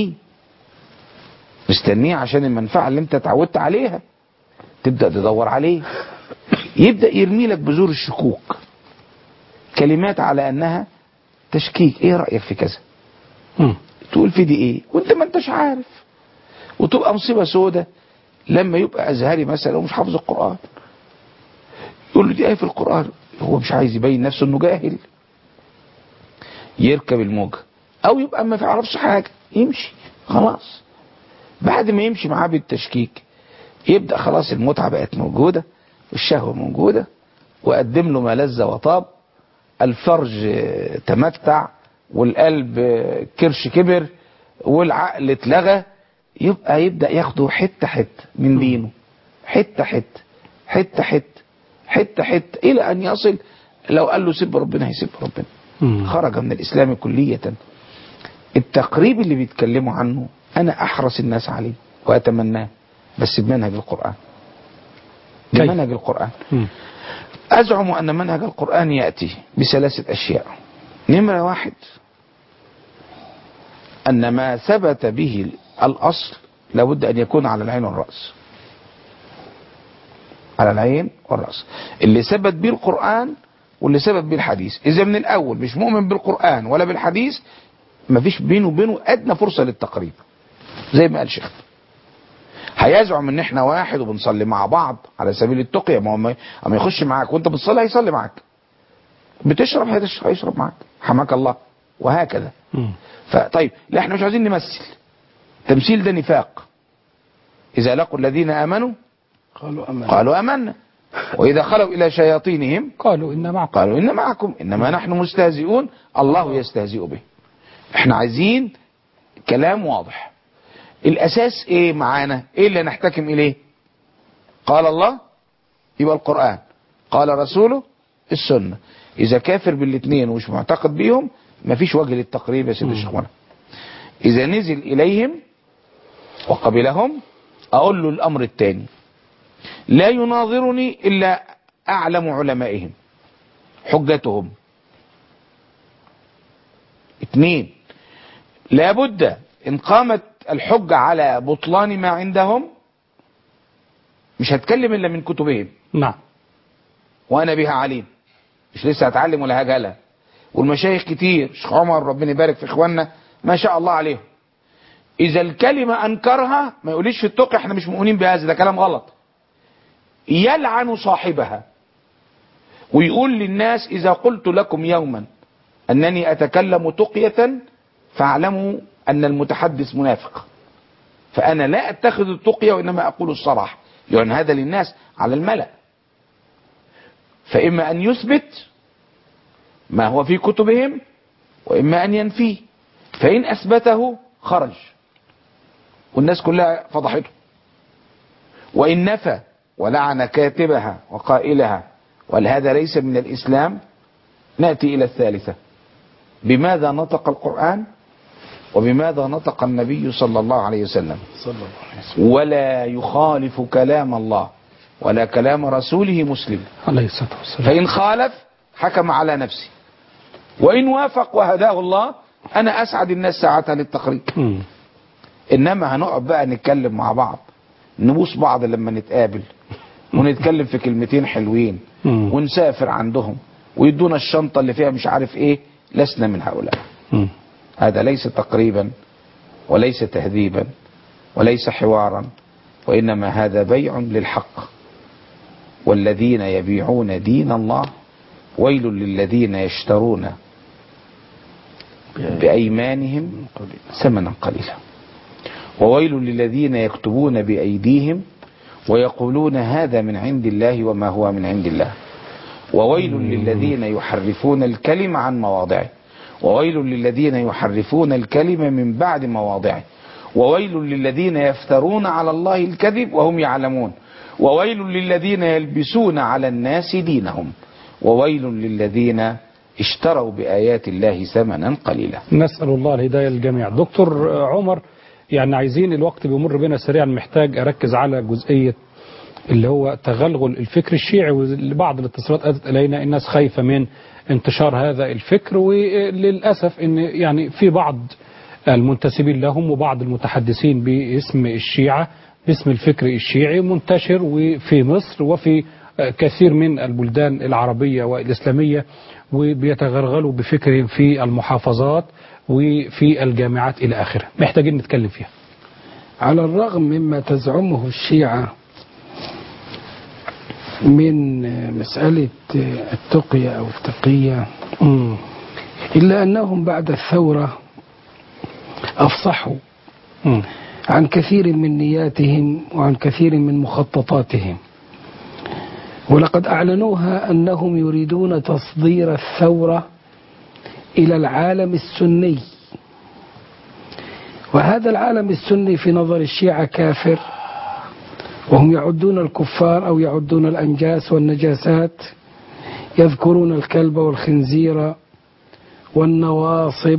مستنيه عشان المنفعة اللي انت اتعودت عليها، تبدأ تدور عليه، يبدأ يرمي لك بذور الشكوك، كلمات على انها تشكيك. ايه رأيك في كذا؟ تقول في دي ايه وانت ما انتش عارف. وتبقى مصيبة سودة لما يبقى ازهري مثلا ومش حافظ القرآن، يقول له دي ايه في القرآن، هو مش عايز يبين نفسه انه جاهل، يركب الموجة. او يبقى ما يعرفش حاجة يمشي خلاص. بعد ما يمشي معاه بالتشكيك يبدأ خلاص المتعة بقت موجودة والشهوة موجودة، وقدم له ما لذ وطاب، الفرج تمتع والقلب كرش كبر والعقل اتلغى. يبدأ ياخده حتة حتة من دينه، حتة حتة حتة حتة حتة حتة إلى أن يصل لو قال له سب ربنا هيسب ربنا. خرج من الإسلام كلية. التقريب اللي بيتكلموا عنه أنا أحرص الناس عليه وأتمناه، بس بمنهج القرآن، بمنهج القرآن. أزعم أن منهج القرآن يأتي بثلاثة أشياء. نمرة 1، أن ما ثبت به الأصل لابد أن يكون على العين والرأس، على العين والرأس، اللي ثبت به القرآن واللي ثبت به الحديث. إذا من الأول مش مؤمن بالقرآن ولا بالحديث، مفيش بينه وبينه أدنى فرصة للتقريب. زي ما قال شيخ، هيزعم ان احنا واحد وبنصلي مع بعض على سبيل التقية. ما هو اما يخش معاك وانت بتصلي هيصلي معاك، بتشرب هيشرب معاك، حماك الله، وهكذا. فطيب لا احنا مش عايزين نمثل، تمثيل ده نفاق. اذا لقوا الذين امنوا قالوا امنا واذا خلوا الى شياطينهم قالوا إن معكم انما نحن مستهزئون الله يستهزئ به. احنا عايزين كلام واضح. الاساس ايه معانا؟ ايه اللي نحتكم اليه؟ قال الله يبقى القرآن، قال رسوله السنة. اذا كافر بالاثنين ومش معتقد بيهم مفيش وجه للتقريب يا سيدي الشيخ. اذا نزل اليهم وقبلهم اقول له الامر الثاني، لا يناظرني الا اعلم علمائهم حجتهم. 2، لابد ان قامت الحجة على بطلان ما عندهم مش هتكلم الا من كتبهم. نعم. وانا بها عليم، مش لسه هتعلم ولا هجالة. والمشايخ كتير، شيخ عمر ربنا يبارك في اخواننا ما شاء الله عليهم، اذا الكلمة انكرها ما يقوليش في التقي احنا مش مؤمنين بهذا، ده كلام غلط، يلعن صاحبها ويقول للناس اذا قلت لكم يوما انني اتكلم تقية فاعلموا ان المتحدث منافق، فانا لا اتخذ التقية وانما اقول الصراحة، يعني هذا للناس على الملأ. فاما ان يثبت ما هو في كتبهم واما ان ينفيه، فان اثبته خرج والناس كلها فضحته، وان نفى ولعن كاتبها وقائلها وهذا ليس من الاسلام، ناتي الى الثالثة، بماذا نطق القرآن وبماذا نطق النبي صلى الله عليه وسلم، ولا يخالف كلام الله ولا كلام رسوله مسلم عليه الصلاة والسلام. فإن خالف حكم على نفسه، وإن وافق وهداه الله أنا أسعد الناس ساعتها للتقريب. إنما هنقعد بقى نتكلم مع بعض، نبوس بعض لما نتقابل ونتكلم في كلمتين حلوين ونسافر عندهم ويدونا الشنطة اللي فيها مش عارف ايه، لسنا من هؤلاء. هذا ليس تقريبا وليس تهذيبا وليس حوارا، وإنما هذا بيع للحق. والذين يبيعون دين الله ويل للذين يشترون بأيمانهم ثمنا قليلا، وويل للذين يكتبون بأيديهم ويقولون هذا من عند الله وما هو من عند الله، وويل للذين يحرفون الكلم عن مواضعه، وويل للذين يحرفون الكلمة من بعد مواضعه، وويل للذين يفترون على الله الكذب وهم يعلمون، وويل للذين يلبسون على الناس دينهم، وويل للذين اشتروا بآيات الله ثمنا قليلا. نسأل الله الهداية للجميع. دكتور عمر، يعني عايزين، الوقت بيمر بنا سريعا، محتاج أركز على جزئية اللي هو تغلغل الفكر الشيعي، وبعض الاتصالات أتت إلينا الناس خايفة من انتشار هذا الفكر، وللأسف إن يعني في بعض المنتسبين لهم وبعض المتحدثين باسم الشيعة باسم الفكر الشيعي منتشر وفي مصر وفي كثير من البلدان العربية والإسلامية، وبيتغلغلوا بفكرهم في المحافظات وفي الجامعات إلى آخره، محتاجين نتكلم فيها. على الرغم مما تزعمه الشيعة من مسألة التقية أو التقية، إلا أنهم بعد الثورة أفصحوا عن كثير من نياتهم وعن كثير من مخططاتهم، ولقد أعلنوها أنهم يريدون تصدير الثورة إلى العالم السني، وهذا العالم السني في نظر الشيعة كافر، وهم يعدون الكفار أو يعدون الأنجاس والنجاسات، يذكرون الكلب والخنزير والنواصب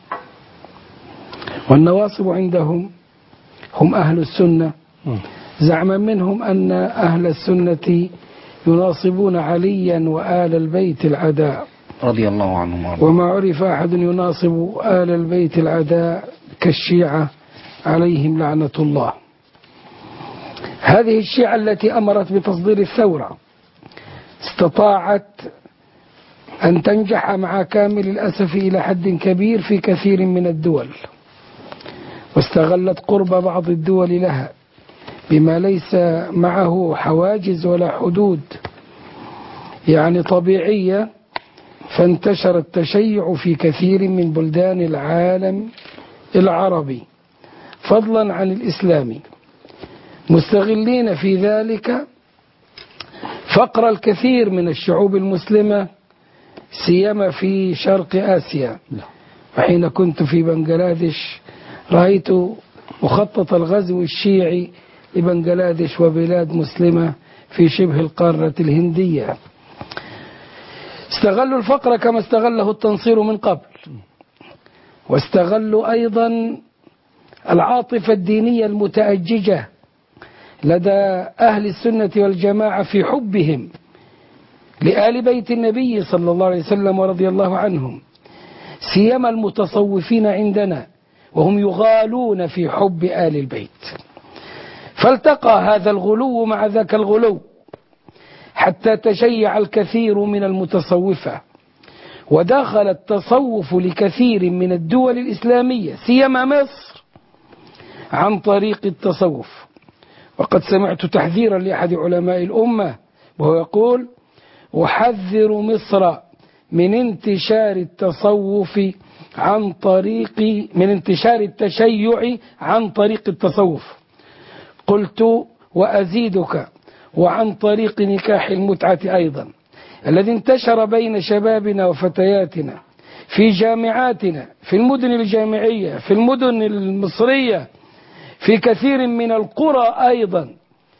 عندهم هم أهل السنة، زعما منهم أن أهل السنة يناصبون عليا وآل البيت العداء رضي الله عنهم، وما عرف أحد يناصب آل البيت العداء كالشيعة عليهم لعنة الله. هذه الشيعة التي أمرت بتصدير الثورة استطاعت أن تنجح مع كامل الأسف إلى حد كبير في كثير من الدول، واستغلت قرب بعض الدول لها بما ليس معه حواجز ولا حدود يعني طبيعية، فانتشر التشيع في كثير من بلدان العالم العربي فضلا عن الإسلامي، مستغلين في ذلك فقر الكثير من الشعوب المسلمة سيما في شرق آسيا. وحين كنت في بنغلاديش رأيت مخطط الغزو الشيعي لبنغلاديش وبلاد مسلمة في شبه القارة الهندية. استغلوا الفقر كما استغله التنصير من قبل، واستغلوا أيضا العاطفة الدينية المتأججة لدى أهل السنة والجماعة في حبهم لآل بيت النبي صلى الله عليه وسلم ورضي الله عنهم، سيما المتصوفين عندنا وهم يغالون في حب آل البيت، فالتقى هذا الغلو مع ذاك الغلو حتى تشيع الكثير من المتصوفة ودخل التصوف لكثير من الدول الإسلامية سيما مصر عن طريق التصوف. وقد سمعت تحذيرا لأحد علماء الأمة وهو يقول: أحذر مصر من انتشار التصوف عن طريق من انتشار التشيع عن طريق التصوف. قلت: وأزيدك، وعن طريق نكاح المتعة أيضا الذي انتشر بين شبابنا وفتياتنا في جامعاتنا، في المدن الجامعية، في المدن المصرية، في كثير من القرى أيضا،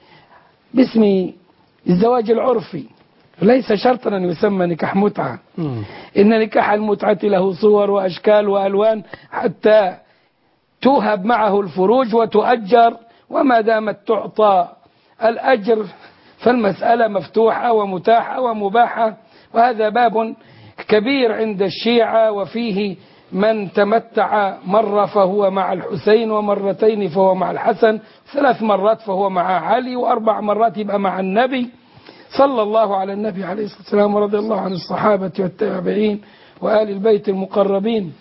باسم الزواج العرفي. ليس شرطا أن يسمى نكاح متعة، إن نكاح المتعة له صور وأشكال وألوان حتى توهب معه الفروج وتؤجر، وما دامت تعطى الأجر فالمسألة مفتوحة ومتاحة ومباحة. وهذا باب كبير عند الشيعة، وفيه من تمتع مرة فهو مع الحسين، ومرتين فهو مع الحسن، 3 مرات فهو مع علي، و4 مرات يبقى مع النبي صلى الله على النبي عليه الصلاة والسلام، ورضي الله عن الصحابة والتابعين وآل البيت المقربين.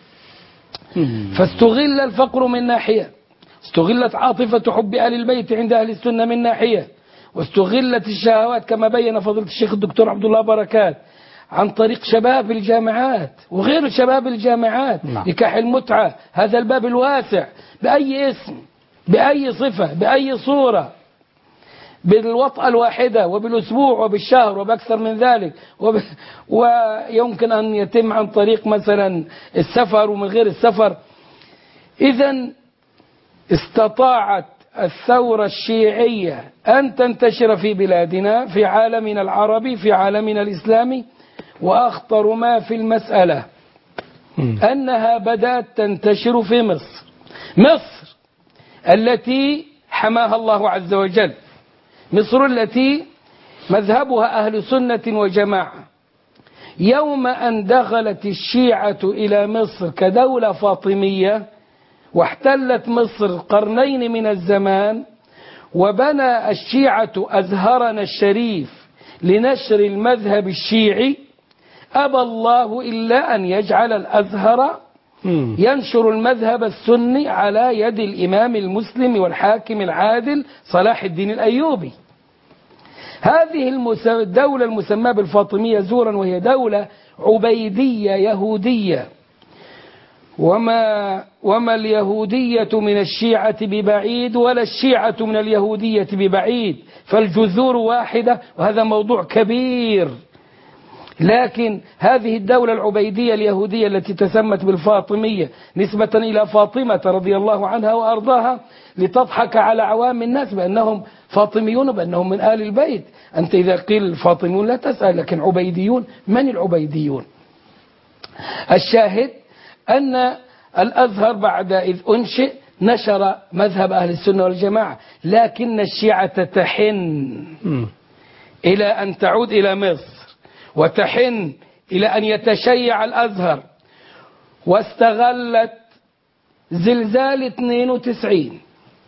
فاستغل الفقر من ناحية، استغلت عاطفة حب آل البيت عند أهل السنة من ناحية، واستغلت الشهوات كما بين فضيلة الشيخ الدكتور عبد الله بركات عن طريق شباب الجامعات وغير شباب الجامعات. نكاح المتعة، هذا الباب الواسع، بأي اسم، بأي صفة، بأي صورة، بالوطأة الواحدة وبالأسبوع وبالشهر وبأكثر من ذلك، ويمكن أن يتم عن طريق مثلا السفر ومن غير السفر. إذن استطاعت الثورة الشيعية أن تنتشر في بلادنا، في عالمنا العربي، في عالمنا الإسلامي. وأخطر ما في المسألة أنها بدأت تنتشر في مصر، مصر التي حماها الله عز وجل، مصر التي مذهبها أهل سنة وجماعة. يوم أن دخلت الشيعة إلى مصر كدولة فاطمية واحتلت مصر قرنين من الزمان، وبنى الشيعة أزهرنا الشريف لنشر المذهب الشيعي، أبى الله إلا أن يجعل الأزهر ينشر المذهب السني على يد الإمام المسلم والحاكم العادل صلاح الدين الأيوبي. هذه الدولة المسماة بالفاطمية زورا، وهي دولة عبيدية يهودية، وما اليهودية من الشيعة ببعيد، ولا الشيعة من اليهودية ببعيد، فالجذور واحدة، وهذا موضوع كبير. لكن هذه الدولة العبيدية اليهودية التي تسمت بالفاطمية نسبة إلى فاطمة رضي الله عنها وأرضاها، لتضحك على عوام الناس بأنهم فاطميون، بأنهم من آل البيت. أنت إذا قيل فاطميون لا تسأل، لكن عبيديون، من العبيديون؟ الشاهد أن الأزهر بعد إذ أنشئ نشر مذهب أهل السنة والجماعة، لكن الشيعة تحن إلى أن تعود إلى مصر، وتحن إلى أن يتشيع الأزهر. واستغلت زلزال 92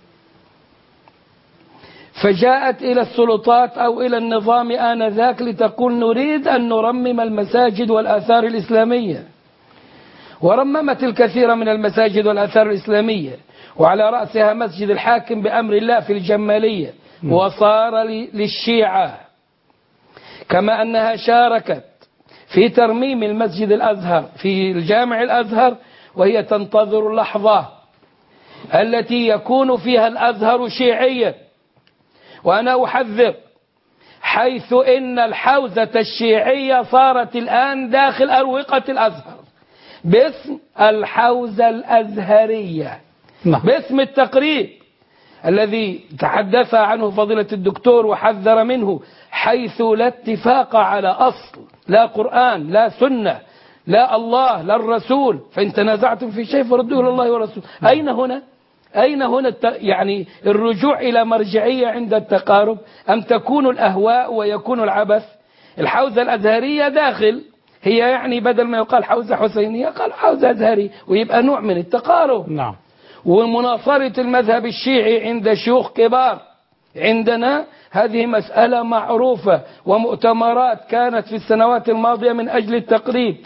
فجاءت إلى السلطات أو إلى النظام آنذاك لتقول نريد أن نرمم المساجد والآثار الإسلامية، ورممت الكثير من المساجد والآثار الإسلامية، وعلى رأسها مسجد الحاكم بأمر الله في الجمالية، وصار للشيعة. كما أنها شاركت في ترميم المسجد الأزهر في الجامع الأزهر، وهي تنتظر اللحظة التي يكون فيها الأزهر شيعيا. وأنا أحذر، حيث إن الحوزة الشيعية صارت الآن داخل أروقة الأزهر باسم الحوزة الأزهرية، باسم التقريب الذي تحدث عنه فضيلة الدكتور وحذر منه، حيث لا اتفاق على أصل، لا قرآن، لا سنة، لا الله، لا الرسول. فإن تنازعتم في شيء فردوه إلى الله ورسوله. أين هنا يعني الرجوع إلى مرجعية عند التقارب؟ أم تكون الأهواء ويكون العبث؟ الحوزة الأزهرية داخل، هي يعني بدل ما يقال حوزة حسينية قال حوزة أزهرية، ويبقى نوع من التقارب. نعم. ومناصرة المذهب الشيعي عند شيوخ كبار عندنا هذه مسألة معروفة، ومؤتمرات كانت في السنوات الماضية من أجل التقريب.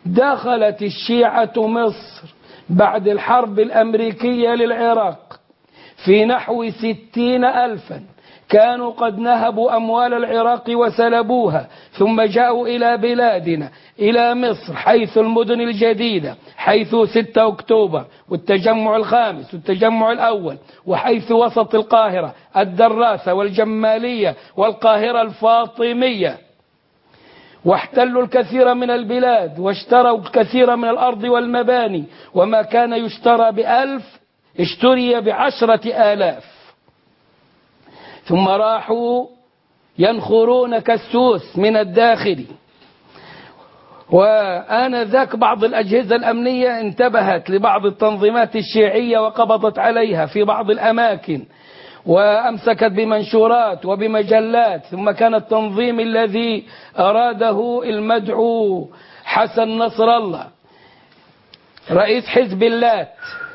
دخلت الشيعة مصر بعد الحرب الأمريكية للعراق في نحو 60,000 كانوا قد نهبوا أموال العراق وسلبوها، ثم جاءوا إلى بلادنا إلى مصر، حيث المدن الجديدة، حيث 6 أكتوبر والتجمع الخامس والتجمع الأول، وحيث وسط القاهرة الدراسة والجمالية والقاهرة الفاطمية، واحتلوا الكثير من البلاد واشتروا الكثير من الأرض والمباني، وما كان يشترى ب1000 اشتري ب10,000. ثم راحوا ينخرون كالسوس من الداخل، وآنذاك بعض الأجهزة الأمنية انتبهت لبعض التنظيمات الشيعية وقبضت عليها في بعض الأماكن وأمسكت بمنشورات وبمجلات. ثم كان التنظيم الذي أراده المدعو حسن نصر الله رئيس حزب اللات،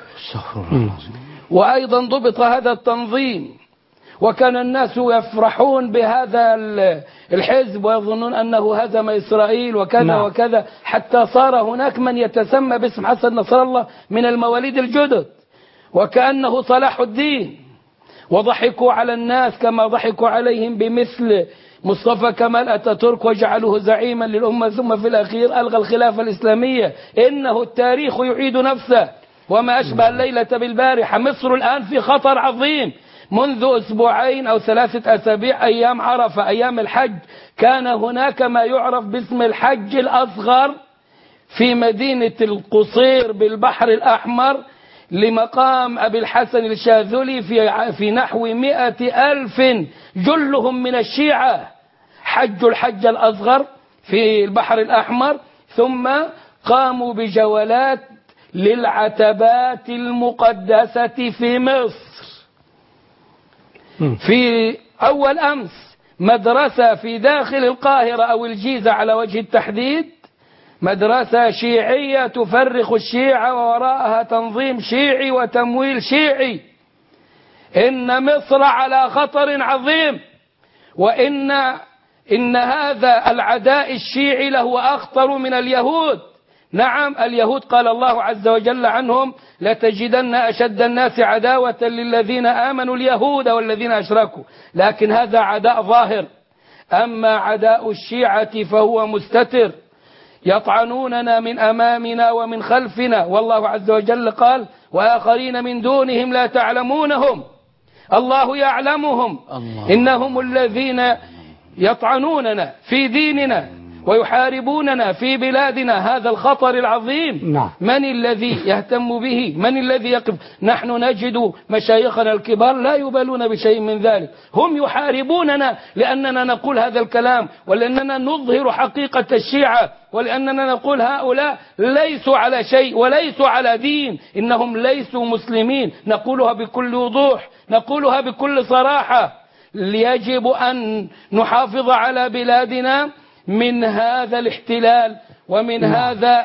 وأيضا ضبط هذا التنظيم، وكان الناس يفرحون بهذا الحزب ويظنون أنه هزم إسرائيل وكذا وكذا، حتى صار هناك من يتسمى باسم حسن نصر الله من المواليد الجدد وكأنه صلاح الدين، وضحكوا على الناس كما ضحكوا عليهم بمثل مصطفى كمال أتاتورك وجعلوه زعيما للأمة، ثم في الأخير ألغى الخلافة الإسلامية. إنه التاريخ يعيد نفسه وما أشبه الليلة بالبارحة. مصر الآن في خطر عظيم. منذ أسبوعين أو 3 أسابيع أيام عرفة أيام الحج كان هناك ما يعرف باسم الحج الأصغر في مدينة القصير بالبحر الأحمر لمقام أبي الحسن الشاذلي في نحو 100,000 جلهم من الشيعة حجوا الحج الأصغر في البحر الأحمر، ثم قاموا بجولات للعتبات المقدسة في مصر. في أول أمس مدرسة في داخل القاهرة أو الجيزة على وجه التحديد، مدرسة شيعية تفرخ الشيعة ووراءها تنظيم شيعي وتمويل شيعي. إن مصر على خطر عظيم، وإن هذا العداء الشيعي له أخطر من اليهود. نعم اليهود قال الله عز وجل عنهم لتجدن أشد الناس عداوة للذين آمنوا اليهود والذين أشركوا، لكن هذا عداء ظاهر. أما عداء الشيعة فهو مستتر، يطعنوننا من أمامنا ومن خلفنا، والله عز وجل قال وآخرين من دونهم لا تعلمونهم الله يعلمهم إنهم الذين يطعنوننا في ديننا ويحاربوننا في بلادنا. هذا الخطر العظيم من الذي يهتم به؟ من الذي يقف؟ نحن نجد مشايخنا الكبار لا يبالون بشيء من ذلك، هم يحاربوننا لأننا نقول هذا الكلام، ولأننا نظهر حقيقة الشيعة، ولأننا نقول هؤلاء ليسوا على شيء وليسوا على دين، إنهم ليسوا مسلمين. نقولها بكل وضوح، نقولها بكل صراحة. يجب أن نحافظ على بلادنا من هذا الاحتلال ومن هذا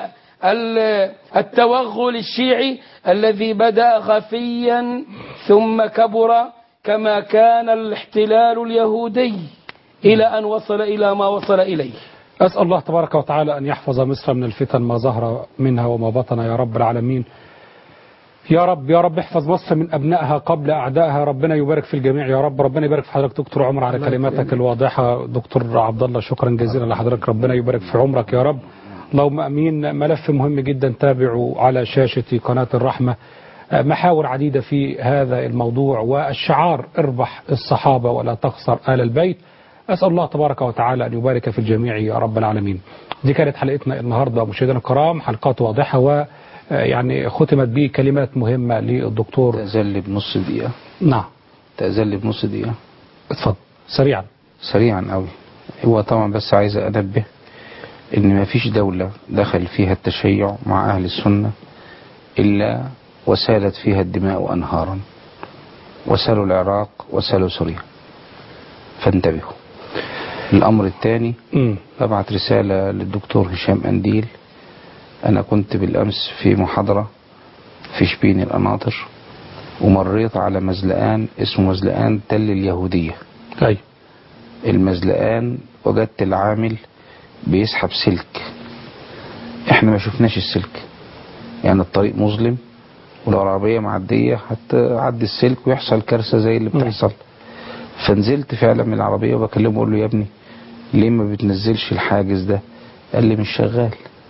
التوغل الشيعي الذي بدأ خفيا ثم كبر، كما كان الاحتلال اليهودي إلى أن وصل إلى ما وصل إليه. أسأل الله تبارك وتعالى أن يحفظ مصر من الفتن ما ظهر منها وما بطن يا رب العالمين. يا رب يا رب احفظ مصر من أبنائها قبل أعدائها. ربنا يبارك في الجميع يا رب. ربنا يبارك في حضرتك دكتور عمر على كلماتك الواضحة. دكتور عبد الله شكرا جزيلا لحضرتك، ربنا يبارك في عمرك يا رب. اللهم أمين. ملف مهم جدا تابعوا على شاشة قناة الرحمة، محاور عديدة في هذا الموضوع، والشعار اربح الصحابة ولا تخسر آل البيت. أسأل الله تبارك وتعالى أن يبارك في الجميع يا رب العالمين. دي كانت حلقتنا النهاردة مشاهدينا الكرام، حلقات واضحة ويعني ختمت به كلمات مهمة للدكتور. تأذل بنص دقيقة. نعم تأذل بنص دقيقة. اتفضل سريعا. سريعا قوي. هو طبعا بس عايز أنبه إن ما فيش دولة دخل فيها التشيع مع أهل السنة إلا وسالت فيها الدماء أنهارا، وسالوا العراق وسالوا سوريا، فانتبهوا. الأمر الثاني ببعت رسالة للدكتور هشام أنديل. أنا كنت بالأمس في محاضرة في شبين القناطر ومريت على مزلقان اسمه مزلقان تل اليهودية. أي المزلقان وجدت العامل بيسحب سلك. احنا احنا ما شفناش السلك، يعني الطريق مظلم ولو العربية معدية هتعدي السلك ويحصل كارثة زي اللي بتحصل. فنزلت فعلا من العربية وبكلمه اقول له يا ابني ليه ما بتنزلش الحاجز ده؟ قال لي مش شغال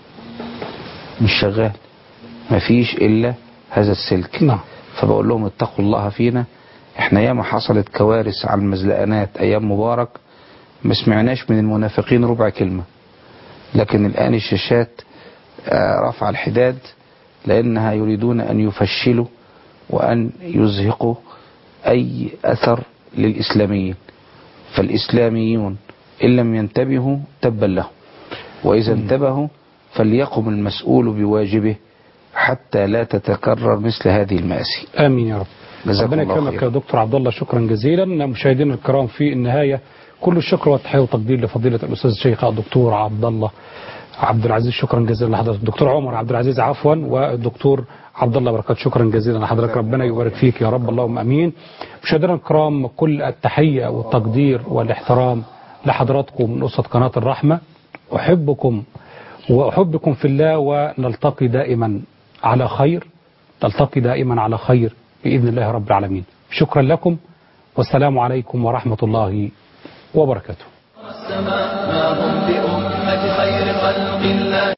ما فيش الا هذا السلك. فبقول لهم اتقوا الله فينا، احنا ياما حصلت كوارث على المزلقانات ايام مبارك ما سمعناش من المنافقين ربع كلمة، لكن الان الشاشات رفع الحداد لانها يريدون ان يفشلوا وان يزهقوا اي اثر للاسلاميين. فالاسلاميون ان لم ينتبهوا تبا لهم، واذا انتبهوا فليقم المسؤول بواجبه حتى لا تتكرر مثل هذه المآسي. آمين يا رب. ربنا يكرمك يا دكتور عبد الله، شكرا جزيلا. مشاهدينا الكرام في النهاية كل الشكر والتحية والتقدير لفضيلة الأستاذ الشيخ الدكتور عبد الله عبد العزيز، شكرا جزيلا لحضرتك. الدكتور عمر عبد العزيز عفوا، والدكتور عبد الله بركات، شكرا جزيلا لحضرتك. ربنا يبارك فيك يا رب، اللهم امين. مشاهدينا الكرام كل التحية والتقدير والاحترام لحضراتكم من أسرة قناة الرحمة. أحبكم وأحبكم في الله، ونلتقي دائما على خير، نلتقي دائما على خير بإذن الله رب العالمين. شكرا لكم والسلام عليكم ورحمة الله وبركاته. السماء ما هم بأمة خير خلق الله.